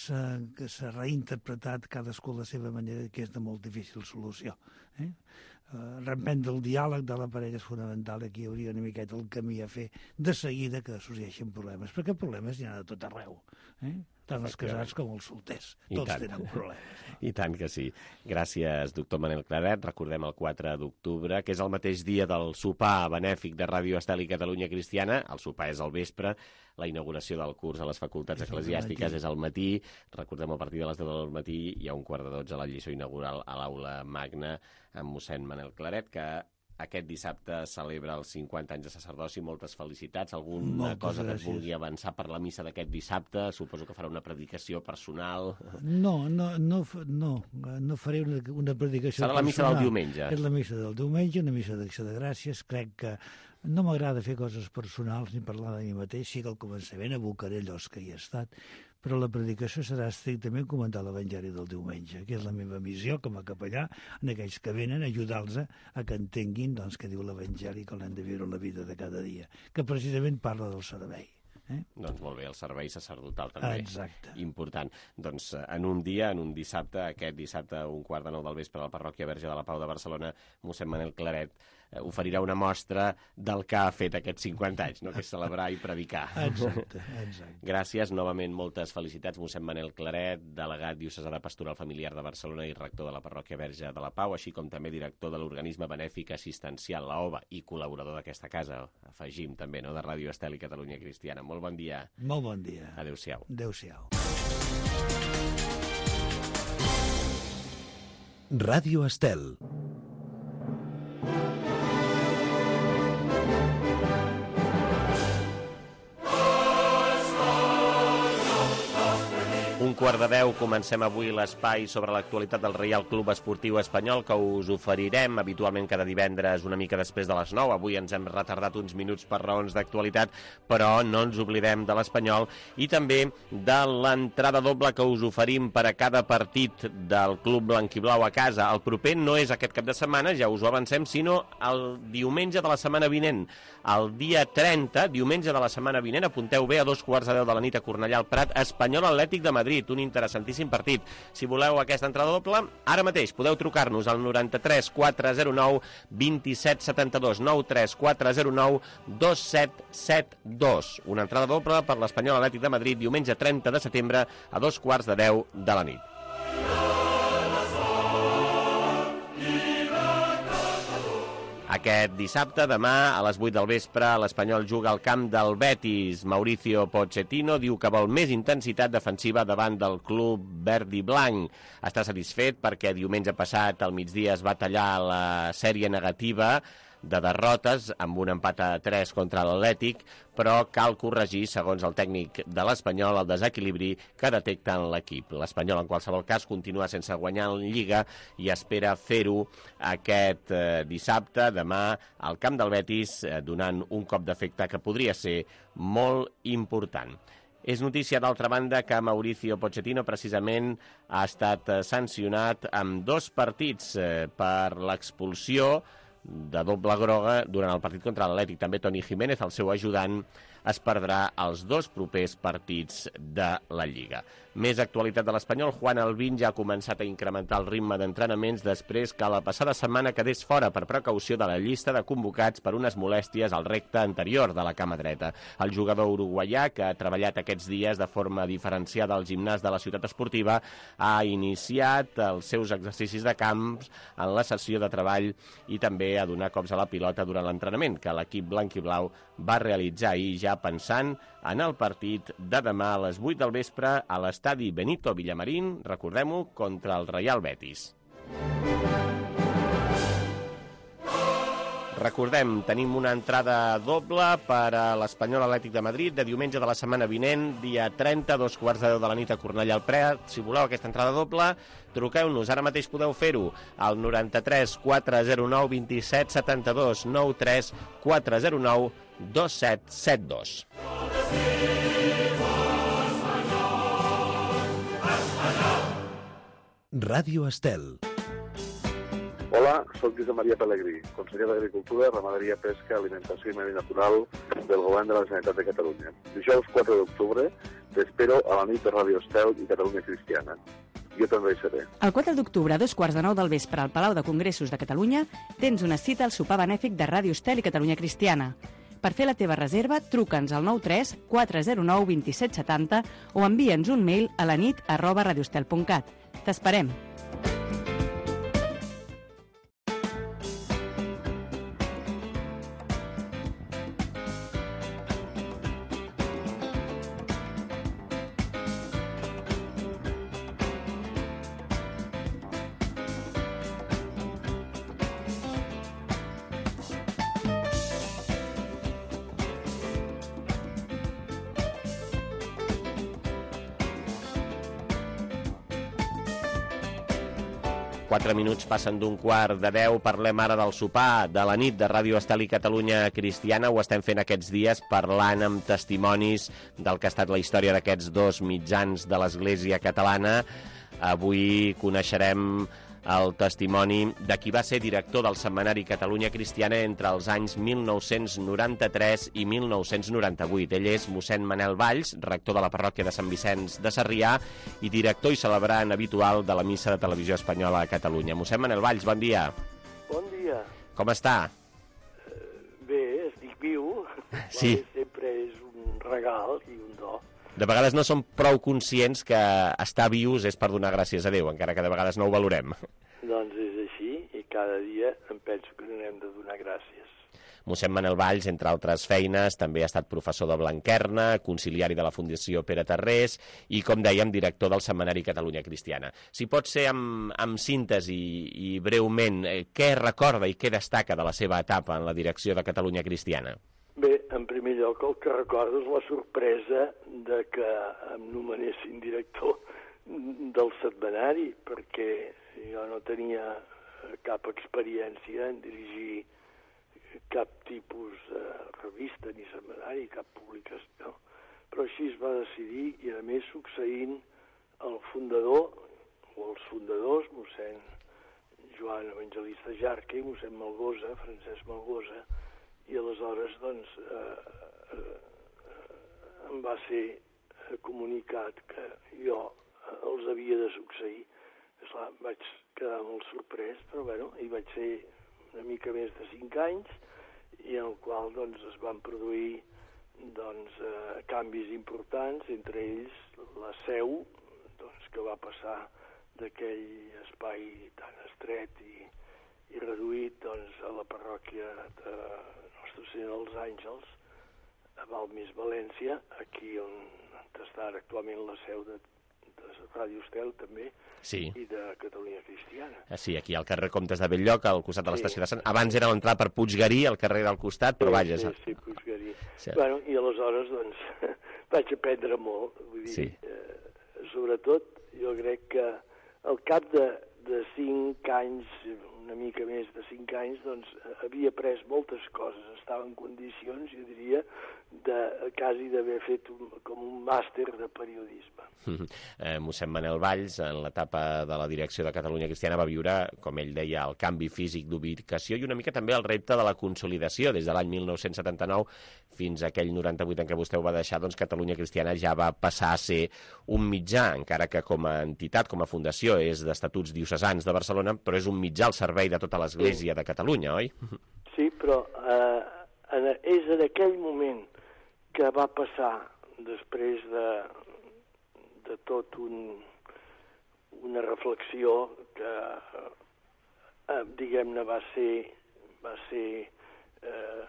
s'ha reinterpretat cadascú a la seva manera que és de molt difícil solució. Eh? Uh, reprendre el diàleg de la parella és fonamental. Aquí hi hauria una miqueta el camí a fer de seguida que sorgeixin problemes, perquè problemes n'hi ha de tot arreu. Eh? Tant els casats com els solters. Tots tenen problemes. No? I tant que sí. Gràcies, doctor Manel Claret. Recordem el quatre d'octubre, que és el mateix dia del sopar benèfic de Ràdio Estel i Catalunya Cristiana. El sopar és al vespre, la inauguració del curs a les facultats eclesiàstiques és al matí. Recordem, a partir de les deu del matí hi ha un quart de dotze a la lliçó inaugural a l'Aula Magna amb mossèn Manel Claret, que aquest dissabte celebra els cinquanta anys de sacerdoci. Moltes felicitats. Alguna Moltes cosa que gràcies. et vulgui avançar per la missa d'aquest dissabte? Suposo que farà una predicació personal. No, no, no, no, no faré una, una predicació Serà la missa personal. del diumenge. És la missa del diumenge, una missa d'acció de gràcies. Crec que no m'agrada fer coses personals ni parlar de mi mateix. Sí que al començament abocaré allò que hi he estat, però la predicació serà estrictament comentar l'Evangeli del diumenge, que és la meva missió com a capellà en aquells que venen, ajudar-los a, a que entenguin doncs, què diu l'Evangeli, que l'hem de viure en la vida de cada dia, que precisament parla del servei. Eh? Doncs molt bé, el servei sacerdotal també. Exacte. Important. Doncs en un dia, en un dissabte, aquest dissabte, un quart de nou del vespre, a la parròquia Verge de la Pau de Barcelona, mossèn Manel Claret eh, oferirà una mostra del que ha fet aquests cinquanta anys, no? Que és celebrar i predicar. Exacte, exacte. Gràcies, novament moltes felicitats, mossèn Manel Claret, delegat diocesà de Pastoral Familiar de Barcelona i rector de la parròquia Verge de la Pau, així com també director de l'organisme benèfic assistencial, la O B A, i col·laborador d'aquesta casa, afegim també, no?, de Ràdio Estel i Catalunya Cristiana. Molt bon dia. Molt bon dia. Adéu-siau. Adéu-siau. Ràdio Estel. Un quart de deu, comencem avui l'espai sobre l'actualitat del Reial Club Esportiu Espanyol, que us oferirem habitualment cada divendres una mica després de les nou. Avui ens hem retardat uns minuts per raons d'actualitat, però no ens oblidem de l'Espanyol i també de l'entrada doble que us oferim per a cada partit del Club Blanquiblau a casa. El proper no és aquest cap de setmana, ja us ho avancem, sinó el diumenge de la setmana vinent. El dia trenta, diumenge de la setmana vinent, apunteu bé, a dos quarts de deu de la nit a Cornellà al Prat, Espanyol Atlètic de Madrid, un interessantíssim partit. Si voleu aquesta entrada doble, ara mateix podeu trucar-nos al noranta-tres quatre zero nou dos set set dos, nou tres quatre zero nou dos set set dos. Una entrada doble per l'Espanyol Atlètic de Madrid, diumenge trenta de setembre a dos quarts de deu de la nit. Aquest dissabte, demà, a les vuit del vespre, l'Espanyol juga al camp del Betis. Mauricio Pochettino diu que vol més intensitat defensiva davant del club verd i blanc. Està satisfet perquè diumenge passat al migdia es va tallar la sèrie negativa de derrotes amb un empat a tres contra l'Atlètic, però cal corregir, segons el tècnic de l'Espanyol, el desequilibri que detecta en l'equip. L'Espanyol, en qualsevol cas, continua sense guanyar en Lliga i espera fer-ho aquest eh, dissabte, demà, al camp del Betis, eh, donant un cop d'efecte que podria ser molt important. És notícia, d'altra banda, que Mauricio Pochettino precisament ha estat sancionat amb dos partits eh, per l'expulsió de doble groga durant el partit contra l'Atlètic. També Toni Jiménez, el seu ajudant, es perdrà els dos propers partits de la Lliga. Més actualitat de l'Espanyol. Juan Albín ja ha començat a incrementar el ritme d'entrenaments després que la passada setmana quedés fora per precaució de la llista de convocats per unes molèsties al recte anterior de la cama dreta. El jugador uruguaià, que ha treballat aquests dies de forma diferenciada al gimnàs de la ciutat esportiva, ha iniciat els seus exercicis de camps en la sessió de treball i també a donar cops a la pilota durant l'entrenament que l'equip blanquiblau va realitzar ahir, ja pensant en el partit de demà a les vuit del vespre a l'estadi Benito Villamarín, recordem-ho, contra el Real Betis. Recordem, tenim una entrada doble per a l'Espanyol Atlètic de Madrid de diumenge de la setmana vinent, dia trenta, dos quarts de deu de la nit a Cornellà al Prat. Si voleu aquesta entrada doble, truqueu-nos, ara mateix podeu fer-ho al noranta-tres quatre zero nou dos set set dos, nou tres quatre zero nou dos set set dos. Ràdio Estel. Hola, soc Josep Maria Pellegrí, conseller d'Agricultura, Ramaderia, Pesca, Alimentació i Medi Natural del Govern de la Generalitat de Catalunya. Dijous quatre d'octubre t'espero a la nit de Ràdio Estel i Catalunya Cristiana. Jo també hi seré. El quatre d'octubre, a dos quarts de nou del vespre, al Palau de Congressos de Catalunya, tens una cita al sopar benèfic de Ràdio Estel i Catalunya Cristiana. Per fer la teva reserva, truca'ns al nou tres quatre zero nou dos set set zero o envia'ns un mail a la nit arroba radiostel punt cat. T'esperem! Quatre minuts passen d'un quart de deu. Parlem ara del sopar de la nit de Ràdio Estel i Catalunya Cristiana. Ho estem fent aquests dies parlant amb testimonis del que ha estat la història d'aquests dos mitjans de l'Església catalana. Avui coneixerem el testimoni de qui va ser director del setmanari Catalunya Cristiana entre els anys mil nou-cents noranta-tres i mil nou-cents noranta-vuit. Ell és mossèn Manel Valls, rector de la parròquia de Sant Vicenç de Sarrià i director i celebrant habitual de la Missa de Televisió Espanyola a Catalunya. Mossèn Manel Valls, bon dia. Bon dia. Com està? Bé, estic viu. Sí. Sempre és un regal i un do. De vegades no som prou conscients que estar vius és per donar gràcies a Déu, encara que de vegades no ho valorem. Doncs és així, i cada dia em penso que n'hem de donar gràcies. Mossèn Manel Valls, entre altres feines, també ha estat professor de Blanquerna, conciliari de la Fundació Pere Tarrés i, com dèiem, director del Setmanari Catalunya Cristiana. Si pot ser amb, amb síntesi i breument, eh, què recorda i què destaca de la seva etapa en la direcció de Catalunya Cristiana? Bé, en primer lloc, el que recordo és la sorpresa de que em nomenessin director del setmanari, perquè jo no tenia cap experiència en dirigir cap tipus de revista ni setmanari, cap publicació. Però així es va decidir i, a més, succeint el fundador, o els fundadors, mossèn Joan Evangelista Jarque i mossèn Malgosa, Francesc Malgosa, i aleshores, doncs, eh, eh, em va ser comunicat que jo els havia de succeir. Esclar, vaig quedar molt sorprès, però bueno, hi vaig ser una mica més de cinc anys, i en el qual, doncs, es van produir doncs, eh, canvis importants, entre ells la seu, doncs, que va passar d'aquell espai tan estret i, i reduït doncs, a la parròquia de Nostre Senyor dels Àngels, a Balmis, València, aquí on està actualment la seu de, de Ràdio Estel, també, sí. I de Catalunya Cristiana. Ah, sí, aquí al carrer Comtes de Belllloc, al costat de l'estació sí. de Sant... Abans era l'entrada per Puiggarí, al carrer del costat, però sí, vaja... Sí, sí, Puiggarí. Sí. Bueno, i aleshores, doncs, vaig aprendre molt. Vull dir, sí. eh, sobretot, jo crec que al cap de, de cinc anys, una mica més de cinc anys, doncs, havia après moltes coses. Estava en condicions, jo diria, de quasi d'haver fet un, com un màster de periodisme. eh, mossèn Manel Valls, en l'etapa de la direcció de Catalunya Cristiana, va viure, com ell deia, el canvi físic d'ubicació i una mica també el repte de la consolidació. Des de l'any mil nou-cents setanta-nou fins a aquell noranta-vuit en què vostè ho va deixar, doncs Catalunya Cristiana ja va passar a ser un mitjà, encara que com a entitat, com a fundació, és d'estatuts diocesans de Barcelona, però és un mitjà al servei de tota l'Església sí. de Catalunya, oi? Sí, però eh, en, és en aquell moment que va passar, després de, de tot un, una reflexió que, eh, diguem-ne, va ser, va ser eh,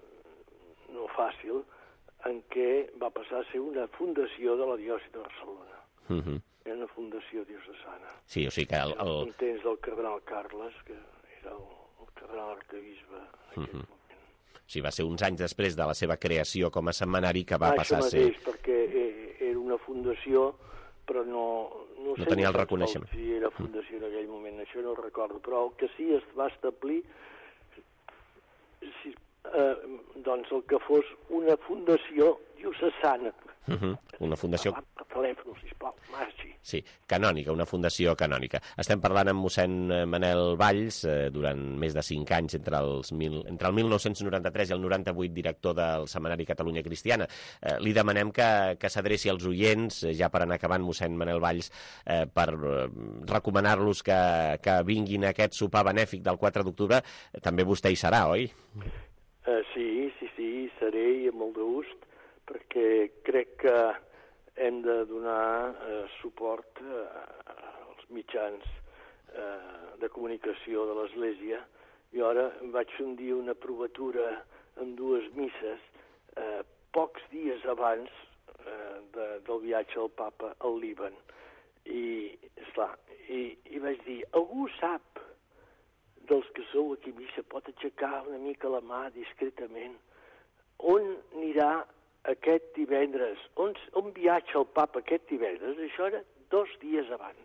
no fàcil, en què va passar a ser una fundació de la diòcesi de Barcelona. Uh -huh. Era una fundació diocesana. Sí, o sigui que... El, el... En temps del cardenal Carles, que era el, el cardenal arquebisbe en aquell uh -huh. moment. Sí, va ser uns anys després de la seva creació com a setmanari que va ah, passar a ser... Això mateix, perquè era una fundació, però no... No, no sé tenia no el reconeixement. Si era fundació en aquell moment, això no ho recordo, però el que sí es va establir, si, eh, doncs el que fos una fundació diocesana. Uh -huh. Una fundació... Per telèfon, sisplau, marxi. Sí, canònica, una fundació canònica. Estem parlant amb mossèn Manel Valls eh, durant més de cinc anys, entre, els mil, entre el mil nou-cents noranta-tres i el noranta-vuit, director del Setmanari Catalunya Cristiana. Eh, li demanem que, que s'adreci als oients, eh, ja per anar acabant, mossèn Manel Valls, eh, per eh, recomanar-los que, que vinguin a aquest sopar benèfic del quatre d'octubre. Eh, també vostè hi serà, oi? Uh, sí, sí, sí, hi seré i amb molt de gust, perquè crec que hem de donar eh, suport eh, als mitjans eh, de comunicació de l'Església. Jo ara vaig fer un dia una provatura amb dues misses eh, pocs dies abans eh, de, del viatge del papa al Líban. I, esclar, i, i vaig dir, algú sap dels que sou aquí a missa, pot aixecar una mica la mà discretament, on anirà aquest divendres, on, on viatja el papa aquest divendres? Això era dos dies abans.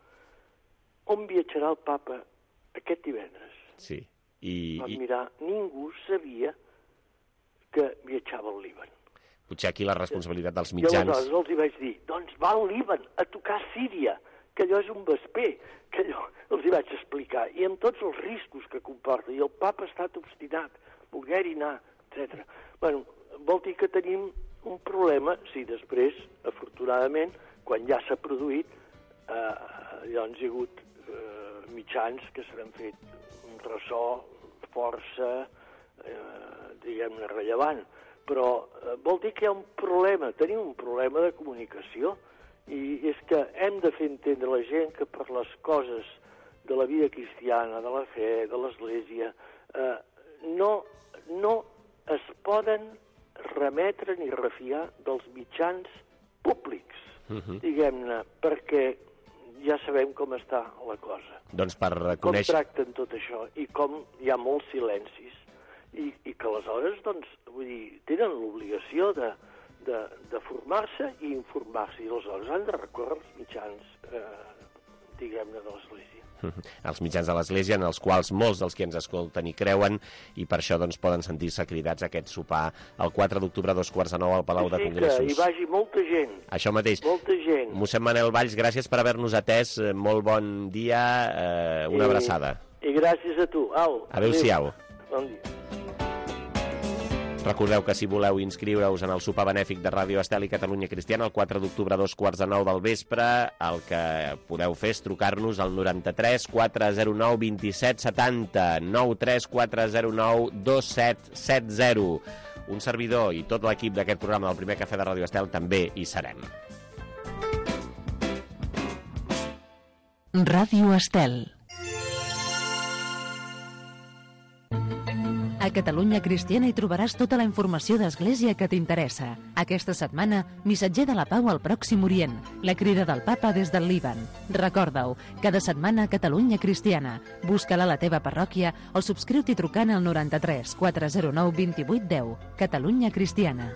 On viatjarà el papa aquest divendres? Sí. I, Vam i... mirar, ningú sabia que viatjava al Líban. Potser aquí la responsabilitat dels I mitjans... aleshores els hi vaig dir, doncs va al Líban a tocar Síria, que allò és un vesper, que allò els hi vaig explicar, i amb tots els riscos que comporta, i el papa ha estat obstinat, voler-hi anar, etcètera. Bueno, vol dir que tenim un problema, si després, afortunadament, quan ja s'ha produït, eh, llavors hi ha hagut eh, mitjans que se n'han fet un ressò força, eh, diguem-ne, rellevant. Però eh, vol dir que hi ha un problema, tenim un problema de comunicació, i és que hem de fer entendre a la gent que per les coses de la vida cristiana, de la fe, de l'Església, eh, no no es poden remetre ni refiar dels mitjans públics, uh-huh. diguem-ne, perquè ja sabem com està la cosa. Doncs per Com conèixer... tracten tot això i com hi ha molts silencis i, i que aleshores, doncs, vull dir, tenen l'obligació de, de, de formar-se i informar-se i aleshores han de recórrer els mitjans, eh, diguem-ne, de l'Església. Els mitjans de l'Església, en els quals molts dels que ens escolten hi creuen, i per això doncs, poden sentir-se cridats a aquest sopar el quatre d'octubre a dos quarts de nou al Palau sí, de Congressos. Sí, que hi vagi molta gent. Això mateix. Molta gent. Mossèn Manel Valls, gràcies per haver-nos atès. Molt bon dia, eh, una I, abraçada. I gràcies a tu. Au. Adéu-siau. Bon dia. Recordeu que si voleu inscriure-us en el sopar benèfic de Ràdio Estel i Catalunya Cristiana el quatre d'octubre a dos quarts de nou del vespre, el que podeu fer és trucar-nos al noranta-tres quatre zero nou vint-i-set setanta, nou tres quatre zero nou dos set set zero. Un servidor i tot l'equip d'aquest programa del primer cafè de Ràdio Estel també hi serem. Ràdio Estel. A Catalunya Cristiana hi trobaràs tota la informació d'Església que t'interessa. Aquesta setmana, Missatger de la Pau al Pròxim Orient, la crida del Papa des del Líban. Recorda-ho, cada setmana a Catalunya Cristiana. Busca-la a la teva parròquia o subscriu-t'hi trucant al noranta-tres quatre zero nou vint-i-vuit deu. Catalunya Cristiana.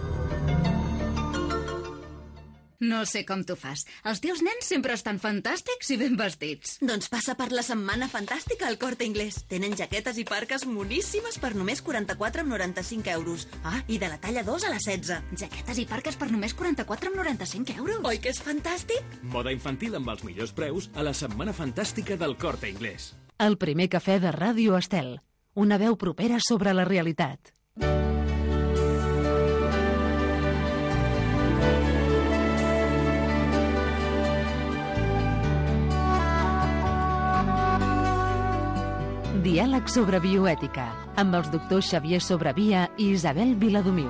No sé com tu fas. Els teus nens sempre estan fantàstics i ben vestits. Doncs passa per la Setmana Fantàstica al Corte Inglés. Tenen jaquetes i parques moníssimes per només quaranta-quatre coma noranta-cinc euros. Ah, i de la talla dos a la setze. Jaquetes i parques per només quaranta-quatre coma noranta-cinc euros. Oi que és fantàstic? Moda infantil amb els millors preus a la Setmana Fantàstica del Corte Inglés. El primer cafè de Ràdio Estel. Una veu propera sobre la realitat. Diàleg sobre bioètica, amb els doctors Xavier Sobrevia i Isabel Viladomiu.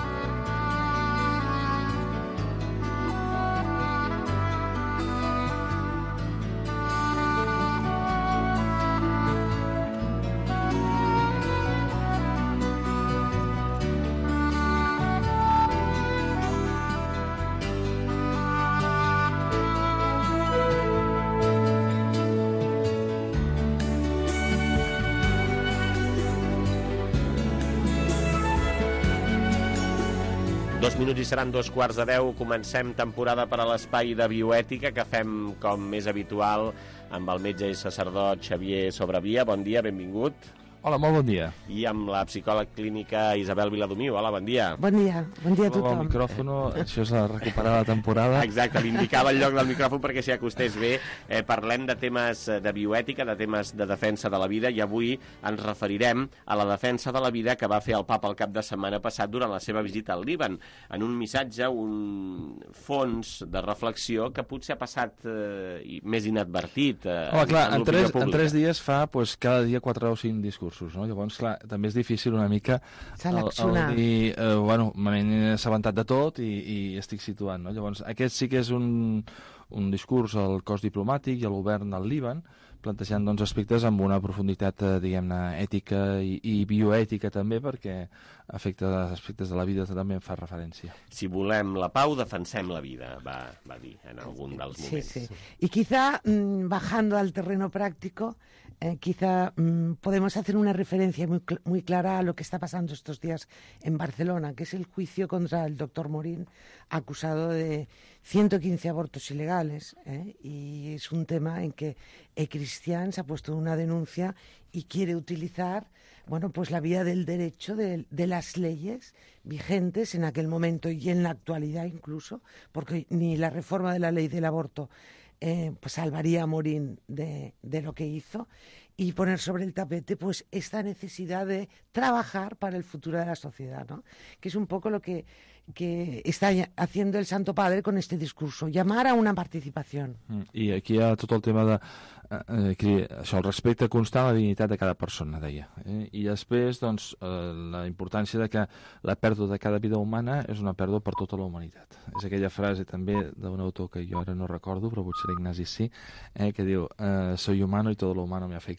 Dos minuts i seran dos quarts de deu. Comencem temporada per a l'espai de bioètica que fem com més habitual amb el metge i sacerdot Xavier Sobrevia. Bon dia, benvingut. Hola, molt bon dia. I amb la psicòleg clínica Isabel Viladomiu. Hola, bon dia. Bon dia, bon dia a tothom. El micròfon, això és a recuperar la temporada. Exacte, li indicava el lloc del micròfon perquè s'hi acostés bé. Eh, parlem de temes de bioètica, de temes de defensa de la vida, i avui ens referirem a la defensa de la vida que va fer el papa el cap de setmana passat durant la seva visita al Líban, en un missatge, un fons de reflexió que potser ha passat eh, més inadvertit. Eh, Home, clar, en, en, tres, en tres dies fa pues, cada dia quatre o cinc discursos. No? Llavors, clar, també és difícil una mica el, el dir, eh, bueno, m'he assabentat de tot i, i estic situant, no? Llavors, aquest sí que és un, un discurs al cos diplomàtic i al govern del Líban, plantejant doncs, aspectes amb una profunditat, eh, diguem-ne, ètica i, i bioètica també, perquè afecta aspectes de la vida també en fa referència. Si volem la pau, defensem la vida, va, va dir en algun dels moments. Sí, sí. Y quizá, mmm, bajando al terreno práctico, eh, quizá mmm, podemos hacer una referencia muy, cl muy clara a lo que está pasando estos días en Barcelona, que es el juicio contra el doctor Morín, acusado de ciento quince abortos ilegales, ¿eh? Y es un tema en que E-Cristian se ha puesto una denuncia y quiere utilizar, bueno, pues la vía del derecho, de, de las leyes vigentes en aquel momento y en la actualidad incluso, porque ni la reforma de la ley del aborto eh, pues salvaría a Morín de, de lo que hizo, y poner sobre el tapete pues esta necesidad de trabajar para el futuro de la sociedad, ¿no? Que es un poco lo que, que està haciendo el Santo Padre con este discurso, llamar a una participación. I aquí hi ha tot el tema de eh, que, això, el respecte constant a la dignitat de cada persona, deia. Eh? I després, doncs, eh, la importància de que la pèrdua de cada vida humana és una pèrdua per tota la humanitat. És aquella frase també d'un autor que jo ara no recordo, però potser l'Ignasi sí, eh, que diu, eh, soy humano y todo lo humano me afecta.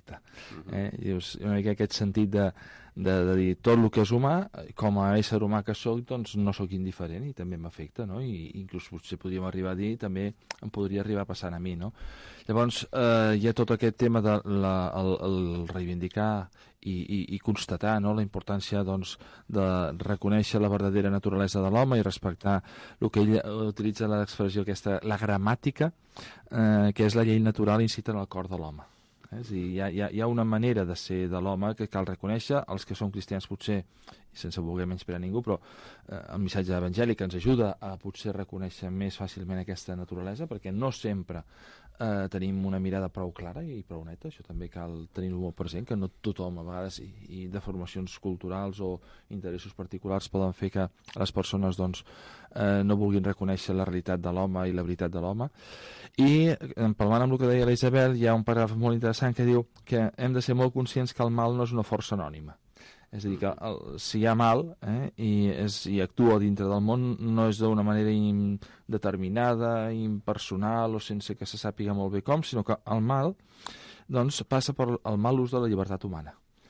afecta. Eh? Dius, una mica aquest sentit de, de, de dir tot el que és humà, com a ésser humà que soc, doncs no sóc indiferent i també m'afecta, no? I inclús potser podríem arribar a dir, també em podria arribar a passar a mi, no? Llavors, eh, hi ha tot aquest tema de la, el, el reivindicar i, i, i constatar, no?, la importància, doncs, de reconèixer la verdadera naturalesa de l'home i respectar el que ell utilitza l'expressió aquesta, la gramàtica, eh, que és la llei natural incita en el cor de l'home. Eh? És a dir, hi ha, hi, ha, hi ha una manera de ser de l'home que cal reconèixer. Els que som cristians potser, sense voler menysprear ningú, però eh, el missatge evangèlic ens ajuda a potser reconèixer més fàcilment aquesta naturalesa, perquè no sempre eh, tenim una mirada prou clara i prou neta. Això també cal tenir-ho molt present, que no tothom a vegades, i, i deformacions culturals o interessos particulars poden fer que les persones doncs, eh, no vulguin reconèixer la realitat de l'home i la veritat de l'home. I empalmant amb el que deia la Isabel, hi ha un paràgraf molt interessant que diu que hem de ser molt conscients que el mal no és una força anònima. És a dir, que el, si hi ha mal eh, i, és, i actua dintre del món, no és d'una manera indeterminada, impersonal o sense que se sàpiga molt bé com, sinó que el mal doncs, passa per el mal ús de la llibertat humana.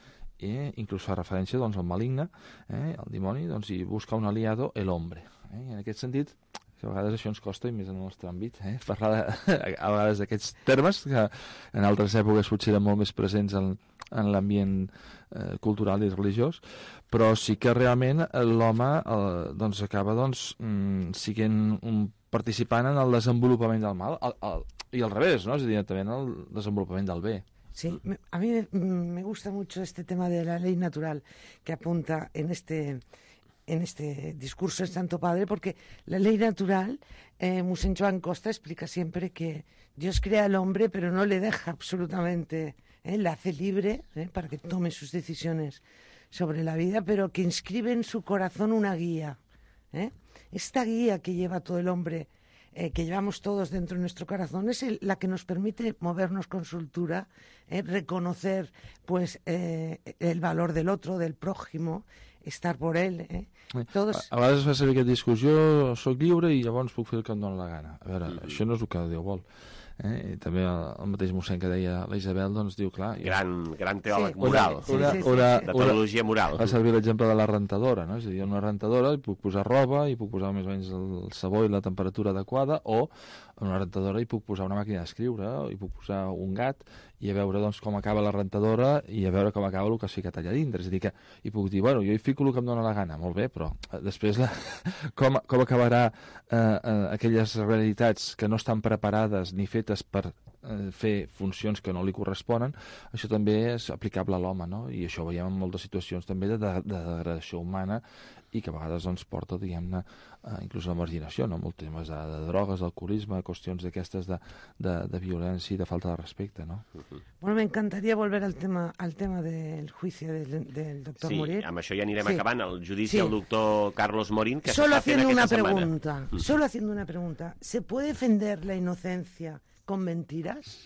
I inclús fa referència doncs, al maligne, eh, al dimoni, doncs, i busca un aliado, el hombre. Eh? I en aquest sentit, que a vegades això ens costa, i més en el nostre àmbit, eh? parlar de, a vegades d'aquests termes que en altres èpoques potser eren molt més presents en, en l'ambient eh, cultural i religiós, però sí que realment l'home eh, doncs acaba doncs, mm, siguent un participant en el desenvolupament del mal, el, el, i al revés, no? És a dir, també en el desenvolupament del bé. Sí, a mí me gusta mucho este tema de la ley natural que apunta en este... en este discurso del Santo Padre, porque la ley natural, eh, Monseñor Joan Costa explica siempre que Dios crea al hombre, pero no le deja absolutamente, eh, le hace libre eh, para que tome sus decisiones sobre la vida, pero que inscribe en su corazón una guía. ¿eh? Esta guía que lleva todo el hombre, eh, que llevamos todos dentro de nuestro corazón, es el, la que nos permite movernos con soltura, eh, reconocer pues eh, el valor del otro, del prójimo, estar por ell. Eh? Todos... A, a vegades fa servir aquesta discussió, soc lliure i llavors puc fer el que em dóna la gana. A veure, mm-hmm. això no és el que Déu vol. Eh? I també el, el mateix mossèn que deia la Isabel, doncs diu, clar... Gran, gran teòleg sí. moral, una, una, sí, sí, una, de teologia moral. Va servir l'exemple de la rentadora, no? És a dir, en una rentadora hi puc posar roba, hi puc posar més o menys el sabó i la temperatura adequada, o en una rentadora hi puc posar una màquina d'escriure, hi puc posar un gat, i a veure doncs, com acaba la rentadora i a veure com acaba el que has ficat allà dintre. És a dir, que hi puc dir, bueno, jo hi fico el que em dóna la gana, molt bé, però eh, després la, com, com acabarà eh, eh, aquelles realitats que no estan preparades ni fetes per eh, fer funcions que no li corresponen, això també és aplicable a l'home, no? I això ho veiem en moltes situacions també de, de, de degradació humana i que a vegades doncs, porta, diguem-ne, eh, inclús a la marginació, no? Molts temes de, de drogues, d'alcoholisme, qüestions d'aquestes de, de, de violència i de falta de respecte, no? Bueno, me encantaría volver al tema, al tema del juicio del, del doctor sí, Morín. Sí, amb això ja anirem sí. acabant. El judici sí. al doctor Carlos Morín, que solo s'està fent haciendo aquesta una setmana. Pregunta, solo haciendo una pregunta. ¿Se puede defender la inocencia con mentiras?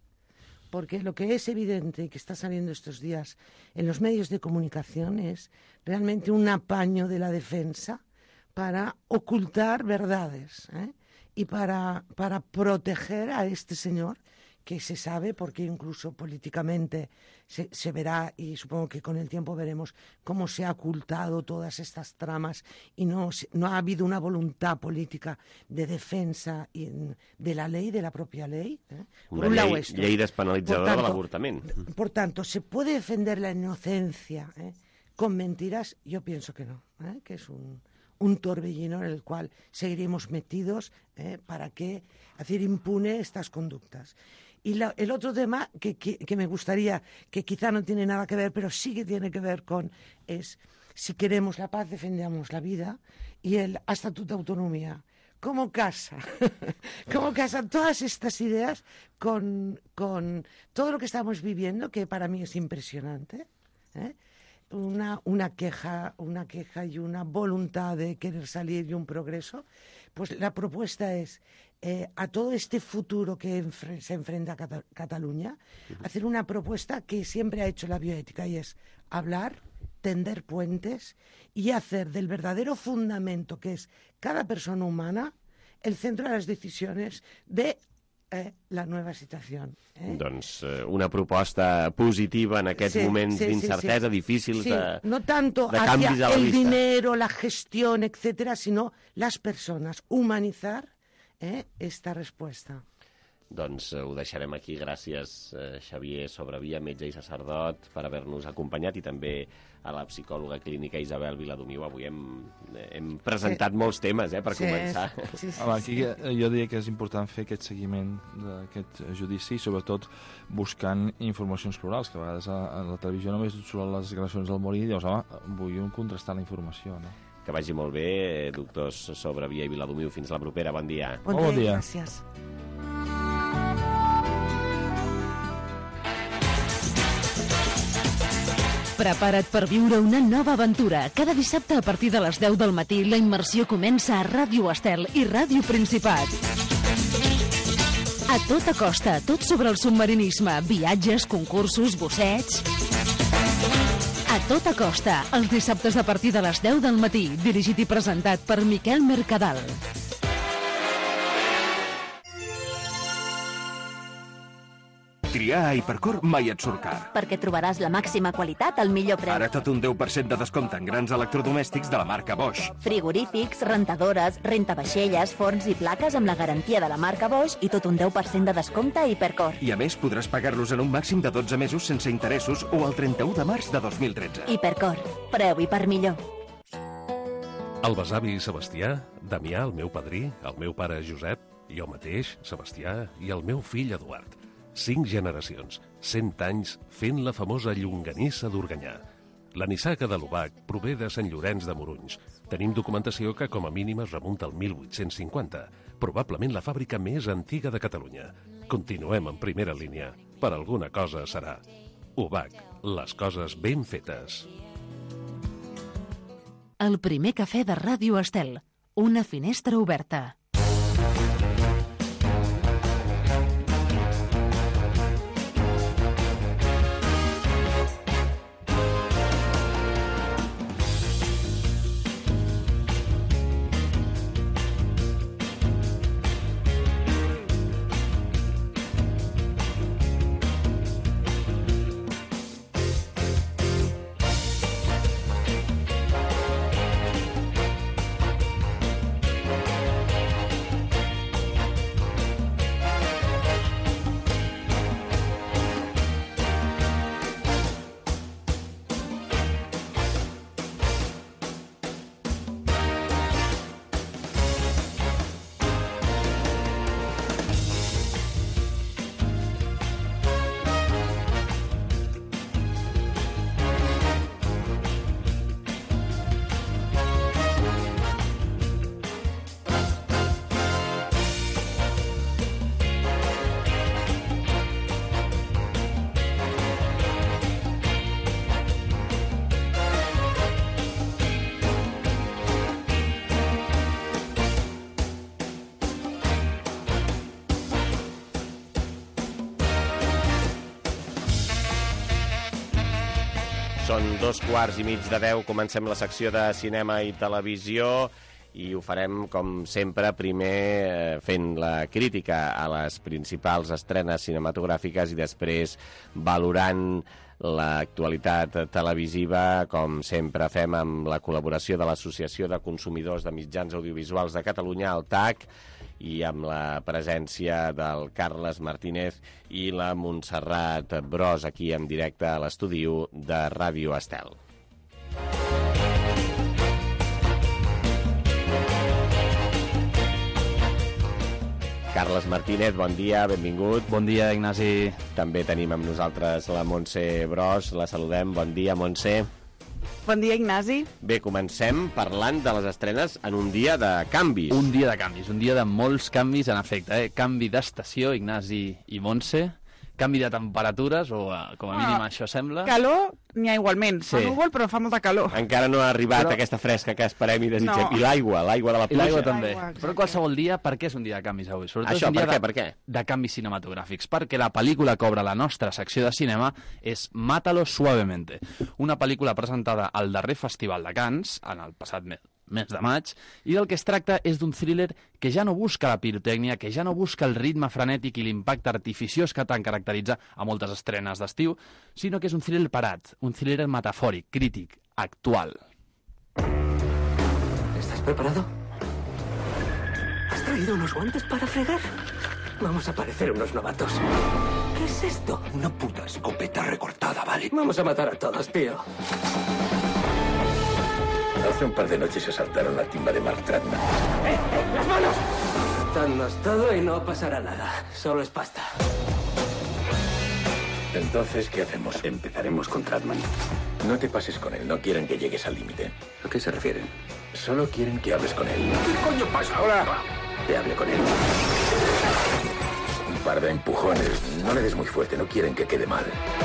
Porque lo que es evidente y que está saliendo estos días en los medios de comunicación es realmente un apaño de la defensa para ocultar verdades ¿eh? y para, para proteger a este señor que se sabe, porque incluso políticamente se, se verá, y supongo que con el tiempo veremos cómo se ha ocultado todas estas tramas y no, no ha habido una voluntad política de defensa y, de la ley, de la propia ley. ¿eh? Una por un llei, lado esto. llei despenalitzadora de l'avortament. Por tanto, ¿se puede defender la inocencia ¿eh? con mentiras? Yo pienso que no, ¿eh? que es un... un torbellino en el cual seguiremos metidos eh, para que hacer impune estas conductas. Y la, el otro tema que, que, que me gustaría, que quizá no tiene nada que ver, pero sí que tiene que ver con, es si queremos la paz, defendamos la vida, y el estatuto de autonomía. ¿Cómo casa? ¿Cómo casan todas estas ideas con, con todo lo que estamos viviendo, que para mí es impresionante? ¿eh? Una, una queja, una queja y una voluntad de querer salir y un progreso, pues la propuesta es eh, a todo este futuro que enfre se enfrenta a Cata Cataluña, hacer una propuesta que siempre ha hecho la bioética, y es hablar, tender puentes y hacer del verdadero fundamento que es cada persona humana el centro de las decisiones de eh, la nova situació. Eh? Doncs eh, una proposta positiva en aquests sí, moments sí, d'incertesa, sí, sí. difícils sí, de, no tanto de canvis hacia a la el vista. dinero, la gestión, etcétera, sino las personas, humanizar eh, esta respuesta. Doncs eh, ho deixarem aquí. Gràcies, eh, Xavier Sobrevia, metge i sacerdot, per haver-nos acompanyat, i també a la psicòloga clínica Isabel Viladomiu. Avui hem, hem presentat sí. molts temes, eh, per sí, començar. Sí, sí, Home, aquí jo diria que és important fer aquest seguiment d'aquest judici, sobretot buscant informacions plurals, que a vegades a, a la televisió només surten les declaracions del morir, i llavors, home, vull contrastar la informació, no? Que vagi molt bé, doctors Sobrevia i Viladomiu. Fins la propera. Bon dia. Bon dia, bon dia. Gràcies. Prepara't per viure una nova aventura. Cada dissabte a partir de les deu del matí la immersió comença a Ràdio Estel i Ràdio Principat. A tota costa, tot sobre el submarinisme, viatges, concursos, bossets... A tota costa, els dissabtes a partir de les deu del matí, dirigit i presentat per Miquel Mercadal. Triar a Hipercor mai et surt car. Perquè trobaràs la màxima qualitat al millor preu. Ara tot un deu per cent de descompte en grans electrodomèstics de la marca Bosch. Frigorífics, rentadores, rentavaixelles, forns i plaques amb la garantia de la marca Bosch i tot un deu per cent de descompte a Hipercor. I a més podràs pagar-los en un màxim de dotze mesos sense interessos o el trenta-u de març de dos mil tretze. Hipercor. Preu i per millor. El besavi Sebastià, Damià, el meu padrí, el meu pare Josep, jo mateix, Sebastià, i el meu fill Eduard. Cinc generacions, cent anys, fent la famosa llonganissa d'Organyà. La nissaga de l'Ubac prové de Sant Llorenç de Morunys. Tenim documentació que com a mínim es remunta al mil vuit-cents cinquanta, probablement la fàbrica més antiga de Catalunya. Continuem en primera línia. Per alguna cosa serà. Ubac, les coses ben fetes. El primer cafè de Ràdio Estel. Una finestra oberta. Són dos quarts i mig de deu, comencem la secció de cinema i televisió i ho farem, com sempre, primer fent la crítica a les principals estrenes cinematogràfiques i després valorant l'actualitat televisiva, com sempre fem amb la col·laboració de l'Associació de Consumidors de Mitjans Audiovisuals de Catalunya, el T A C, i amb la presència del Carles Martínez i la Montserrat Bros aquí en directe a l'estudi de Ràdio Estel. Carles Martínez, bon dia, benvingut. Bon dia, Ignasi. També tenim amb nosaltres la Montse Bros, la saludem. Bon dia, Montse. Bon dia, Ignasi. Bé, comencem parlant de les estrenes en un dia de canvis. Un dia de canvis, un dia de molts canvis, en efecte. Eh? Canvi d'estació, Ignasi i Montse. Canvi de temperatures, o com a mínim ah, això sembla. Calor n'hi ha igualment. Fa sí. núvol, però fa molta calor. Encara no ha arribat però... aquesta fresca que esperem i desitgem. No. I l'aigua, l'aigua de la pluja. I l'aigua també. Però qualsevol dia, per què és un dia de canvis avui? Sobretot això, és un dia per què, de, per què? De canvis cinematogràfics. Perquè la pel·lícula que obre la nostra secció de cinema és Mátalo suavemente. Una pel·lícula presentada al darrer Festival de Cannes, en el passat mes, mes de maig, i del que es tracta és d'un thriller que ja no busca la pirotècnia, que ja no busca el ritme frenètic i l'impacte artificiós que tant caracteritza a moltes estrenes d'estiu, sinó que és un thriller parat, un thriller metafòric, crític, actual. ¿Estás preparado? ¿Has traído unos guantes para fregar? Vamos a parecer unos novatos. ¿Qué es esto? Una puta escopeta recortada, ¿vale? Vamos a matar a todos, tío. Hace un par de noches se saltaron la timba de Mark Tratman. ¡Eh, eh! ¡Las manos! Danos todo y no pasará nada. Solo es pasta. Entonces, ¿qué hacemos? Empezaremos con Tratman. No te pases con él, no quieren que llegues al límite. ¿A qué se refieren? Solo quieren que hables con él. ¿Qué coño pasa ahora? Que hable con él. Un par de empujones. No le des muy fuerte, no quieren que quede mal.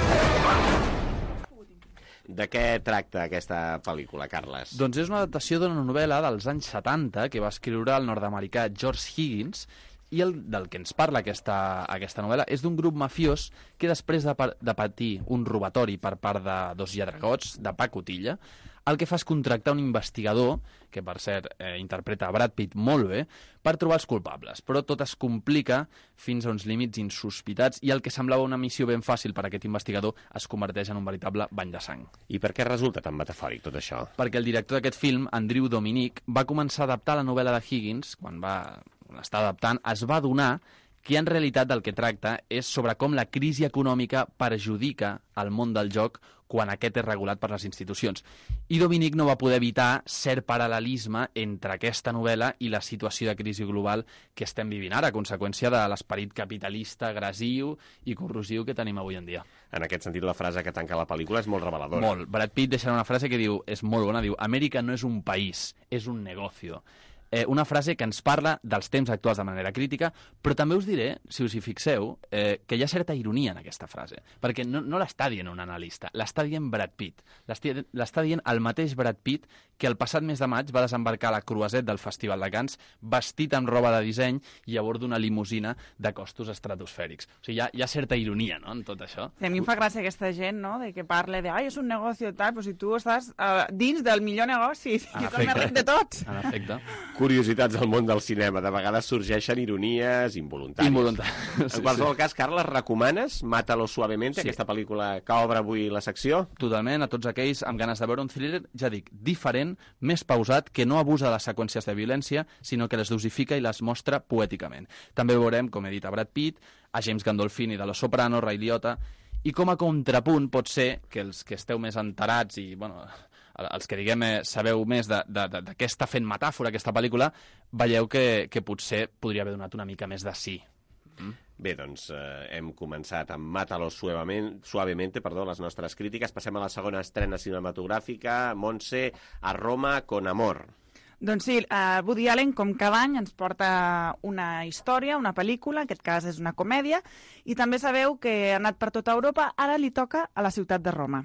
De què tracta aquesta pel·lícula, Carles? Doncs és una adaptació d'una novel·la dels anys setanta que va escriure el nord-americà George Higgins, i el del que ens parla aquesta, aquesta novel·la és d'un grup mafiós que després de, de patir un robatori per part de dos lladregots, de pacotilla, el que fa és contractar un investigador, que per cert eh, interpreta Brad Pitt molt bé, per trobar els culpables. Però tot es complica fins a uns límits insospitats i el que semblava una missió ben fàcil per a aquest investigador es converteix en un veritable bany de sang. I per què resulta tan metafòric tot això? Perquè el director d'aquest film, Andrew Dominic, va començar a adaptar la novel·la de Higgins, quan va estar adaptant, es va adonar que en realitat del que tracta és sobre com la crisi econòmica perjudica el món del joc quan aquest és regulat per les institucions. I Dominic no va poder evitar cert paral·lelisme entre aquesta novel·la i la situació de crisi global que estem vivint ara, a conseqüència de l'esperit capitalista, agressiu i corrosiu que tenim avui en dia. En aquest sentit, la frase que tanca la pel·lícula és molt reveladora. Molt. Brad Pitt deixa una frase que diu, és molt bona, diu, Amèrica no és un país, és un negocio. Eh, una frase que ens parla dels temps actuals de manera crítica, però també us diré, si us hi fixeu, eh, que hi ha certa ironia en aquesta frase, perquè no, no l'està dient un analista, l'està dient Brad Pitt. L'està dient el mateix Brad Pitt que el passat mes de maig va desembarcar a la Croisette del Festival de Cannes vestit amb roba de disseny i a bord d'una limusina de costos estratosfèrics. O sigui, hi ha, hi ha certa ironia, no?, en tot això. Sí, a mi em fa gràcia aquesta gent, no?, de que parle de ai, és un negoci i tal, però si tu estàs uh, dins del millor negoci, i ets el més ric de tots. En efecte. Curiositats del món del cinema. De vegades sorgeixen ironies involuntàries. Involuntàries. En qualsevol cas, Carles, recomanes Mátalo Suavemente, sí, aquesta pel·lícula que obre avui la secció? Totalment, a tots aquells amb ganes de veure un thriller, ja dic, diferent, més pausat, que no abusa de les seqüències de violència, sinó que les dosifica i les mostra poèticament. També veurem, com he dit, a Brad Pitt, a James Gandolfini de Los Soprano, Ray Liotta, i com a contrapunt pot ser que els que esteu més enterats i, bueno, els que, diguem, sabeu més de, de, de, de què està fent metàfora aquesta pel·lícula, veieu que, que potser podria haver donat una mica més de sí. Mm? Bé, doncs eh, hem començat amb Mátalo Suavemente, suavemente perdó, les nostres crítiques. Passem a la segona estrena cinematogràfica, Montse, a Roma con amor. Doncs sí, uh, Woody Allen, com cada any, ens porta una història, una pel·lícula, en aquest cas és una comèdia, i també sabeu que ha anat per tota Europa, ara li toca a la ciutat de Roma.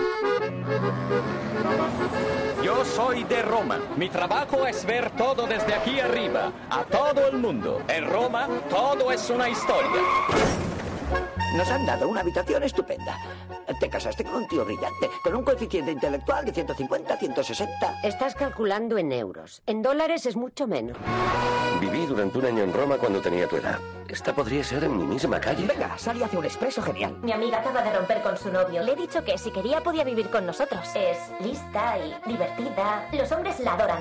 Yo soy de Roma. Mi trabajo es ver todo desde aquí arriba, a todo el mundo. En Roma, todo es una historia. Nos han dado una habitación estupenda. Te casaste con un tío brillante, con un coeficiente intelectual de ciento cincuenta, ciento sesenta. Estás calculando en euros. En dólares es mucho menos. Viví durante un año en Roma cuando tenía tu edad. Esta podría ser en mi misma calle. Venga, sal y hace un expreso genial. Mi amiga acaba de romper con su novio. Le he dicho que si quería podía vivir con nosotros. Es lista y divertida. Los hombres la adoran.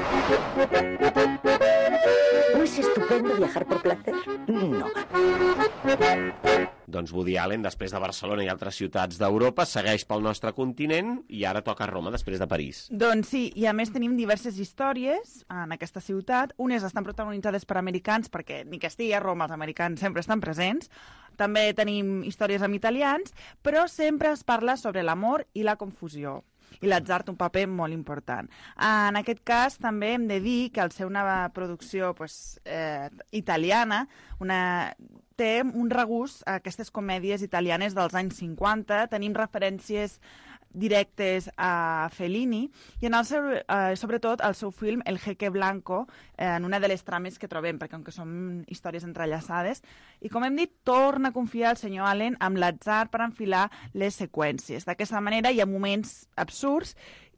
¿No es estupendo viajar por placer? No. Doncs Woody Allen, després de Barcelona i altres ciutats d'Europa, segueix pel nostre continent i ara toca Roma després de París. Doncs sí, i a més tenim diverses històries en aquesta ciutat. Unes estan protagonitzades per americans, perquè ni que estigui a Roma els americans sempre estan presents. També tenim històries amb italians, però sempre es parla sobre l'amor i la confusió. I l'atzar té un paper molt important. En aquest cas, també hem de dir que al ser una producció pues, eh, italiana, una... té un regust a aquestes comèdies italianes dels anys cinquanta, tenim referències directes a Fellini i en el seu, eh, sobretot el seu film El Jeque Blanco, eh, en una de les trames que trobem, perquè com que són històries entrellaçades, i com hem dit, torna a confiar el senyor Allen amb l'atzar per enfilar les seqüències. D'aquesta manera hi ha moments absurds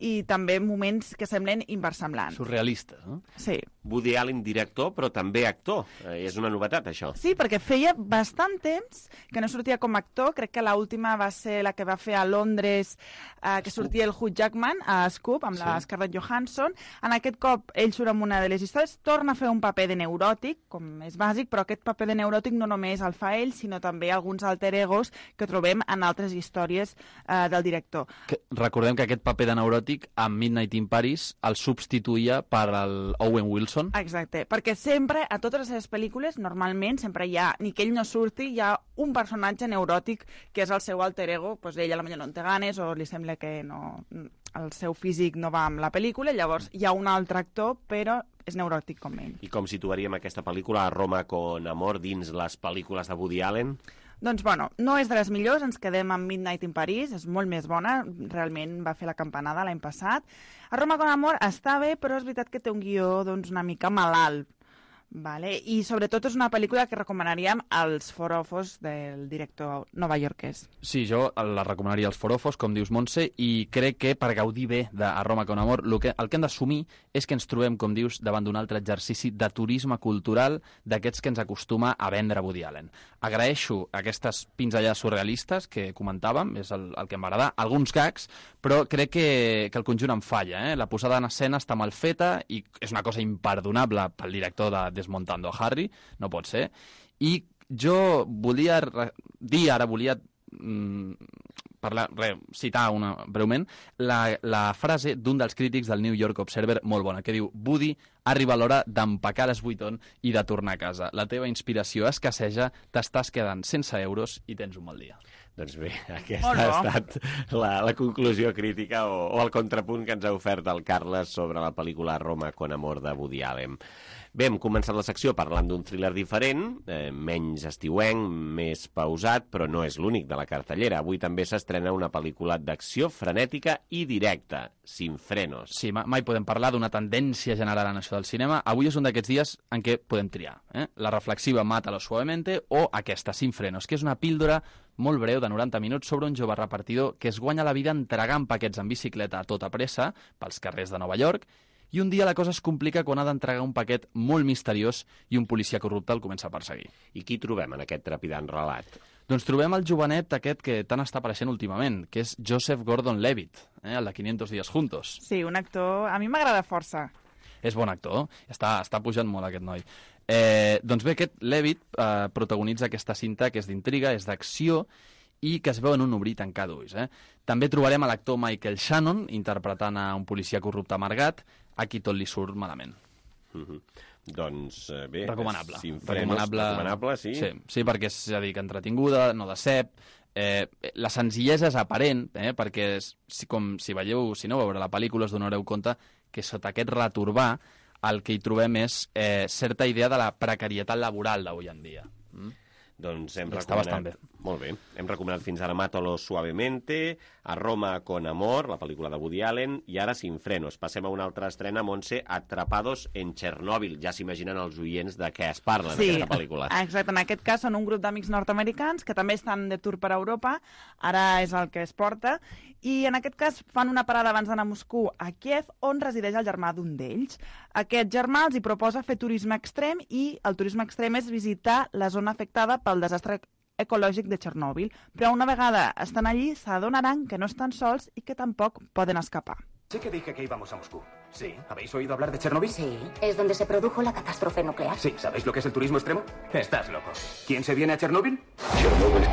i també moments que semblen inversemblants. Surrealistes, no? Sí. Woody Allen, director, però també actor. Eh, és una novetat, això. Sí, perquè feia bastant temps que no sortia com a actor. Crec que l'última va ser la que va fer a Londres, eh, que sortia el Hugh Jackman a Scoop, amb sí. la Scarlett Johansson. En aquest cop, ell surt amb una de les històries, torna a fer un paper de neuròtic, com és bàsic, però aquest paper de neuròtic no només el fa ell, sinó també alguns alter egos que trobem en altres històries eh, del director. Que, recordem que aquest paper de neuròtic a Midnight in Paris el substituïa per el Owen Wilson. Exacte, perquè sempre, a totes les seves pel·lícules, normalment, sempre hi ha, ni que ell no surti, hi ha un personatge neuròtic que és el seu alter ego, doncs ell a la millor no en té ganes o li sembla que no, el seu físic no va amb la pel·lícula, llavors hi ha un altre actor, però és neuròtic com ell. I com situaríem aquesta pel·lícula, a Roma con amor, dins les pel·lícules de Woody Allen? Doncs, bueno, no és de les millors, ens quedem amb Midnight in Paris, és molt més bona, realment va fer la campanada l'any passat. A Roma con amor està bé, però és veritat que té un guió doncs, una mica malalt. Vale? I sobretot és una pel·lícula que recomanaríem als forofos del director novaiorquès. Sí, jo la recomanaria als forofos, com dius, Montse, i crec que per gaudir bé de A Roma con amor el que, el que hem d'assumir és que ens trobem, com dius, davant d'un altre exercici de turisme cultural d'aquests que ens acostuma a vendre Woody Allen. Agraeixo aquestes pinzellades surrealistes que comentàvem, és el, el que em va agradar, alguns gags, però crec que, que el conjunt em falla. Eh? La posada en escena està mal feta i és una cosa imperdonable pel director de Desmontando a Harry, no pot ser. I jo volia dir, ara volia mm, parlar, re, citar una, breument la, la frase d'un dels crítics del New York Observer molt bona, que diu: Woody, arriba l'hora d'empacar les Vuitton i de tornar a casa. La teva inspiració escasseja, t'estàs quedant sense euros i tens un mal dia. Doncs bé, aquesta ha estat la, la conclusió crítica o, o el contrapunt que ens ha ofert el Carles sobre la pel·lícula Roma con amor de Woody Allen. Bé, hem començat la secció parlant d'un thriller diferent, eh, menys estiuenc, més pausat, però no és l'únic de la cartellera. Avui també s'estrena una pel·lícula d'acció frenètica i directa, Sin frenos. Sí, mai podem parlar d'una tendència general en això del cinema. Avui és un d'aquests dies en què podem triar. Eh? La reflexiva Mátalo suavemente o aquesta, Sin frenos, que és una píldora molt breu de noranta minuts sobre un jove repartidor que es guanya la vida entregant paquets en bicicleta a tota pressa pels carrers de Nova York, i un dia la cosa es complica quan ha d'entregar un paquet molt misteriós i un policia corrupte el comença a perseguir. I qui trobem en aquest trepidant relat? Doncs trobem el jovenet aquest que tant està apareixent últimament, que és Joseph Gordon-Levitt, eh, el de quinientos días juntos. Sí, un actor... A mi m'agrada força. És bon actor, està, està pujant molt aquest noi. Eh, doncs bé, aquest Levitt eh, protagonitza aquesta cinta que és d'intriga, és d'acció i que es veu en un obrir tancar d'ulls. Eh? També trobarem a l'actor Michael Shannon interpretant a un policia corrupte amargat, a qui tot li surt malament. Mm-hmm. Doncs eh, bé... Recomanable. Sin frenos, recomanable, recomanable sí. sí. Sí, perquè és, a dir, que entretinguda, no decep. Eh, la senzillesa és aparent, eh, perquè és, si, com, si veieu, si no veure la pel·lícula us donareu compte que sota aquest returbà el que hi trobem és eh, certa idea de la precarietat laboral d'avui en dia. Mm? Doncs hem Està recomanat... bastant bé. Molt bé. Hem recomanat fins ara Mátalo suavemente, A Roma con amor, la pel·lícula de Woody Allen, i ara Sin frenos. Passem a una altra estrena, Montse, Atrapados en Chernòbil. Ja s'imaginen els oients de què es parla sí, en aquesta pel·lícula. Exacte. En aquest cas són un grup d'amics nord-americans que també estan de tour per Europa. Ara és el que es porta. I en aquest cas fan una parada abans d'anar a Moscou, a Kiev, on resideix el germà d'un d'ells. Aquest germà els hi proposa fer turisme extrem i el turisme extrem és visitar la zona afectada pel desastre ecològic de Chernòbil. Però una vegada estan allí s'adonaran que no estan sols i que tampoc poden escapar. Sé que dije que íbamos a Moscú. Sí, ¿habéis oído hablar de Chernóbil? Sí, es donde se produjo la catástrofe nuclear. Sí, ¿sabéis lo que es el turismo extremo? Estás loco. ¿Quién se viene a Chernóbil? Chernóbil.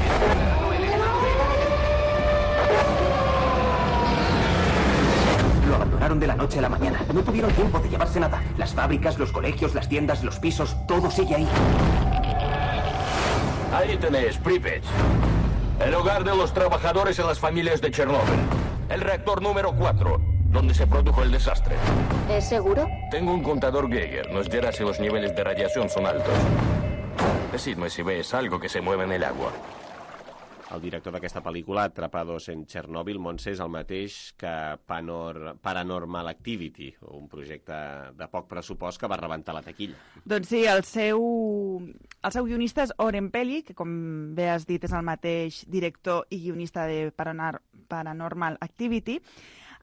Lo abandonaron de la noche a la mañana. No tuvieron tiempo de llevarse nada. Las fábricas, los colegios, las tiendas, los pisos, todo sigue ahí. Ahí tenéis, Pripyat. El hogar de los trabajadores y las familias de Chernóbil. El reactor número cuatro, donde se produjo el desastre. ¿Es seguro? Tengo un contador Geiger. Nos dirá si los niveles de radiación son altos. Decidme si ves algo que se mueve en el agua. El director d'aquesta pel·lícula, Atrapados en Chernòbil, Montse, és el mateix que Panor... Paranormal Activity, un projecte de poc pressupost que va rebentar la taquilla. Doncs sí, el seu, el seu guionista és Oren Peli, que com bé has dit és el mateix director i guionista de Paranor... Paranormal Activity.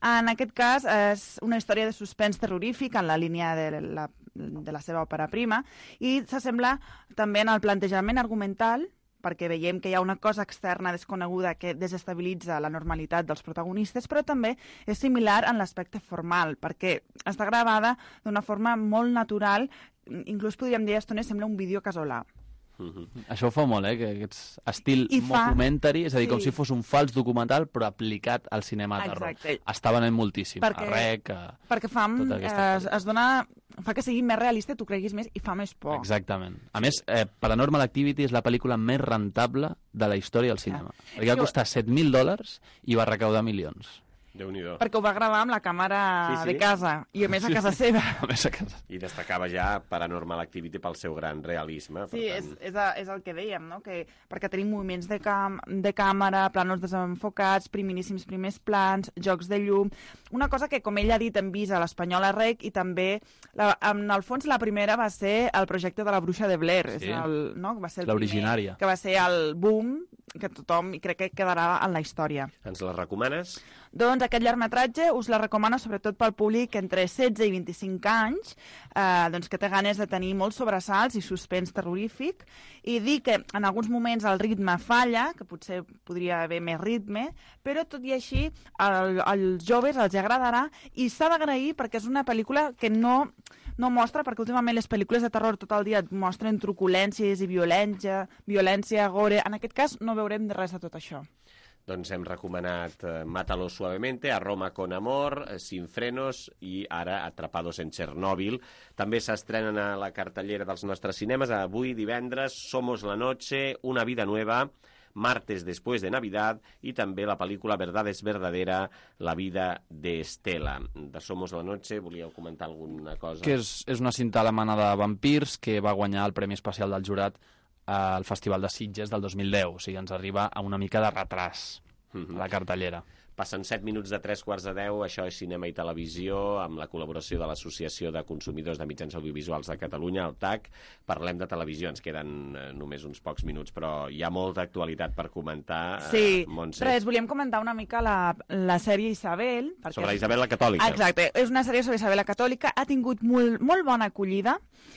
En aquest cas és una història de suspens terrorífic en la línia de la, de la seva òpera prima i s'assembla també en el plantejament argumental, perquè veiem que hi ha una cosa externa desconeguda que desestabilitza la normalitat dels protagonistes, però també és similar en l'aspecte formal, perquè està gravada d'una forma molt natural, inclús podríem dir a estones sembla un vídeo casolà. Mm-hmm. Això ho fa molt, eh? Que aquests estil I fa... documentary, és a dir, sí. com si fos un fals documental, però aplicat al cinema de terror. Exacte. Està venent moltíssim. Perquè, a Rec, a... perquè fa, es, es dona, fa que sigui més realista, tu creguis més i fa més por. Exactament. A més, eh, Paranormal Activity és la pel·lícula més rentable de la història del cinema. Ah. Perquè va costar set mil dòlars i va recaudar milions. Déu-n'hi-do. Perquè ho va gravar amb la càmera sí, sí. de casa, i a més a casa sí. seva. A més a casa. I destacava ja Paranormal Activity pel seu gran realisme. Per sí, tant... és, és, a, és el que dèiem, no? Que, perquè tenim moviments de, cam, de càmera, planos desenfocats, priminíssims primers plans, jocs de llum... Una cosa que, com ell ha dit, hem vist a l'Espanyola Rec, i també, la, en el fons, la primera va ser el projecte de la Bruixa de Blair. Sí. És el, no? Va ser el l'originària. Primer, que va ser el boom, que tothom crec que quedarà en la història. Ens la recomanes? Doncs aquest llargmetratge us la recomano sobretot pel públic entre setze i vint-i-cinc anys, eh, doncs que té ganes de tenir molts sobresalts i suspens terrorífic, i dir que en alguns moments el ritme falla, que potser podria haver més ritme, però tot i així el, als joves els agradarà i s'ha d'agrair perquè és una pel·lícula que no... no mostra, perquè últimament les pel·lícules de terror tot el dia et mostren truculències i violència, violència, gore. En aquest cas no veurem de res de tot això. Doncs hem recomanat eh, Mátalo suavemente, A Roma con amor, eh, Sin frenos i ara Atrapados en Chernòbil. També s'estrenen a la cartellera dels nostres cinemes avui divendres Somos la noche, Una vida nueva, Martes después de Navidad i també la pel·lícula Verdad es verdadera, La vida de Estela. De Somos la noche, volíeu comentar alguna cosa? Que és, és una cinta alemana de vampirs que va guanyar el Premi Especial del Jurat al Festival de Sitges del dos mil deu. O sigui, ens arriba a una mica de retràs a la cartellera. Passen set minuts de tres quarts de deu, això és Cinema i Televisió, amb la col·laboració de l'Associació de Consumidors de Mitjans Audiovisuals de Catalunya, el T A C. Parlem de televisió, ens queden eh, només uns pocs minuts, però hi ha molta actualitat per comentar. Sí, eh, Montse. Res, volíem comentar una mica la, la sèrie Isabel. Perquè... Sobre Isabel la Catòlica. Exacte, és una sèrie sobre Isabel la Catòlica, ha tingut molt, molt bona acollida,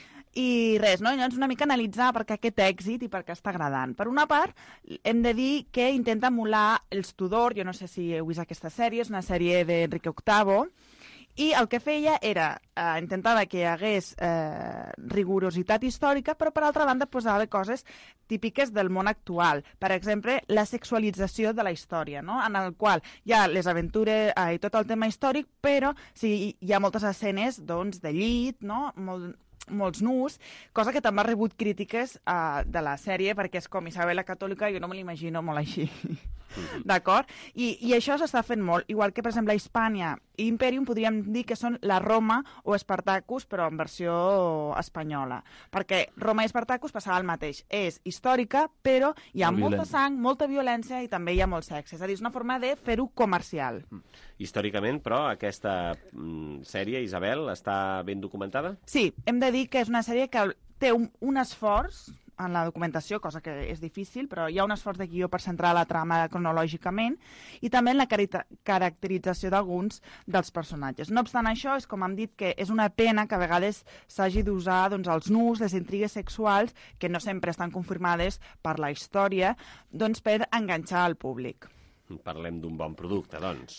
i res, no? Llavors una mica analitzar per què aquest èxit i per què està agradant. Per una part, hem de dir que intenta emular els Tudor, jo no sé si heu vist aquesta sèrie, és una sèrie d'Enrique octavo, i el que feia era, eh, intentava que hi hagués eh, rigorositat històrica, però per altra banda posava coses típiques del món actual. Per exemple, la sexualització de la història, no? En el qual hi ha les aventures eh, i tot el tema històric, però sí, hi ha moltes escenes doncs, de llit, no? Molt, molts nus, cosa que també ha rebut crítiques uh, de la sèrie, perquè és com Isabel la Catòlica, jo no me l'imagino molt així. Mm-hmm. D'acord? I, I això s'està fent molt. Igual que, per exemple, a Hispània i Imperium podríem dir que són la Roma o Espartacus, però en versió espanyola. Perquè Roma i Espartacus passava el mateix. És històrica, però hi ha molt molta violent. sang, molta violència i també hi ha molt sexe. És a dir, és una forma de fer-ho comercial. Històricament, però, aquesta mm, sèrie, Isabel, està ben documentada? Sí, hem de dir que és una sèrie que té un, un esforç en la documentació, cosa que és difícil, però hi ha un esforç de guió per centrar la trama cronològicament i també en la caracterització d'alguns dels personatges. No obstant això, és com hem dit que és una pena que a vegades s'hagi d'usar doncs, els nus, les intrigues sexuals, que no sempre estan confirmades per la història, doncs, per enganxar el públic. Parlem d'un bon producte, doncs.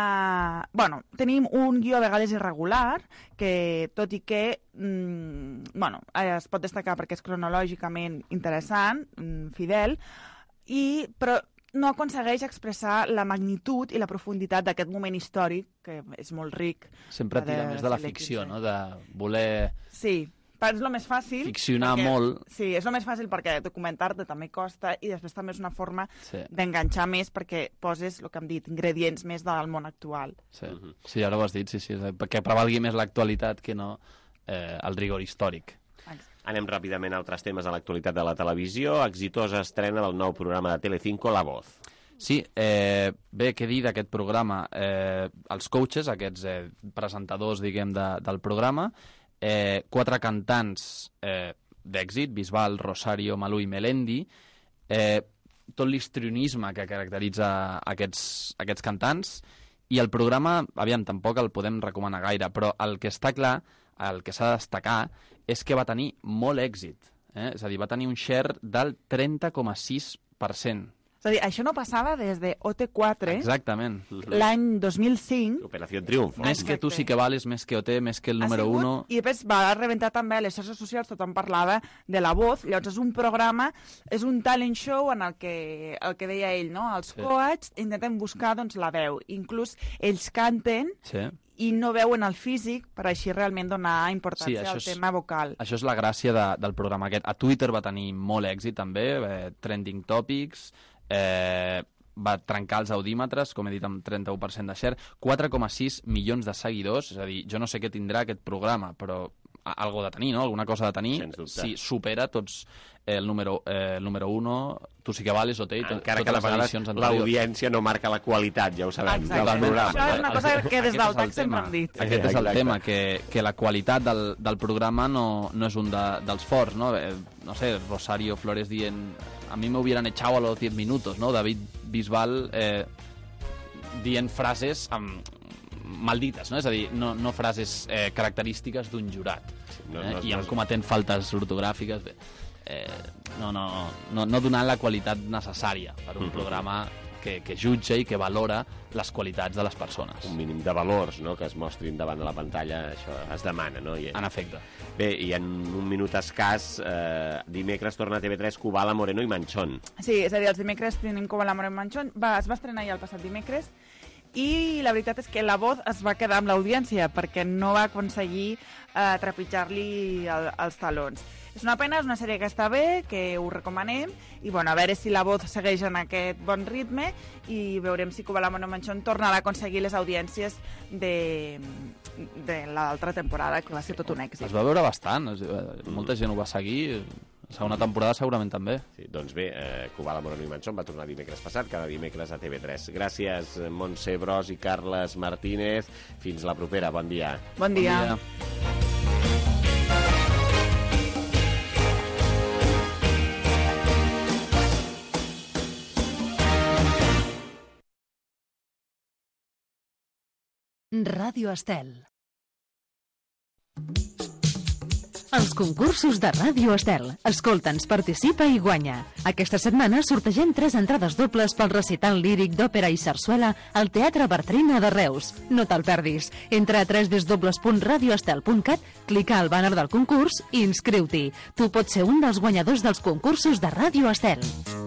Uh, bueno, tenim un guió a vegades irregular, que tot i que mm, bueno, es pot destacar perquè és cronològicament interessant, mm, fidel, i, però no aconsegueix expressar la magnitud i la profunditat d'aquest moment històric, que és molt ric. Sempre tira més de la ficció, no? De voler... Sí, però és el més fàcil. Ficcionar perquè, molt. Sí, és el més fàcil perquè documentar-te també costa i després també és una forma sí. d'enganxar més perquè poses, el que hem dit, ingredients més del món actual. Sí, uh -huh. sí ara ho has dit, sí, sí, perquè prevalgui més l'actualitat que no eh, el rigor històric. Anem ràpidament a altres temes de l'actualitat de la televisió. Exitosa estrena del nou programa de Telecinco, La Voz. Sí, eh, bé, què dir d'aquest programa? Eh, els coaches, aquests eh, presentadors, diguem, de, del programa, Eh, quatre cantants eh, d'èxit, Bisbal, Rosario, Malú i Melendi, eh, tot l'histrionisme que caracteritza aquests, aquests cantants I el programa, aviam, tampoc el podem recomanar gaire, però el que està clar, el que s'ha de destacar, és que va tenir molt èxit. Eh? És a dir, va tenir un share del trenta coma sis per cent. És a dir, això no passava des de O T quatre, Exactament. l'any dos mil cinc. Operació Triunfo. Més que tu sí que vales, més que O T, més que el número uno. I després va rebentar també a les xarxes socials, tothom parlava de La Voz. Llavors és un programa, és un talent show en el que, el que deia ell, no? Els sí. coats intenten buscar doncs, la veu. Inclús ells canten sí. i no veuen el físic per així realment donar importància sí, al és, tema vocal. Això és la gràcia de, del programa aquest. A Twitter va tenir molt èxit també, eh, trending topics, eh, va trencar els audímetres, com he dit, amb trenta-u per cent de share, quatre coma sis milions de seguidors, és a dir, jo no sé què tindrà aquest programa, però algo de tenir, no? Alguna cosa de tenir, si supera tots el número, eh, el número uno, Tu sí que vales, O T, encara que de vegades l'audiència no marca la qualitat, ja ho sabem, del programa. Això és una cosa que des del T A C sempre hem dit. Aquest és el tema, que, que la qualitat del, del programa no, no és un de, dels forts, no? Eh, no sé, Rosario Flores dient a mi me hubieran echado a los diez minutos, no? David Bisbal eh, dient frases amb maldites, no? És a dir, no, no frases eh, característiques d'un jurat. Sí, no, eh? no, I amb no, cometent faltes ortogràfiques. Bé, eh, no, no, no, no donant la qualitat necessària per un mm-hmm. programa que, que jutja i que valora les qualitats de les persones. Un mínim de valors, no?, que es mostrin davant de la pantalla, això es demana, no? I, en efecte. Bé, i en un minut escàs, eh, dimecres torna a T V tres Kubala, Moreno i Manchón. Sí, és a dir, els dimecres tenim Kubala, Moreno i Manchón. Va, es va estrenar ja el passat dimecres, i la veritat és que La Voz es va quedar amb l'audiència perquè no va aconseguir eh, trepitjar-li el, els talons. És una pena, és una sèrie que està bé, que ho recomanem, i bueno, a veure si La Voz segueix en aquest bon ritme i veurem si Kubala, Moreno i Manchón tornarà a aconseguir les audiències de, de l'altra temporada, que va ser tot un èxit. Es va veure bastant, molta gent ho va seguir. Segona temporada segurament també. Sí, doncs bé, eh, Kubala, Moreno i Manchón va tornar dimecres passat, cada dimecres a T V tres. Gràcies, Montse Bros i Carles Martínez. Fins la propera. Bon dia. Bon dia. Bon dia. Ràdio Estel. Els concursos de Ràdio Estel. Escolta'ns, participa i guanya. Aquesta setmana sortegem tres entrades dobles pel recital líric d'òpera i sarsuela al Teatre Bartrina de Reus. No te'l perdis. Entra a w w w punt radio estel punt cat, clica al bàner del concurs i inscriu-t'hi. Tu pots ser un dels guanyadors dels concursos de Ràdio Estel.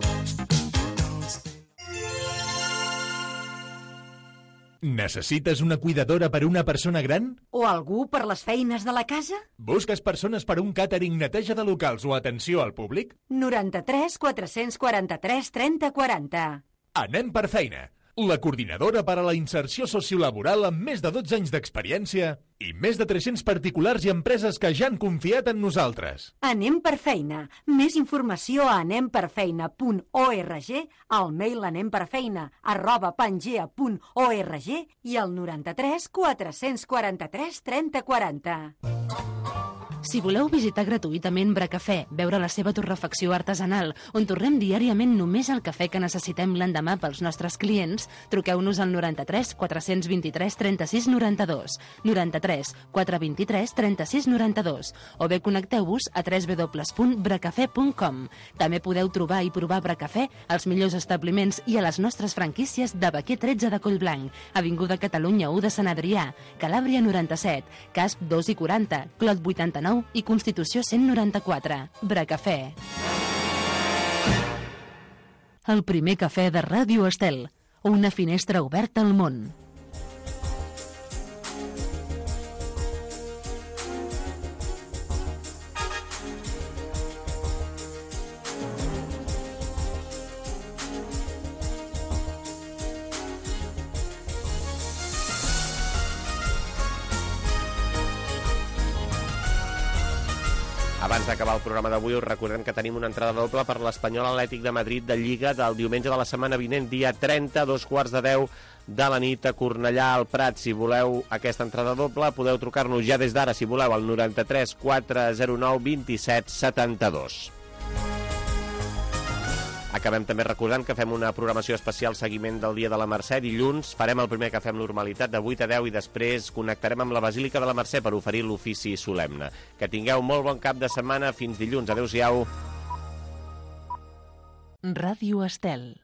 Necessites una cuidadora per una persona gran? O algú per les feines de la casa? Busques persones per un càtering, neteja de locals o atenció al públic? noranta-tres quatre-cents quaranta-tres trenta quaranta. Anem per feina. La coordinadora per a la inserció sociolaboral amb més de dotze anys d'experiència i més de tres-cents particulars i empreses que ja han confiat en nosaltres. Anem per feina. Més informació a anem per feina punt org, al mail anemperfeina arroba pangea punt org i al noranta-tres quatre-cents quaranta-tres trenta quaranta. Si voleu visitar gratuïtament Bracafè, veure la seva torrefacció artesanal, on torrem diàriament només el cafè que necessitem l'endemà pels nostres clients, truqueu-nos al noranta-tres quatre-cents vint-i-tres trenta-sis noranta-dos, noranta-tres quatre-cents vint-i-tres trenta-sis noranta-dos, o bé connecteu-vos a w w w punt bracafè punt com. També podeu trobar i provar Bracafè als millors establiments i a les nostres franquícies de Baquer tretze de Collblanc, Avinguda Catalunya u de Sant Adrià, Calàbria noranta-set, Casp dos i quaranta, Clot vuitanta-nou i Constitució cent noranta-quatre. Bracafè. El primer cafè de Ràdio Estel. Una finestra oberta al món. Abans d'acabar el programa d'avui us recordem que tenim una entrada doble per l'Espanyol Atlètic de Madrid de Lliga del diumenge de la setmana vinent, dia trenta, dos quarts de deu de la nit a Cornellà al Prat. Si voleu aquesta entrada doble podeu trucar-nos ja des d'ara, si voleu, al noranta-tres quatre zero nou vint set setanta-dos. Acabem també recordant que fem una programació especial seguiment del Dia de la Mercè. Dilluns farem el primer Cafè amb Normalitat de vuit a deu i després connectarem amb la Basílica de la Mercè per oferir l'ofici solemne. Que tingueu molt bon cap de setmana. Fins dilluns. Adéu-siau. Ràdio Estel.